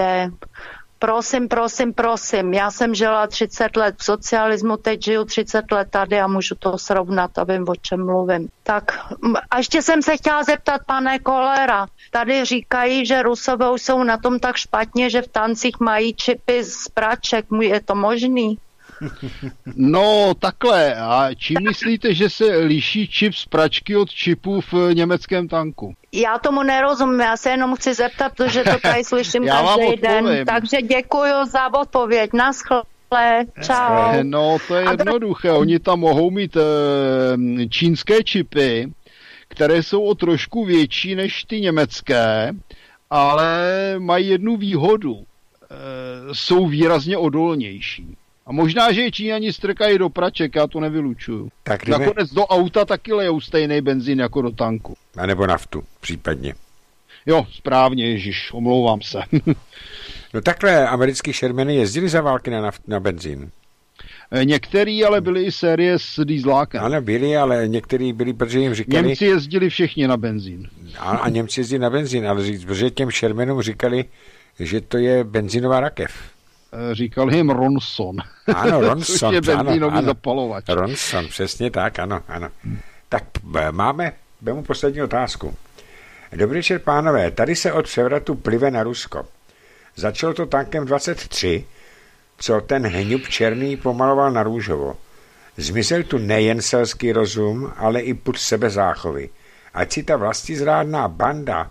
Prosím. Já jsem žila 30 let v socialismu, teď žiju 30 let tady a můžu to srovnat a vím, o čem mluvím. Tak a ještě jsem se chtěla zeptat, pane Kollera. Tady říkají, že Rusové už jsou na tom tak špatně, že v tancích mají čipy z praček. Je to možný? No takhle, a čím myslíte, že se liší čip z pračky od čipu v německém tanku? Já tomu nerozumím, já se jenom chci zeptat, protože to tady slyším každý den. Takže děkuji za odpověď. Naschle, čau. No to je jednoduché, oni tam mohou mít čínské čipy, které jsou o trošku větší než ty německé, ale mají jednu výhodu. Jsou výrazně odolnější. A možná, že je Číňani strkají do praček, já to nevylučuju. Tak nakonec do auta taky lejou stejný benzín jako do tanku. A nebo naftu, případně. Jo, správně, ježiš, omlouvám se. No takhle, americký Shermany jezdili za války na benzín. Některý, ale byly i série s dýzlákem. Ano, byli, ale některý byli, protože jim říkali... Němci jezdili všichni na benzín. A Němci jezdili na benzín, ale protože těm Shermanům říkali, že to je benzínová rakev. Říkal jim Ronson. Ano, Ronson. Což je benzínový zapalovač. Ronson, přesně tak, ano. Tak vemu poslední otázku. Dobrý večer, pánové, tady se od převratu plive na Rusko. Začalo to tankem 23, co ten hňub černý pomaloval na růžovo. Zmizel tu nejen selský rozum, ale i pud sebezáchovy. Ať si ta vlastizrádná banda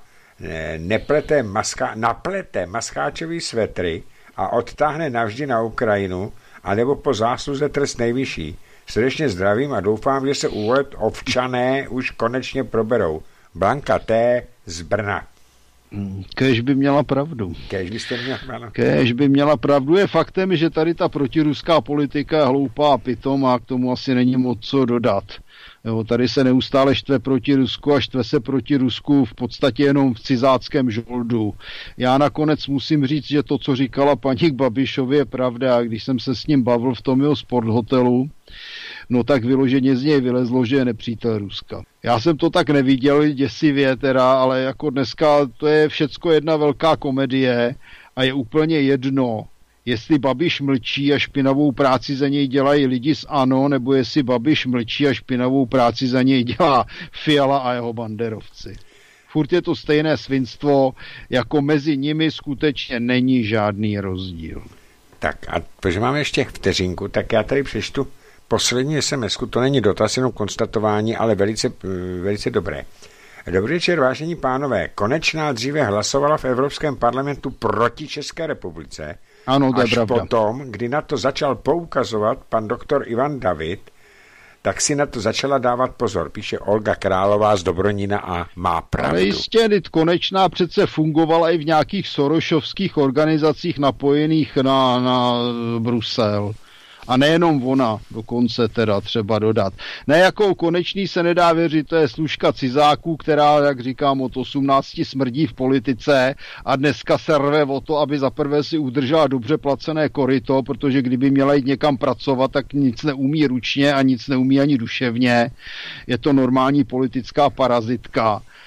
naplete mascháčový svetry a odtáhne navždy na Ukrajinu, anebo po zásluze trest nejvyšší. Srdečně zdravím a doufám, že se úlet občané už konečně proberou. Blanka T. z Brna. Kéž by měla pravdu. Kéž by měla pravdu. Je faktem, že tady ta protiruská politika je hloupá a pitomá, k tomu asi není moc co dodat. Jo, tady se neustále štve proti Rusku a štve se proti Rusku v podstatě jenom v cizáckém žoldu. Já nakonec musím říct, že to, co říkala paní k Babišovi, je pravda. Když jsem se s ním bavil v tom jeho sporthotelu, no tak vyloženě z něj vylezlo, že je nepřítel Ruska. Já jsem to tak neviděl děsivě teda, ale jako dneska to je všecko jedna velká komedie a je úplně jedno, jestli Babiš mlčí a špinavou práci za něj dělají lidi z ANO, nebo jestli Babiš mlčí a špinavou práci za něj dělá Fiala a jeho banderovci. Furt je to stejné svinstvo, jako mezi nimi skutečně není žádný rozdíl. Tak a protože máme ještě vteřinku, tak já tady přečtu poslední SMS-ku, to není dotaz, jenom konstatování, ale velice dobré. Dobrý večer, vážení pánové. Konečná dříve hlasovala v Evropském parlamentu proti České republice. Ano, to je až pravda. potom, kdy na to začal poukazovat pan doktor Ivan David, tak si na to začala dávat pozor. Píše Olga Králová z Dobronína a má pravdu. Ale jistě, Konečná přece fungovala i v nějakých sorošovských organizacích napojených na Brusel. A nejenom ona, dokonce teda třeba dodat. Ne, jako Konečný se nedá věřit, to je služka cizáků, která, jak říkám, od 18 smrdí v politice a dneska se rve o to, aby zaprvé si udržela dobře placené koryto, protože kdyby měla jít někam pracovat, tak nic neumí ručně a nic neumí ani duševně. Je to normální politická parazitka.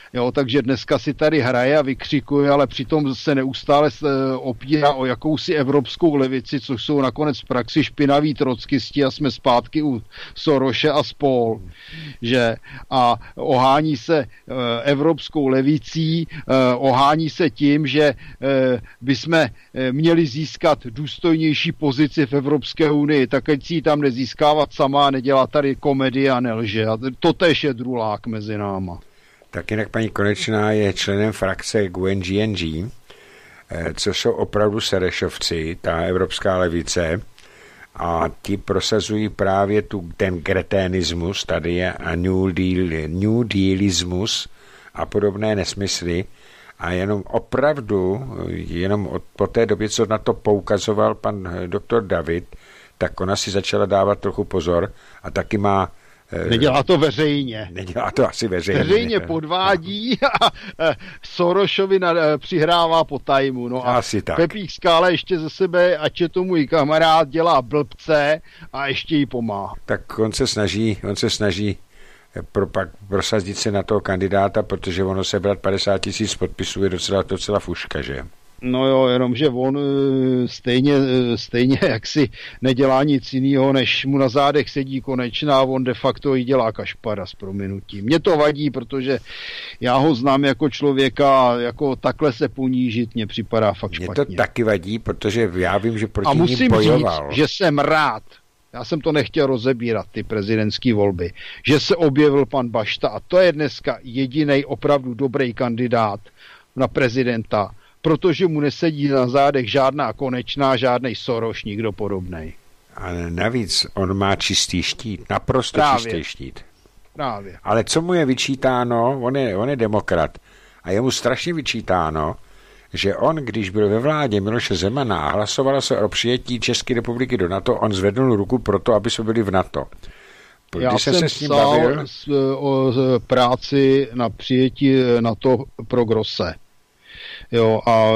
Jo, takže dneska si tady hraje a vykřikuje, ale přitom se neustále opírá o jakousi evropskou levici, což jsou nakonec v praxi špinaví trockisti a jsme zpátky u Soroše a spol. Že? A ohání se evropskou levicí, ohání se tím, že bychom měli získat důstojnější pozici v Evropské unii, tak ať si ji tam nezískávat sama a nedělá tady komedii a nelže. A to též je drulák mezi náma. Tak jinak paní Konečná je členem frakce GUNGNG, co jsou opravdu serešovci, ta evropská levice, a ti prosazují právě ten greténismus, tady je a New Dealismus a podobné nesmysly. A jenom opravdu, po té době, co na to poukazoval pan doktor David, tak ona si začala dávat trochu pozor a taky má... Nedělá to veřejně. Nedělá to asi veřejně. Veřejně podvádí a Sorošovi přihrává po tajmu. No a asi tak. Pepík Skála ještě ze sebe, ať je to můj kamarád, dělá blbce a ještě jí pomáhá. Tak on se snaží prosadit se na toho kandidáta, protože ono sebrat 50 000 podpisů je docela fuška, že? No jo, jenomže on stejně jaksi nedělá nic jiného, než mu na zádech sedí Konečná a on de facto ji dělá kašpara s prominutím. Mě to vadí, protože já ho znám jako člověka a jako takhle se ponížit mě připadá fakt špatně. Mě to taky vadí, protože já vím, že proti ní bojoval. A musím říct, že jsem rád, já jsem to nechtěl rozebírat, ty prezidentské volby, že se objevil pan Bašta a to je dneska jedinej opravdu dobrý kandidát na prezidenta, protože mu nesedí na zádech žádná Konečná, žádnej Soros, nikdo podobnej. A navíc on má čistý štít, naprosto čistý štít. Právě. Ale co mu je vyčítáno, on je demokrat a je mu strašně vyčítáno, že on, když byl ve vládě Miloše Zemana a hlasovalo se o přijetí České republiky do NATO, on zvednul ruku pro to, aby jsme byli v NATO. Já jsem psal o práci na přijetí NATO pro Grosse. Jo, a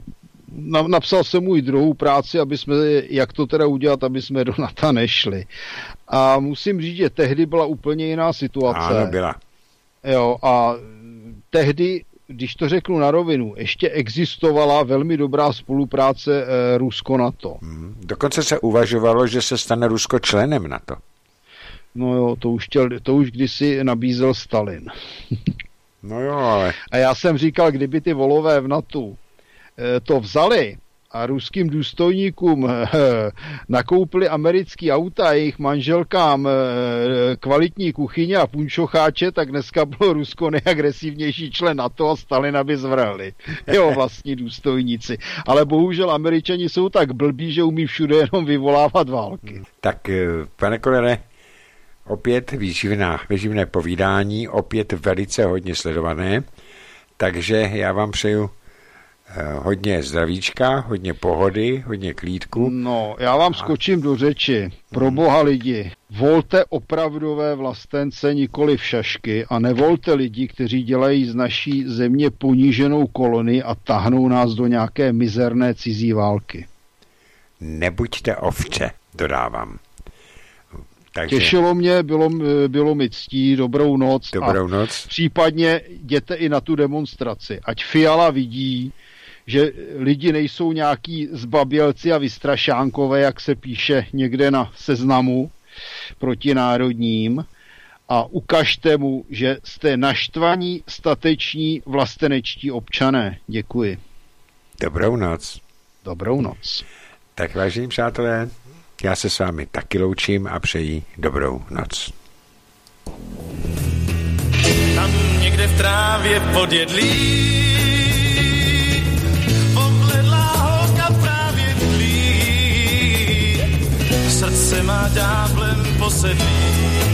napsal jsem můj druhou práci, jak to teda udělat, aby jsme do NATO nešli. A musím říct, že tehdy byla úplně jiná situace. Ano, byla. Jo, a tehdy, když to řeknu na rovinu, ještě existovala velmi dobrá spolupráce Rusko-NATO. Dokonce se uvažovalo, že se stane Rusko členem NATO. No jo, to už kdysi nabízel Stalin. No jo, ale... A já jsem říkal, kdyby ty volové v NATO to vzali a ruským důstojníkům nakoupili americký auta a jejich manželkám kvalitní kuchyně a punčocháče, tak dneska bylo Rusko nejagresivnější člen NATO a Stalina by zvrhli. Jo, vlastní důstojníci. Ale bohužel Američani jsou tak blbí, že umí všude jenom vyvolávat války. Tak, pane Kolere, opět výživné povídání, opět velice hodně sledované, takže já vám přeju hodně zdravíčka, hodně pohody, hodně klídku. No, já vám skočím do řeči. Pro boha lidi, volte opravdové vlastence, nikoli v šašky a nevolte lidi, kteří dělají z naší země poníženou kolonii a tahnou nás do nějaké mizerné cizí války. Nebuďte ovce, dodávám. Takže... Těšilo mě, bylo mi ctí, dobrou noc. Dobrou noc. Případně jděte i na tu demonstraci. Ať Fiala vidí, že lidi nejsou nějaký zbabělci a vystrašánkové, jak se píše někde na Seznamu protinárodním, a ukažte mu, že jste naštvaní, stateční, vlastenečtí občané. Děkuji. Dobrou noc. Dobrou noc. Tak vážení přátelé, já se s vámi taky loučím a přeji dobrou noc. Tam někde v trávě podjedlí obledlá holka právě dlí, srdce má ďáblem posedlí.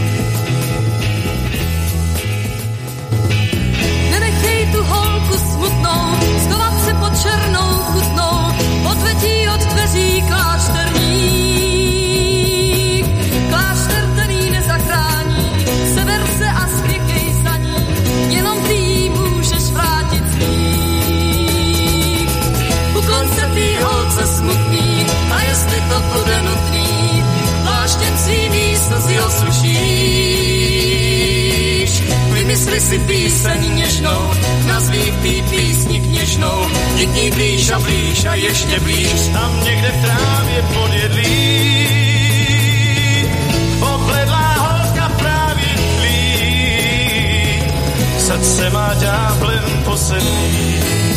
Nenechej tu holku smutnou, schovat se pod černou chutnou, odvetí od dveří klášterník. Klášter, který nezachrání, sever se a spěkej za ní, jenom ty jí můžeš vrátit smích. U konce tý holce smutný, a jestli to bude nutný, pláštěm svým slzy Jestli si píseň něžnou, nazví tý písni kněžnou, jdi k ní blíž a ještě blíž. Tam někde v trávě podjedlí, obledlá holka právě tlí, srdce má ďáblem posedlý.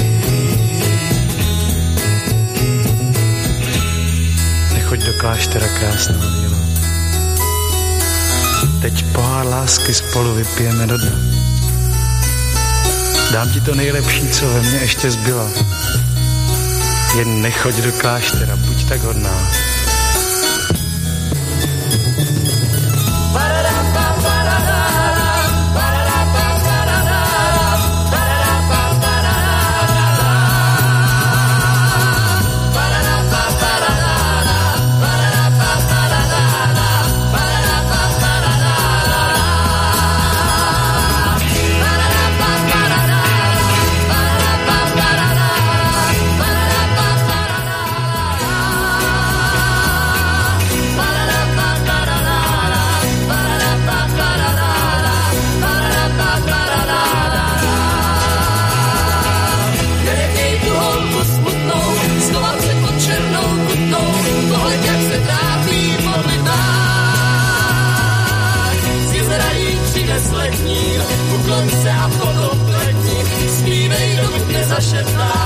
Nechoď do kláštera, krásná vílo, teď pohár lásky spolu vypijeme do dna. Dám ti to nejlepší, co ve mně ještě zbylo. Jen nechoď do kláštera, buď tak hodná. Uklon se a potom kletní, zpívej, dokud nezašeptá.